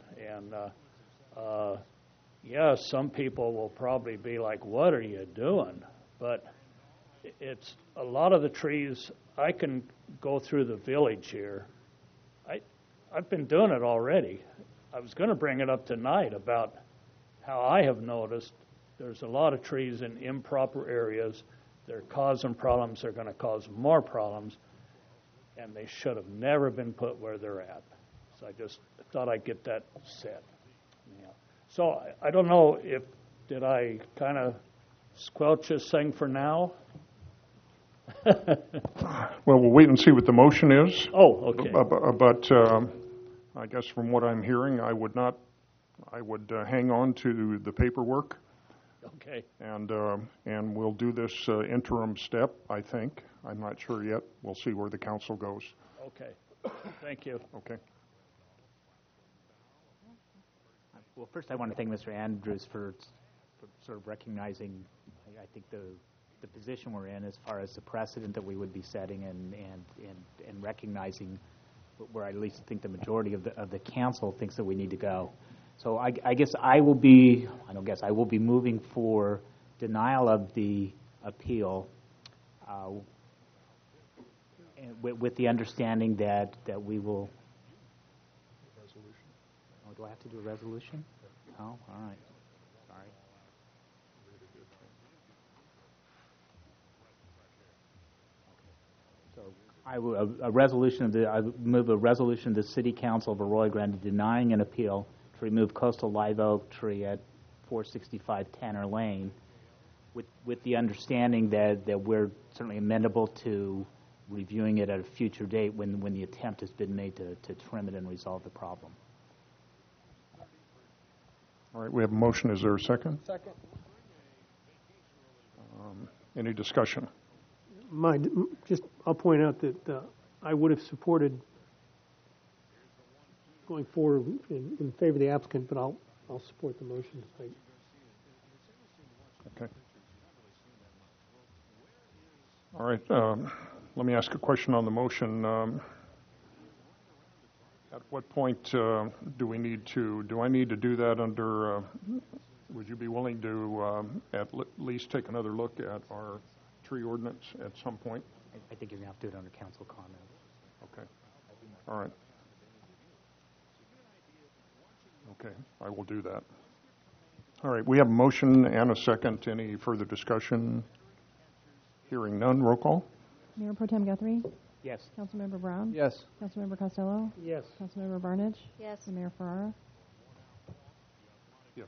N: yeah, some people will probably be like, what are you doing? But it's a lot of the trees. I can go through the village here. I've been doing it already. I was going to bring it up tonight about how I have noticed there's a lot of trees in improper areas. They're causing problems. They're going to cause more problems, and they should have never been put where they're at. So I just thought I'd get that said. Yeah. So I don't know if, did I kind of squelch this thing for now?
A: Well, we'll wait and see what the motion is.
N: Oh, okay.
A: But I guess from what I'm hearing, I would hang on to the paperwork.
N: Okay.
A: And we'll do this interim step, I think. I'm not sure yet. We'll see where the council goes.
N: Okay. Thank you.
A: Okay.
V: Well, first I want to thank Mr. Andrews for sort of recognizing, I think, the position we're in as far as the precedent that we would be setting and recognizing where I at least think the majority of the council thinks that we need to go. So I guess I will be moving for denial of the appeal with the understanding that we will. Oh, do I have to do a resolution? Oh, all right. Sorry. So I move a resolution of the City Council of Arroyo Grande denying an appeal to remove coastal live oak tree at 465 Tanner Lane, with the understanding that we're certainly amenable to reviewing it at a future date when the attempt has been made to trim it and resolve the problem.
A: All right, we have a motion. Is there a second?
M: Second.
A: Any discussion?
M: I'll point out that I would have supported going forward in favor of the applicant, but I'll support the motion.
A: Okay. All right. Let me ask a question on the motion. At what point do I need to do that under, would you be willing to at least take another look at our tree ordinance at some point?
V: I think you're going to have to do it under council comment.
A: Okay. All right. Okay, I will do that. All right, we have a motion and a second. Any further discussion? Hearing none, roll call.
R: Mayor Pro Tem Guthrie?
V: Yes.
R: Councilmember Brown?
D: Yes.
R: Councilmember Costello?
M: Yes.
R: Councilmember Barnage?
H: Yes.
R: And Mayor Ferrara?
A: Yes.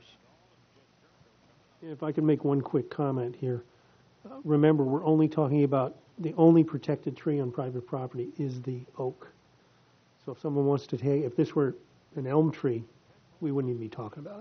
M: If I could make one quick comment here. Remember, we're only talking about the only protected tree on private property is the oak. So if someone wants to take, if this were an elm tree, we wouldn't even be talking about it.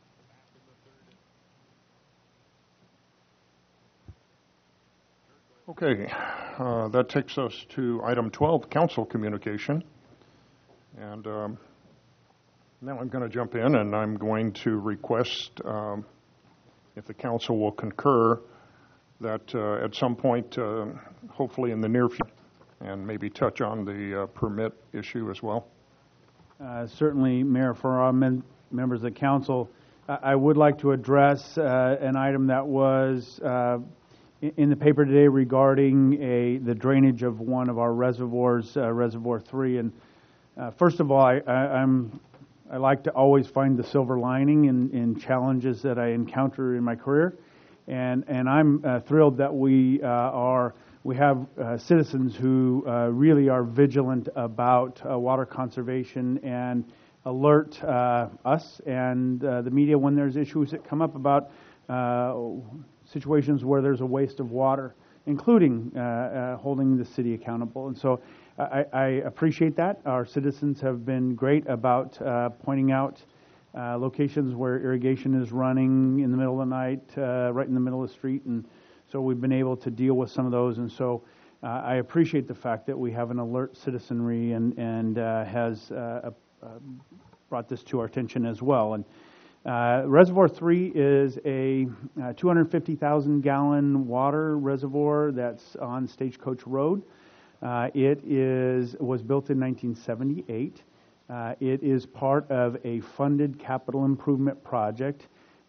A: Okay, that takes us to item 12, council communication. And now I'm going to jump in and I'm going to request, if the council will concur, that at some point, hopefully in the near future, and maybe touch on the permit issue as well.
E: Certainly, Mayor Ferrara, members of the council, I would like to address an item that was in the paper today regarding the drainage of one of our reservoirs, Reservoir 3. And first of all, I like to always find the silver lining in challenges that I encounter in my career, and I'm thrilled that we have citizens who really are vigilant about water conservation and alert us and the media when there's issues that come up about situations where there's a waste of water, including holding the city accountable. And so I appreciate that. Our citizens have been great about pointing out locations where irrigation is running in the middle of the night, right in the middle of the street, and so we've been able to deal with some of those. And so I appreciate the fact that we have an alert citizenry and has brought this to our attention as well. And Reservoir 3 is a 250,000 gallon water reservoir that's on Stagecoach Road. It was built in 1978. It is part of a funded capital improvement project.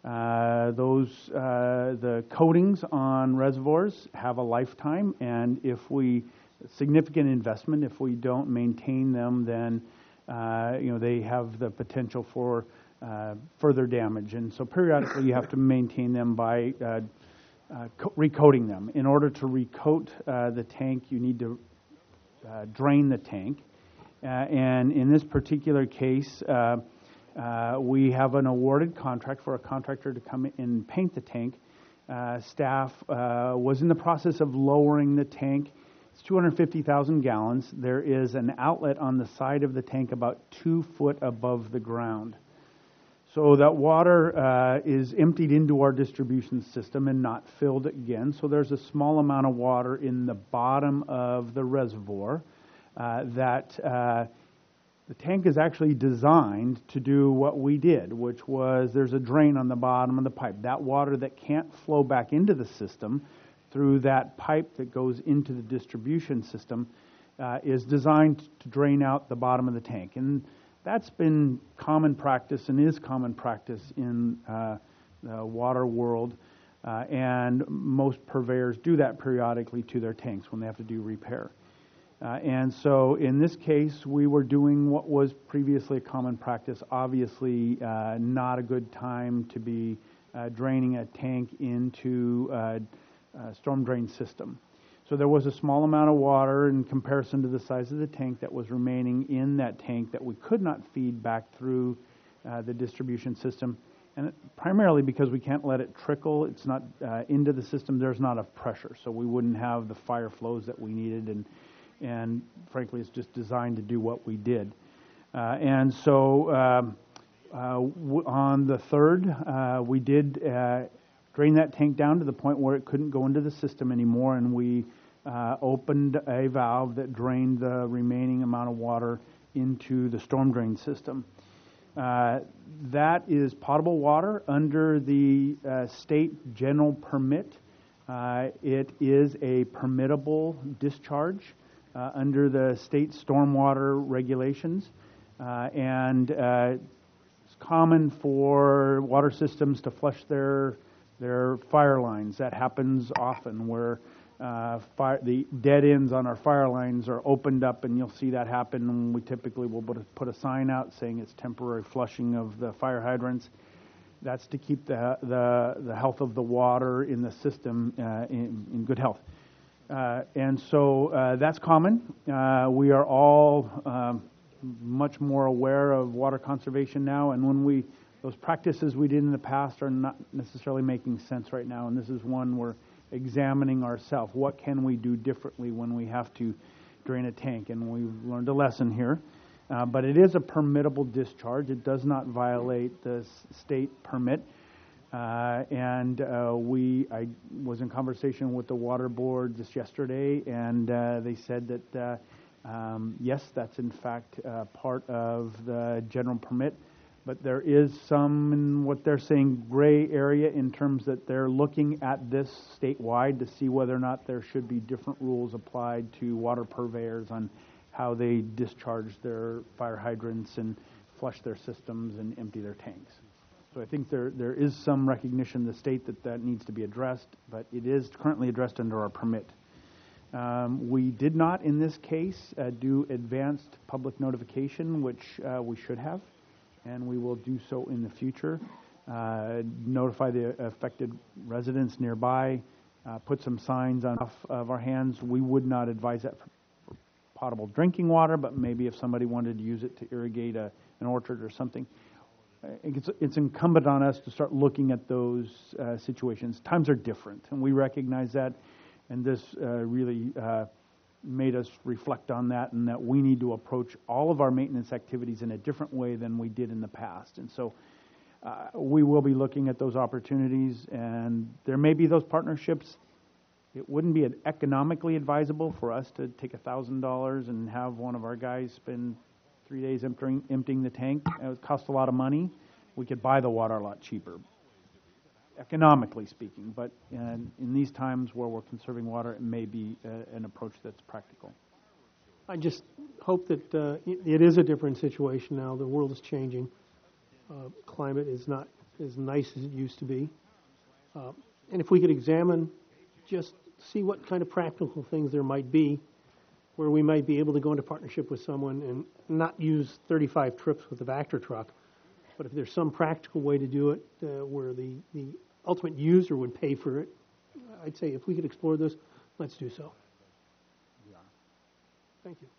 E: The coatings on reservoirs have a lifetime, and significant investment, if we don't maintain them, then they have the potential for further damage. And so periodically you have to maintain them by recoating them. In order to recoat the tank, you need to drain the tank. And in this particular case, we have an awarded contract for a contractor to come in and paint the tank. Staff was in the process of lowering the tank. It's 250,000 gallons. There is an outlet on the side of the tank about 2 foot above the ground. So that water is emptied into our distribution system and not filled again. So there's a small amount of water in the bottom of the reservoir the tank is actually designed to do what we did, which was there's a drain on the bottom of the pipe. That water that can't flow back into the system through that pipe that goes into the distribution system is designed to drain out the bottom of the tank. And that's been common practice and is common practice in the water world. And most purveyors do that periodically to their tanks when they have to do repair. And so in this case, we were doing what was previously a common practice. Obviously, not a good time to be draining a tank into a storm drain system. So there was a small amount of water in comparison to the size of the tank that was remaining in that tank that we could not feed back through the distribution system. And primarily because we can't let it trickle, it's not into the system, there's not enough pressure. So we wouldn't have the fire flows that we needed, and frankly, it's just designed to do what we did. And so on the 3rd, we did drain that tank down to the point where it couldn't go into the system anymore, and we opened a valve that drained the remaining amount of water into the storm drain system. That is potable water under the state general permit. It is a permittable discharge under the state stormwater regulations, and it's common for water systems to flush their fire lines. That happens often where the dead ends on our fire lines are opened up, and you'll see that happen. And we typically will put a sign out saying it's temporary flushing of the fire hydrants. That's to keep the health of the water in the system in good health. And so that's common. We are all much more aware of water conservation now, and when those practices we did in the past are not necessarily making sense right now, and this is one we're examining ourselves. What can we do differently when we have to drain a tank? And we've learned a lesson here. But it is a permittable discharge. It does not violate the state permit. I was in conversation with the water board just yesterday, and they said that yes, that's in fact part of the general permit, but there is some, in what they're saying, gray area in terms that they're looking at this statewide to see whether or not there should be different rules applied to water purveyors on how they discharge their fire hydrants and flush their systems and empty their tanks. So I think there is some recognition in the state that needs to be addressed, but it is currently addressed under our permit. We did not, in this case, do advanced public notification, which we should have. and we will do so in the future. Notify the affected residents nearby, put some signs on off of our hands. We would not advise that for potable drinking water, but maybe if somebody wanted to use it to irrigate an orchard or something. It's incumbent on us to start looking at those situations. Times are different, and we recognize that, and this really made us reflect on that, and that we need to approach all of our maintenance activities in a different way than we did in the past. And so we will be looking at those opportunities, and there may be those partnerships. It wouldn't be economically advisable for us to take $1,000 and have one of our guys spend 3 days emptying the tank. It would cost a lot of money. We could buy the water a lot cheaper, economically speaking. But in these times where we're conserving water, it may be an approach that's practical.
M: I just hope that it is a different situation now. The world is changing. Climate is not as nice as it used to be. And if we could examine, just see what kind of practical things there might be where we might be able to go into partnership with someone and not use 35 trips with the Vector truck, but if there's some practical way to do it where the ultimate user would pay for it, I'd say if we could explore this, let's do so.
A: Yeah.
M: Thank you.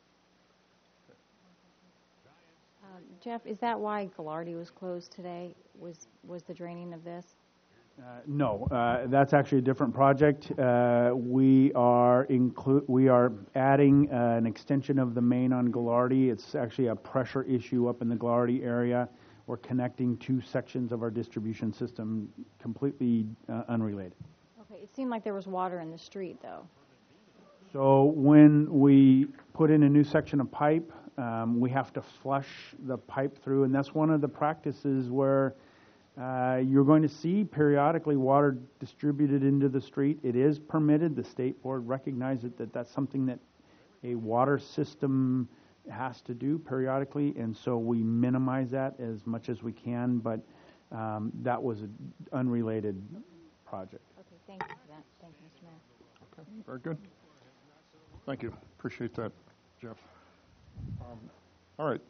H: Jeff, is that why Gallardi was closed today? Was the draining of this?
E: No, that's actually a different project. We are adding an extension of the main on Gallardi. It's actually a pressure issue up in the Gallardi area. We're connecting two sections of our distribution system, completely unrelated.
H: Okay, it seemed like there was water in the street, though.
E: So when we put in a new section of pipe, we have to flush the pipe through, and that's one of the practices where you're going to see periodically water distributed into the street. It is permitted. The state board recognizes that that's something that a water system has to do periodically, and so we minimize that as much as we can, but that was an unrelated project.
H: Okay, thank you for that. Thank you, Mr. Mayor.
A: Okay, very good. Thank you. Appreciate that, Jeff. All right.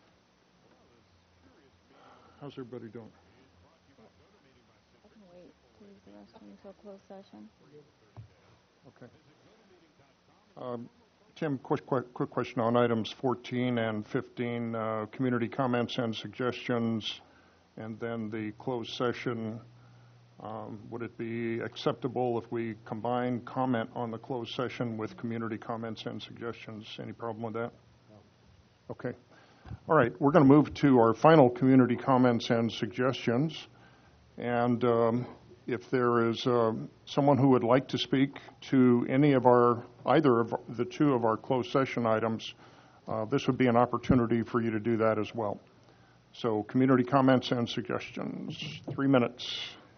A: How's everybody doing?
H: I can wait to use the restroom until closed session.
A: Okay. Tim, quick question on items 14 and 15, community comments and suggestions, and then the closed session. Would it be acceptable if we combine comment on the closed session with community comments and suggestions? Any problem with that? No. Okay. All right. We're going to move to our final community comments and suggestions. And if there is someone who would like to speak to either of the two of our closed session items, this would be an opportunity for you to do that as well. So community comments and suggestions, 3 minutes.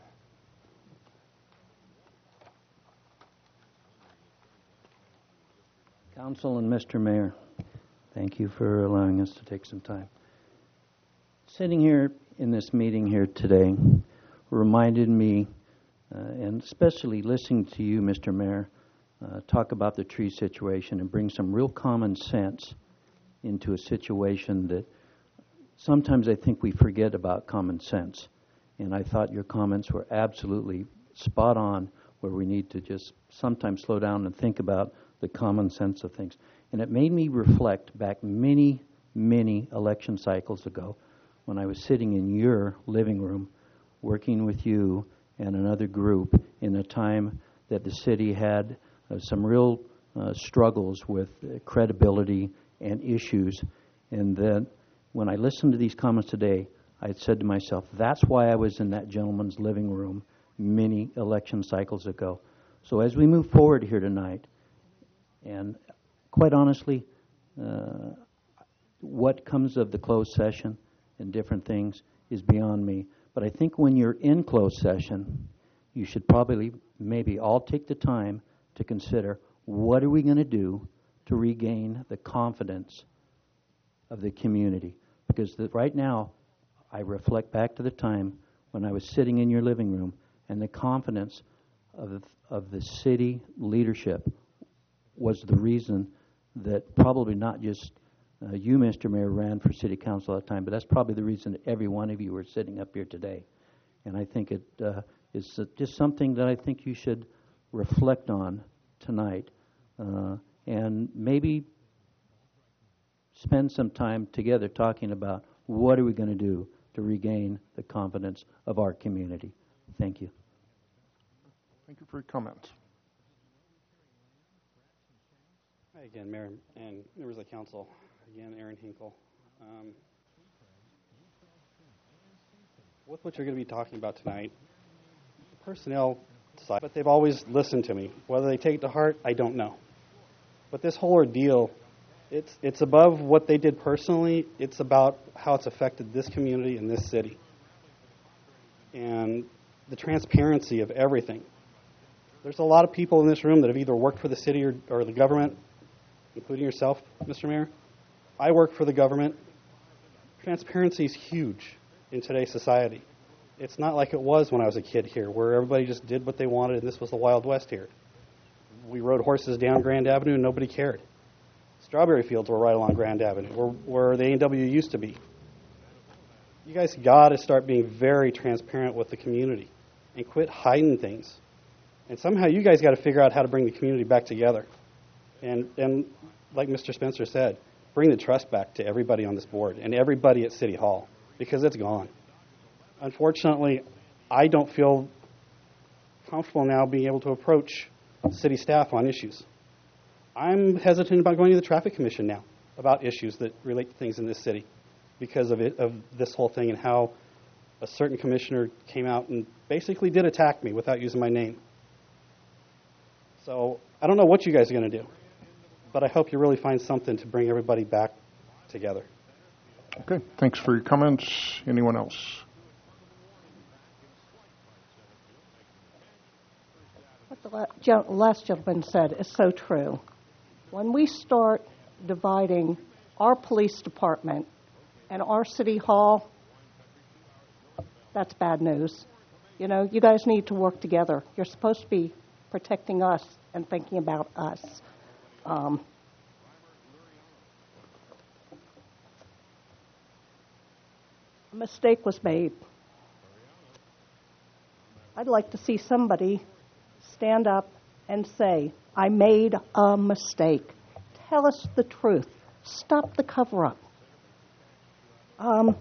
L: Council and Mr. Mayor, thank you for allowing us to take some time. Sitting here in this meeting here today reminded me, and especially listening to you, Mr. Mayor, talk about the tree situation and bring some real common sense into a situation that sometimes I think we forget about common sense. And I thought your comments were absolutely spot on, where we need to just sometimes slow down and think about the common sense of things. And it made me reflect back many, many election cycles ago when I was sitting in your living room working with you and another group in a time that the city had some real struggles with credibility and issues. And then when I listened to these comments today, I said to myself, that's why I was in that gentleman's living room many election cycles ago. So as we move forward here tonight, and quite honestly, what comes of the closed session and different things is beyond me. But I think when you're in closed session, you should probably maybe all take the time to consider what are we going to do to regain the confidence of the community. Because right now, I reflect back to the time when I was sitting in your living room and the confidence of the city leadership was the reason that probably not just You, Mr. Mayor, ran for city council at the time, but that's probably the reason that every one of you are sitting up here today. And I think it is just something that I think you should reflect on tonight, and maybe spend some time together talking about what are we going to do to regain the confidence of our community. Thank you.
A: Thank you for your comments.
F: Hi again, Mayor and members of the council. Again, Aaron Hinkle. With what you're going to be talking about tonight, the personnel side, but they've always listened to me. Whether they take it to heart, I don't know. But this whole ordeal, it's above what they did personally. It's about how it's affected this community and this city. And the transparency of everything. There's a lot of people in this room that have either worked for the city or the government, including yourself, Mr. Mayor. I work for the government. Transparency is huge in today's society. It's not like it was when I was a kid here, where everybody just did what they wanted and this was the Wild West here. We rode horses down Grand Avenue and nobody cared. Strawberry fields were right along Grand Avenue, where the A&W used to be. You guys got to start being very transparent with the community and quit hiding things. And somehow you guys got to figure out how to bring the community back together. And like Mr. Spencer said, bring the trust back to everybody on this board and everybody at City Hall, because it's gone. Unfortunately, I don't feel comfortable now being able to approach city staff on issues. I'm hesitant about going to the Traffic Commission now about issues that relate to things in this city because of this whole thing and how a certain commissioner came out and basically did attack me without using my name. So I don't know what you guys are going to do, but I hope you really find something to bring everybody back together.
A: Okay, thanks for your comments. Anyone else?
T: What the last gentleman said is so true. When we start dividing our police department and our city hall, that's bad news. You know, you guys need to work together. You're supposed to be protecting us and thinking about us. A mistake was made. I'd like to see somebody stand up and say, I made a mistake. Tell us the truth. Stop the cover-up. I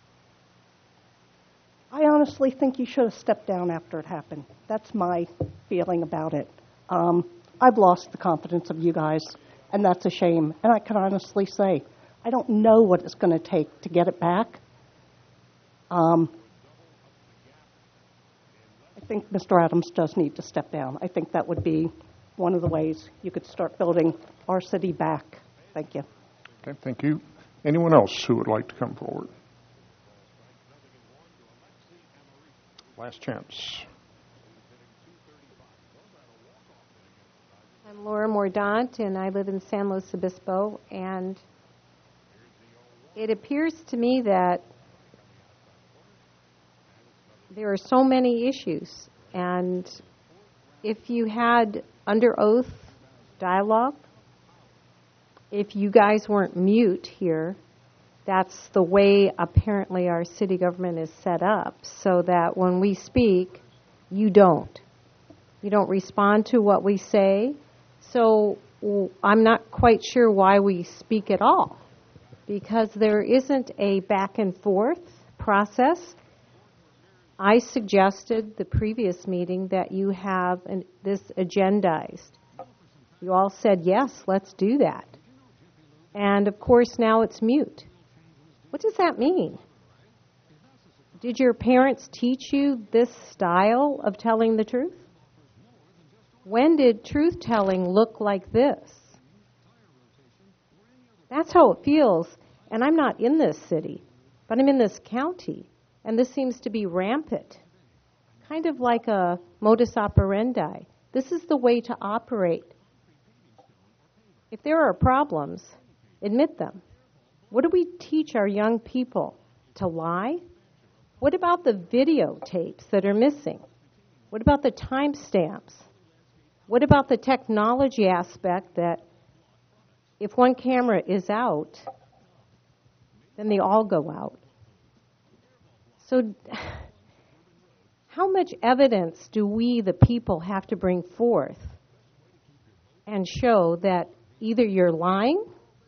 T: honestly think you should have stepped down after it happened. That's my feeling about it. I've lost the confidence of you guys, and that's a shame. And I can honestly say, I don't know what it's going to take to get it back. I think Mr. Adams does need to step down. I think that would be one of the ways you could start building our city back. Thank you.
A: Okay, thank you. Anyone else who would like to come forward? Last chance.
U: I'm Laura Mordaunt, and I live in San Luis Obispo, and it appears to me that there are so many issues, and if you had under oath dialogue, if you guys weren't mute here, that's the way apparently our city government is set up, so that when we speak, you don't. You don't respond to what we say. So I'm not quite sure why we speak at all, because there isn't a back and forth process. I suggested the previous meeting that you have this agendized. You all said, yes, let's do that. And of course, now it's mute. What does that mean? Did your parents teach you this style of telling the truth? When did truth-telling look like this? That's how it feels. And I'm not in this city, but I'm in this county. And this seems to be rampant, kind of like a modus operandi. This is the way to operate. If there are problems, admit them. What do we teach our young people? To lie? What about the videotapes that are missing? What about the timestamps? What about the technology aspect that if one camera is out, then they all go out. So how much evidence do we, the people, have to bring forth and show that either you're lying,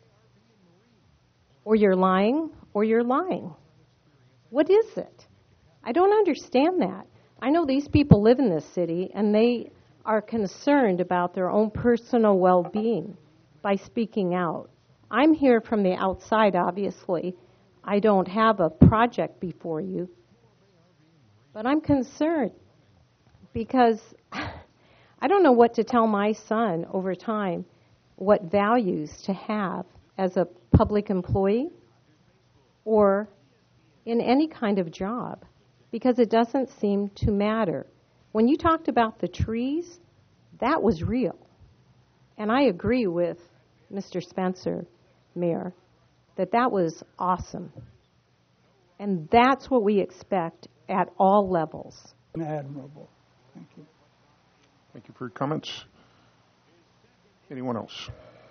U: or you're lying, or you're lying? What is it? I don't understand that. I know these people live in this city, and they are concerned about their own personal well-being by speaking out. I'm here from the outside, obviously. I don't have a project before you. But I'm concerned because I don't know what to tell my son over time, what values to have as a public employee or in any kind of job, because it doesn't seem to matter. When you talked about the trees, that was real. And I agree with Mr. Spencer, Mayor, that was awesome. And that's what we expect at all levels.
J: Admirable. Thank you.
A: Thank you for your comments. Anyone else?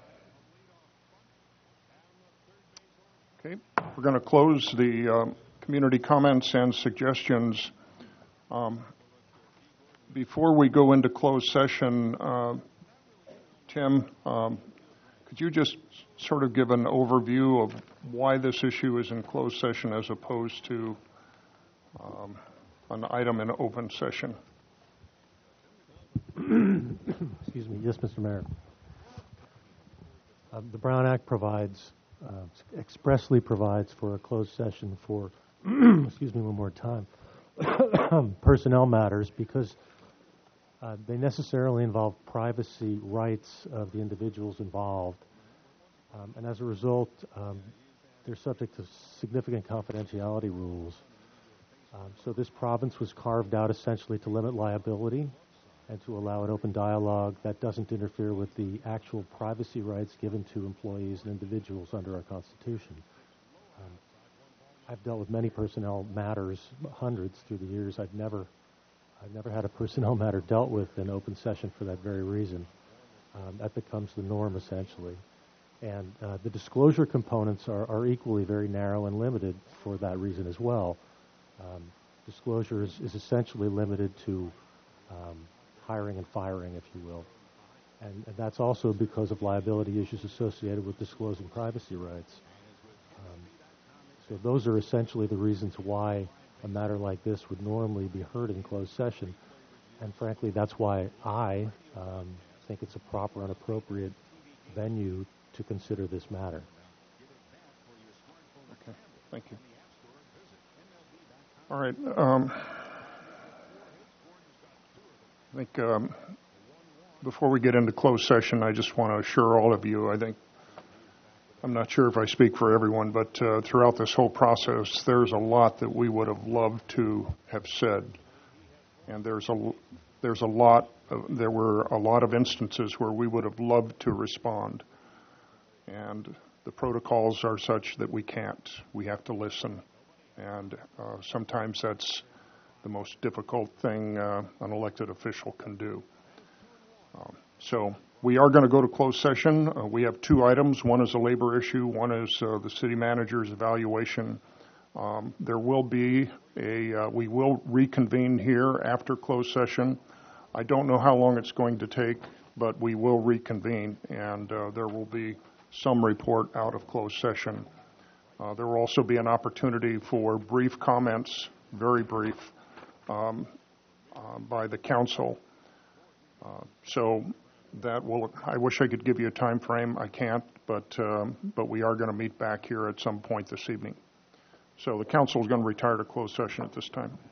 A: Okay, we're going to close the community comments and suggestions. Before we go into closed session, Tim, could you just sort of give an overview of why this issue is in closed session as opposed to an item in open session?
P: Excuse me. Yes, Mr. Mayor. The Brown Act provides, expressly provides for a closed session for, excuse me one more time, personnel matters because they necessarily involve privacy rights of the individuals involved. And as a result, they're subject to significant confidentiality rules. So this province was carved out essentially to limit liability and to allow an open dialogue that doesn't interfere with the actual privacy rights given to employees and individuals under our Constitution. I've dealt with many personnel matters, hundreds through the years. I've never had a personnel matter dealt with in open session for that very reason. That becomes the norm essentially. And the disclosure components are equally very narrow and limited for that reason as well. Disclosure is essentially limited to hiring and firing, if you will. And that's also because of liability issues associated with disclosing privacy rights. So those are essentially the reasons why a matter like this would normally be heard in closed session. And frankly, that's why I think it's a proper and appropriate venue to consider this matter.
A: Okay, thank you. All right. I think before we get into closed session, I just want to assure all of you, I'm not sure if I speak for everyone, but throughout this whole process, there's a lot that we would have loved to have said. And there were a lot of instances where we would have loved to respond. And the protocols are such that we can't. We have to listen. And sometimes that's the most difficult thing an elected official can do. So we are going to go to closed session. We have two items. One is a labor issue. One is the city manager's evaluation. There will be we will reconvene here after closed session. I don't know how long it's going to take, but we will reconvene, and there will be some report out of closed session. There will also be an opportunity for brief comments, very brief, by the council. So that will. I wish I could give you a time frame. I can't, but we are going to meet back here at some point this evening. So the council is going to retire to closed session at this time.